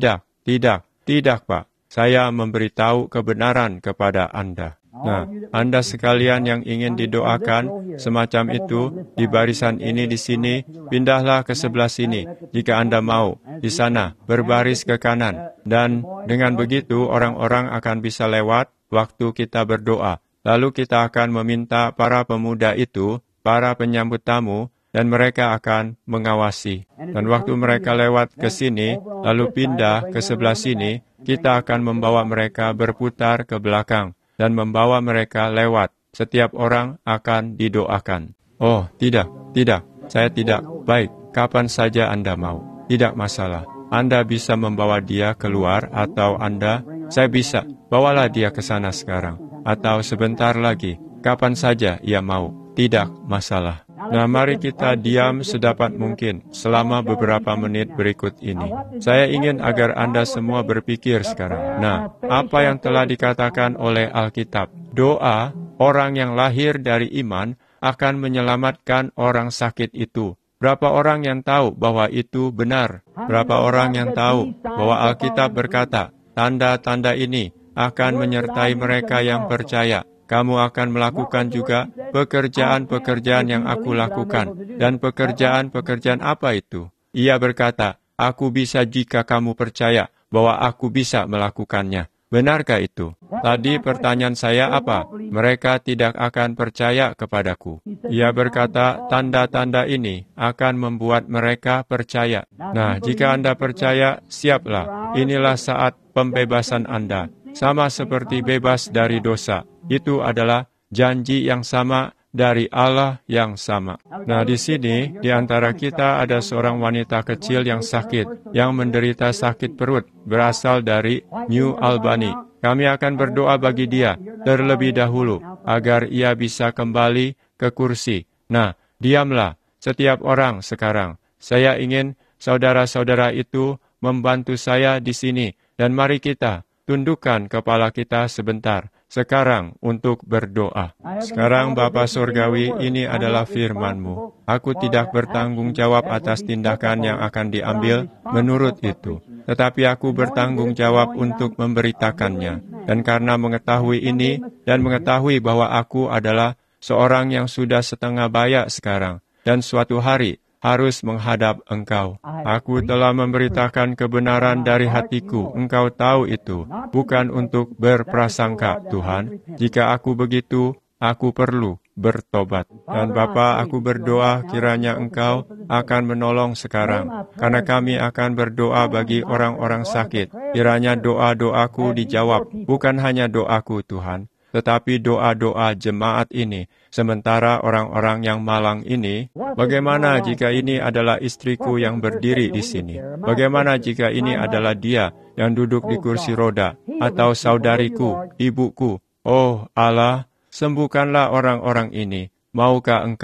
Tidak, Pak. Saya memberitahu kebenaran kepada Anda. Nah, Anda sekalian yang ingin didoakan semacam itu, di barisan ini di sini, pindahlah ke sebelah sini. Jika Anda mau, di sana, berbaris ke kanan. Dan dengan begitu, orang-orang akan bisa lewat waktu kita berdoa. Lalu kita akan meminta para pemuda itu, para penyambut tamu, dan mereka akan mengawasi. Dan waktu mereka lewat ke sini, lalu pindah ke sebelah sini, kita akan membawa mereka berputar ke belakang dan membawa mereka lewat. Setiap orang akan didoakan. Oh, tidak, saya tidak. Baik, kapan saja Anda mau. Tidak masalah. Anda bisa membawa dia keluar atau saya bisa. Bawalah dia ke sana sekarang. Atau sebentar lagi. Kapan saja ia mau. Tidak masalah. Nah, mari kita diam sedapat mungkin selama beberapa menit berikut ini. Saya ingin agar Anda semua berpikir sekarang. Nah, apa yang telah dikatakan oleh Alkitab? Doa orang yang lahir dari iman akan menyelamatkan orang sakit itu. Berapa orang yang tahu bahwa itu benar? Berapa orang yang tahu bahwa Alkitab berkata, tanda-tanda ini akan menyertai mereka yang percaya. Kamu akan melakukan juga pekerjaan-pekerjaan yang aku lakukan. Dan pekerjaan-pekerjaan apa itu? Ia berkata, aku bisa jika kamu percaya bahwa aku bisa melakukannya. Benarkah itu? Tadi pertanyaan saya apa? Mereka tidak akan percaya kepadaku. Ia berkata, tanda-tanda ini akan membuat mereka percaya. Nah, jika Anda percaya, siaplah. Inilah saat pembebasan Anda. Sama seperti bebas dari dosa. Itu adalah janji yang sama dari Allah yang sama. Nah, di sini, di antara kita ada seorang wanita kecil yang sakit, yang menderita sakit perut, berasal dari New Albany. Kami akan berdoa bagi dia terlebih dahulu, agar ia bisa kembali ke kursi. Nah, diamlah, setiap orang sekarang. Saya ingin saudara-saudara itu membantu saya di sini, dan mari kita tundukkan kepala kita sebentar. Sekarang untuk berdoa. Sekarang Bapa Surgawi, ini adalah firman-Mu. Aku tidak bertanggung jawab atas tindakan yang akan diambil menurut itu. Tetapi aku bertanggung jawab untuk memberitakannya. Dan karena mengetahui ini, dan mengetahui bahwa aku adalah seorang yang sudah setengah bayak sekarang, dan suatu hari harus menghadap Engkau. Aku telah memberitakan kebenaran dari hatiku. Engkau tahu itu, bukan untuk berprasangka, Tuhan. Jika aku begitu, aku perlu bertobat. Dan Bapa, aku berdoa kiranya Engkau akan menolong sekarang. Karena kami akan berdoa bagi orang-orang sakit. Kiranya doa-doaku dijawab, bukan hanya doaku, Tuhan, tetapi doa-doa jemaat ini. Sementara orang-orang yang malang ini, bagaimana jika ini adalah istriku yang berdiri di sini? Bagaimana jika ini adalah dia yang duduk di kursi roda? Atau saudariku, ibuku? Oh Allah, sembuhkanlah orang-orang ini. Maukah Engkau?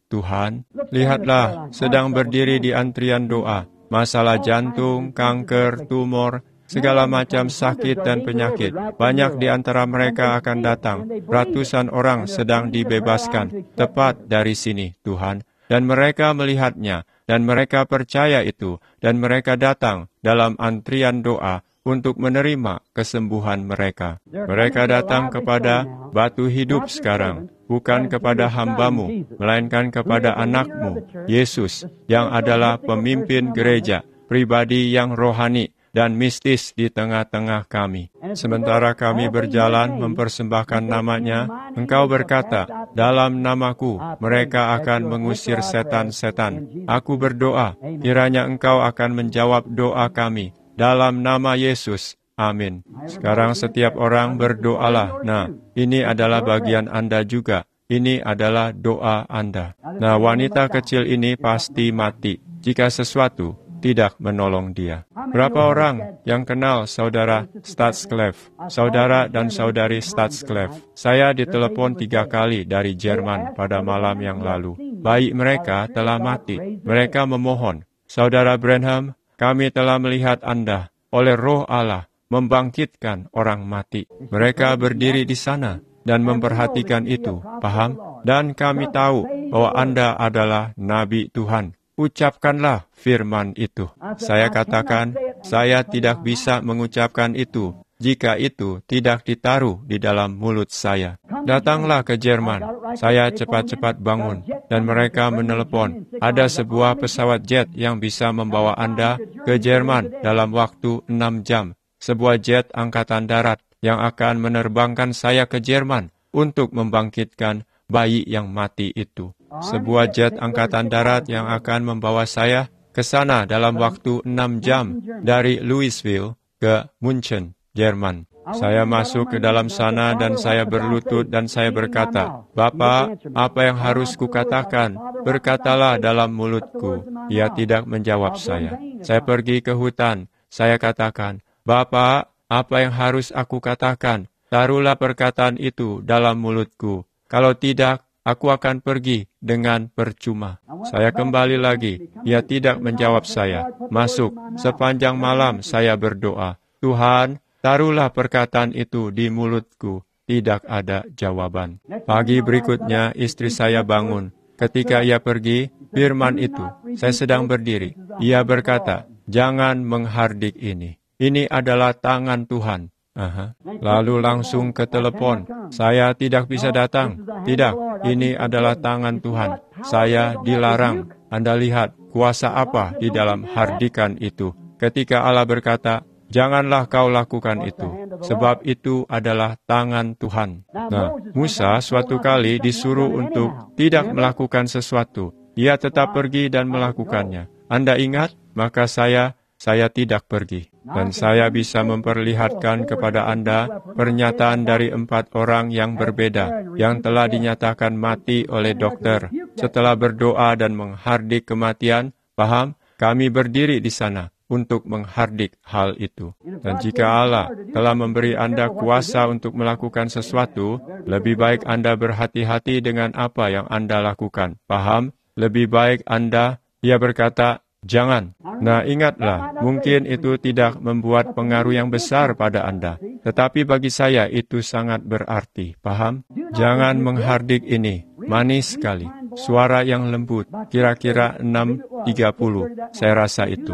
Tuhan, lihatlah, sedang berdiri di antrian doa, masalah jantung, kanker, tumor, segala macam sakit dan penyakit. Banyak di antara mereka akan datang. Ratusan orang sedang dibebaskan tepat dari sini, Tuhan. Dan mereka melihatnya, dan mereka percaya itu, dan mereka datang dalam antrian doa untuk menerima kesembuhan mereka. Mereka datang kepada batu hidup sekarang, bukan kepada hamba-Mu, melainkan kepada anak-Mu, Yesus, yang adalah pemimpin gereja, pribadi yang rohani dan mistis di tengah-tengah kami. Sementara kami berjalan mempersembahkan nama-Nya, Engkau berkata, dalam nama-Ku mereka akan mengusir setan-setan. Aku berdoa, kiranya Engkau akan menjawab doa kami. Dalam nama Yesus, amin. Sekarang setiap orang berdoalah. Nah, ini adalah bagian Anda juga. Ini adalah doa Anda. Nah, wanita kecil ini pasti mati jika sesuatu tidak menolong dia. Berapa orang yang kenal saudara Stadsclef, saudara dan saudari Stadsclef? Saya ditelepon 3 kali dari Jerman pada malam yang lalu. Bayi mereka telah mati. Mereka memohon, Saudara Branham, kami telah melihat Anda oleh Roh Allah membangkitkan orang mati. Mereka berdiri di sana dan memperhatikan itu, paham? Dan kami tahu bahwa Anda adalah Nabi Tuhan. Ucapkanlah firman itu. Saya katakan, saya tidak bisa mengucapkan itu jika itu tidak ditaruh di dalam mulut saya. Datanglah ke Jerman. Saya cepat-cepat bangun, dan mereka menelepon. Ada sebuah pesawat jet yang bisa membawa Anda ke Jerman dalam waktu 6 jam. Sebuah jet angkatan darat yang akan menerbangkan saya ke Jerman untuk membangkitkan bayi yang mati itu. Sebuah jet angkatan darat yang akan membawa saya ke sana dalam waktu 6 jam dari Louisville ke München, Jerman. Saya masuk ke dalam sana dan saya berlutut dan saya berkata, Bapak, apa yang harus kukatakan? Berkatalah dalam mulutku. Ia tidak menjawab saya. Saya pergi ke hutan. Saya katakan, Bapak, apa yang harus aku katakan? Taruhlah perkataan itu dalam mulutku. Kalau tidak, aku akan pergi dengan percuma. Saya kembali lagi. Ia tidak menjawab saya. Masuk. Sepanjang malam saya berdoa. Tuhan, taruhlah perkataan itu di mulutku. Tidak ada jawaban. Pagi berikutnya istri saya bangun. Ketika ia pergi, firman itu. Saya sedang berdiri. Ia berkata, jangan menghardik ini. Ini adalah tangan Tuhan. Lalu langsung ke telepon. Saya tidak bisa datang. Tidak, ini adalah tangan Tuhan. Saya dilarang. Anda lihat kuasa apa di dalam hardikan itu. Ketika Allah berkata, janganlah kau lakukan itu, sebab itu adalah tangan Tuhan. Nah, Musa suatu kali disuruh untuk tidak melakukan sesuatu. Ia tetap pergi dan melakukannya. Anda ingat? Maka saya tidak pergi. Dan saya bisa memperlihatkan kepada Anda pernyataan dari 4 orang yang berbeda, yang telah dinyatakan mati oleh dokter. Setelah berdoa dan menghardik kematian, paham? Kami berdiri di sana untuk menghardik hal itu. Dan jika Allah telah memberi Anda kuasa untuk melakukan sesuatu, lebih baik Anda berhati-hati dengan apa yang Anda lakukan. Paham? Lebih baik Anda, ia berkata, jangan. Nah, ingatlah, mungkin itu tidak membuat pengaruh yang besar pada Anda. Tetapi bagi saya itu sangat berarti. Paham? Jangan menghardik ini. Manis sekali. Suara yang lembut. Kira-kira 6.30. Saya rasa itu.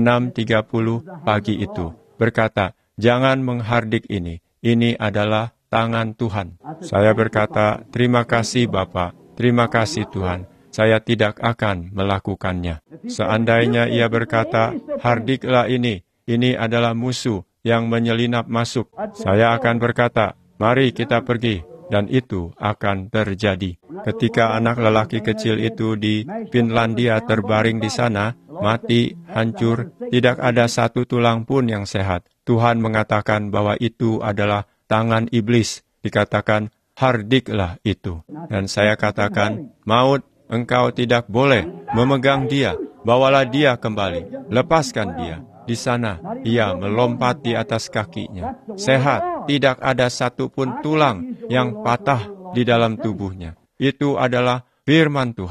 6.30 pagi itu. Berkata, jangan menghardik ini. Ini adalah tangan Tuhan. Saya berkata, terima kasih Bapak. Terima kasih Tuhan. Saya tidak akan melakukannya. Seandainya ia berkata, hardiklah ini adalah musuh yang menyelinap masuk. Saya akan berkata, mari kita pergi, dan itu akan terjadi. Ketika anak lelaki kecil itu di Finlandia terbaring di sana, mati, hancur, tidak ada satu tulang pun yang sehat. Tuhan mengatakan bahwa itu adalah tangan iblis. Dikatakan, hardiklah itu. Dan saya katakan, maut, engkau tidak boleh memegang dia. Bawalah dia kembali. Lepaskan dia. Di sana, ia melompat di atas kakinya. Sehat, tidak ada satupun tulang yang patah di dalam tubuhnya. Itu adalah firman Tuhan.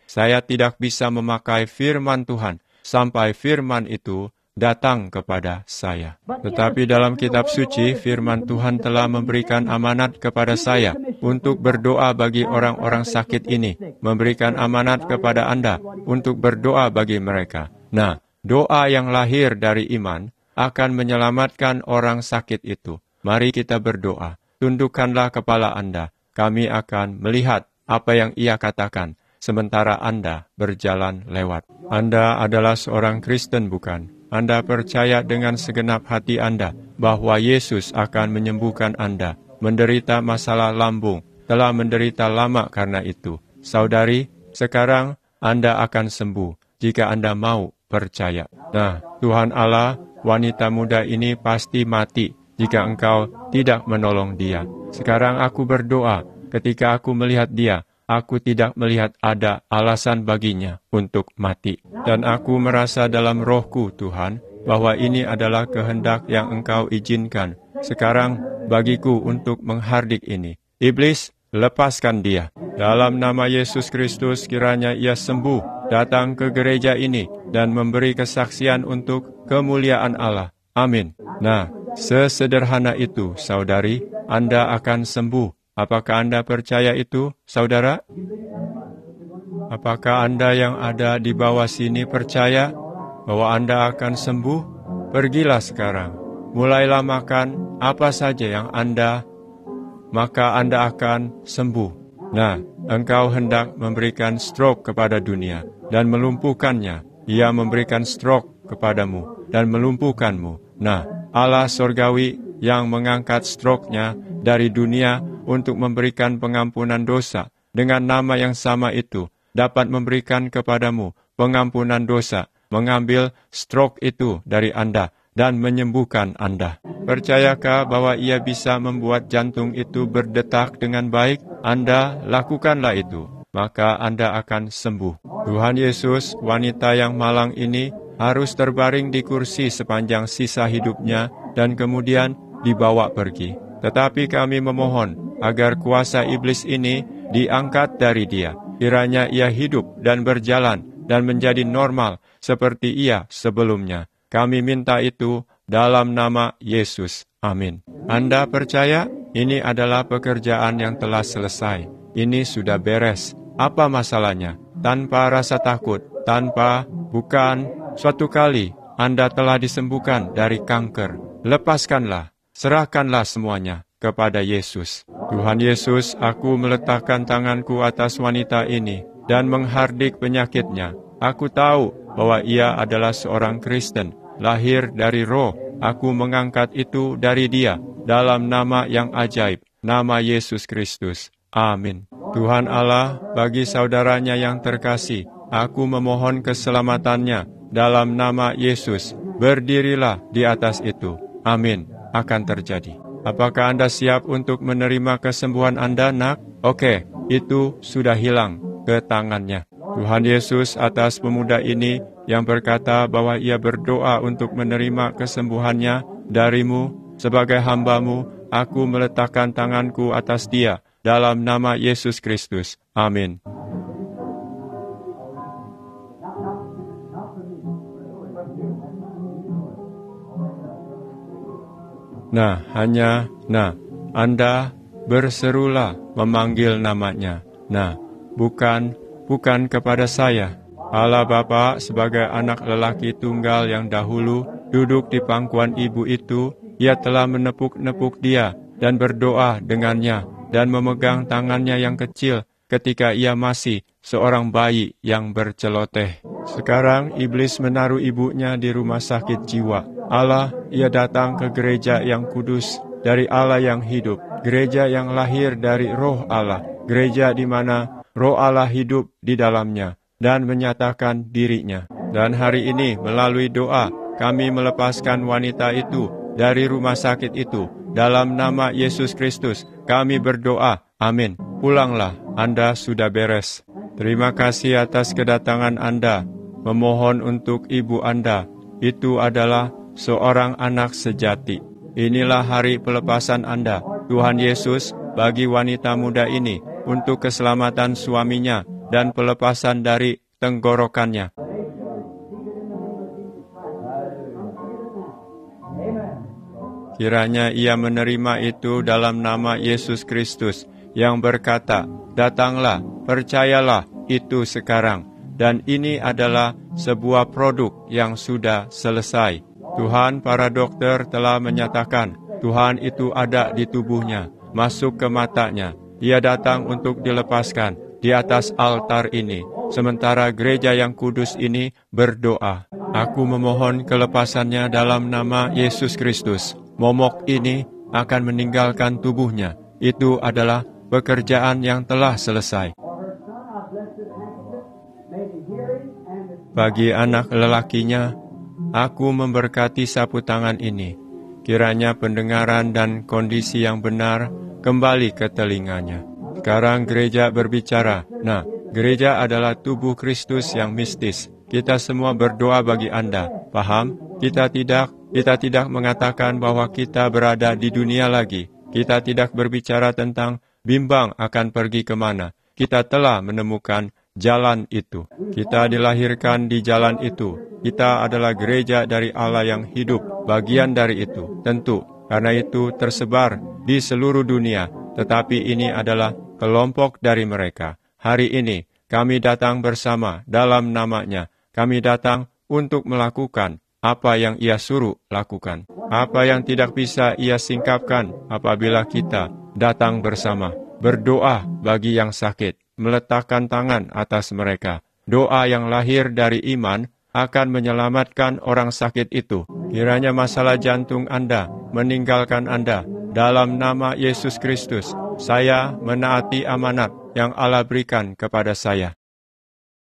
Saya tidak bisa memakai firman Tuhan sampai firman itu datang kepada saya. Tetapi dalam kitab suci, firman Tuhan telah memberikan amanat kepada saya untuk berdoa bagi orang-orang sakit ini, memberikan amanat kepada Anda untuk berdoa bagi mereka. Nah, doa yang lahir dari iman akan menyelamatkan orang sakit itu. Mari kita berdoa. Tundukkanlah kepala Anda. Kami akan melihat apa yang Ia katakan, sementara Anda berjalan lewat. Anda adalah seorang Kristen, bukan? Anda percaya dengan segenap hati Anda bahwa Yesus akan menyembuhkan Anda. Menderita masalah lambung, telah menderita lama karena itu. Saudari, sekarang Anda akan sembuh jika Anda mau percaya. Nah, Tuhan Allah, wanita muda ini pasti mati jika engkau tidak menolong dia. Sekarang aku berdoa, ketika aku melihat dia, aku tidak melihat ada alasan baginya untuk mati. Dan aku merasa dalam rohku, Tuhan, bahwa ini adalah kehendak yang Engkau izinkan. Sekarang bagiku untuk menghardik ini. Iblis, lepaskan dia. Dalam nama Yesus Kristus, kiranya ia sembuh, datang ke gereja ini, dan memberi kesaksian untuk kemuliaan Allah. Amin. Nah, sesederhana itu, saudari, Anda akan sembuh. Apakah Anda percaya itu, saudara? Apakah Anda yang ada di bawah sini percaya bahwa Anda akan sembuh? Pergilah sekarang. Mulailah makan apa saja yang maka Anda akan sembuh. Nah, engkau hendak memberikan stroke kepada dunia dan melumpuhkannya. Ia memberikan stroke kepadamu dan melumpuhkanmu. Nah, Allah Sorgawi yang mengangkat stroke-nya dari dunia untuk memberikan pengampunan dosa dengan nama yang sama itu dapat memberikan kepadamu pengampunan dosa, mengambil stroke itu dari Anda dan menyembuhkan Anda. Percayakah bahwa Ia bisa membuat jantung itu berdetak dengan baik? Anda lakukanlah itu, maka Anda akan sembuh. Tuhan Yesus, wanita yang malang ini harus terbaring di kursi sepanjang sisa hidupnya dan kemudian dibawa pergi. Tetapi kami memohon agar kuasa iblis ini diangkat dari dia. Kiranya ia hidup dan berjalan dan menjadi normal seperti ia sebelumnya. Kami minta itu dalam nama Yesus. Amin. Anda percaya ini adalah pekerjaan yang telah selesai. Ini sudah beres. Apa masalahnya? Tanpa rasa takut, bukan. Suatu kali Anda telah disembuhkan dari kanker. Lepaskanlah, serahkanlah semuanya kepada Yesus. Tuhan Yesus, aku meletakkan tanganku atas wanita ini dan menghardik penyakitnya. Aku tahu bahwa ia adalah seorang Kristen, lahir dari roh. Aku mengangkat itu dari dia dalam nama yang ajaib, nama Yesus Kristus. Amin. Tuhan Allah, bagi saudaranya yang terkasih, aku memohon keselamatannya dalam nama Yesus. Berdirilah di atas itu. Amin. Akan terjadi. Apakah Anda siap untuk menerima kesembuhan Anda, nak? Oke, itu sudah hilang ke tangannya. Tuhan Yesus, atas pemuda ini yang berkata bahwa ia berdoa untuk menerima kesembuhannya darimu sebagai hamba-Mu, aku meletakkan tanganku atas dia dalam nama Yesus Kristus. Amin. Anda berserulah memanggil namanya. Bukan kepada saya. Allah Bapa sebagai anak lelaki tunggal yang dahulu duduk di pangkuan ibu itu, ia telah menepuk-nepuk dia dan berdoa dengannya dan memegang tangannya yang kecil ketika ia masih seorang bayi yang berceloteh. Sekarang iblis menaruh ibunya di rumah sakit jiwa. Allah, ia datang ke gereja yang kudus dari Allah yang hidup, gereja yang lahir dari roh Allah, gereja di mana roh Allah hidup di dalamnya dan menyatakan dirinya. Dan hari ini melalui doa, kami melepaskan wanita itu dari rumah sakit itu. Dalam nama Yesus Kristus, kami berdoa. Amin. Pulanglah, Anda sudah beres. Terima kasih atas kedatangan Anda. Memohon untuk ibu Anda. Itu adalah seorang anak sejati. Inilah hari pelepasan Anda, Tuhan Yesus, bagi wanita muda ini, untuk keselamatan suaminya dan pelepasan dari tenggorokannya. Kiranya ia menerima itu dalam nama Yesus Kristus yang berkata, "Datanglah, percayalah itu sekarang." Dan ini adalah sebuah produk yang sudah selesai. Tuhan, para dokter telah menyatakan, Tuhan itu ada di tubuhnya, masuk ke matanya. Dia datang untuk dilepaskan di atas altar ini, sementara gereja yang kudus ini berdoa. Aku memohon kelepasannya dalam nama Yesus Kristus. Momok ini akan meninggalkan tubuhnya. Itu adalah pekerjaan yang telah selesai. Bagi anak lelakinya, aku memberkati sapu tangan ini. Kiranya pendengaran dan kondisi yang benar kembali ke telinganya. Sekarang gereja berbicara. Nah, gereja adalah tubuh Kristus yang mistis. Kita semua berdoa bagi Anda. Paham? Kita tidak mengatakan bahwa kita berada di dunia lagi. Kita tidak berbicara tentang bimbang akan pergi kemana. Kita telah menemukan jalan itu. Kita dilahirkan di jalan itu. Kita adalah gereja dari Allah yang hidup, bagian dari itu. Tentu, karena itu tersebar di seluruh dunia. Tetapi ini adalah kelompok dari mereka. Hari ini, kami datang bersama dalam nama-Nya. Kami datang untuk melakukan apa yang Ia suruh lakukan. Apa yang tidak bisa Ia singkapkan apabila kita datang bersama. Berdoa bagi yang sakit, meletakkan tangan atas mereka. Doa yang lahir dari iman akan menyelamatkan orang sakit itu. Kiranya masalah jantung Anda meninggalkan Anda. Dalam nama Yesus Kristus, saya menaati amanat yang Allah berikan kepada saya.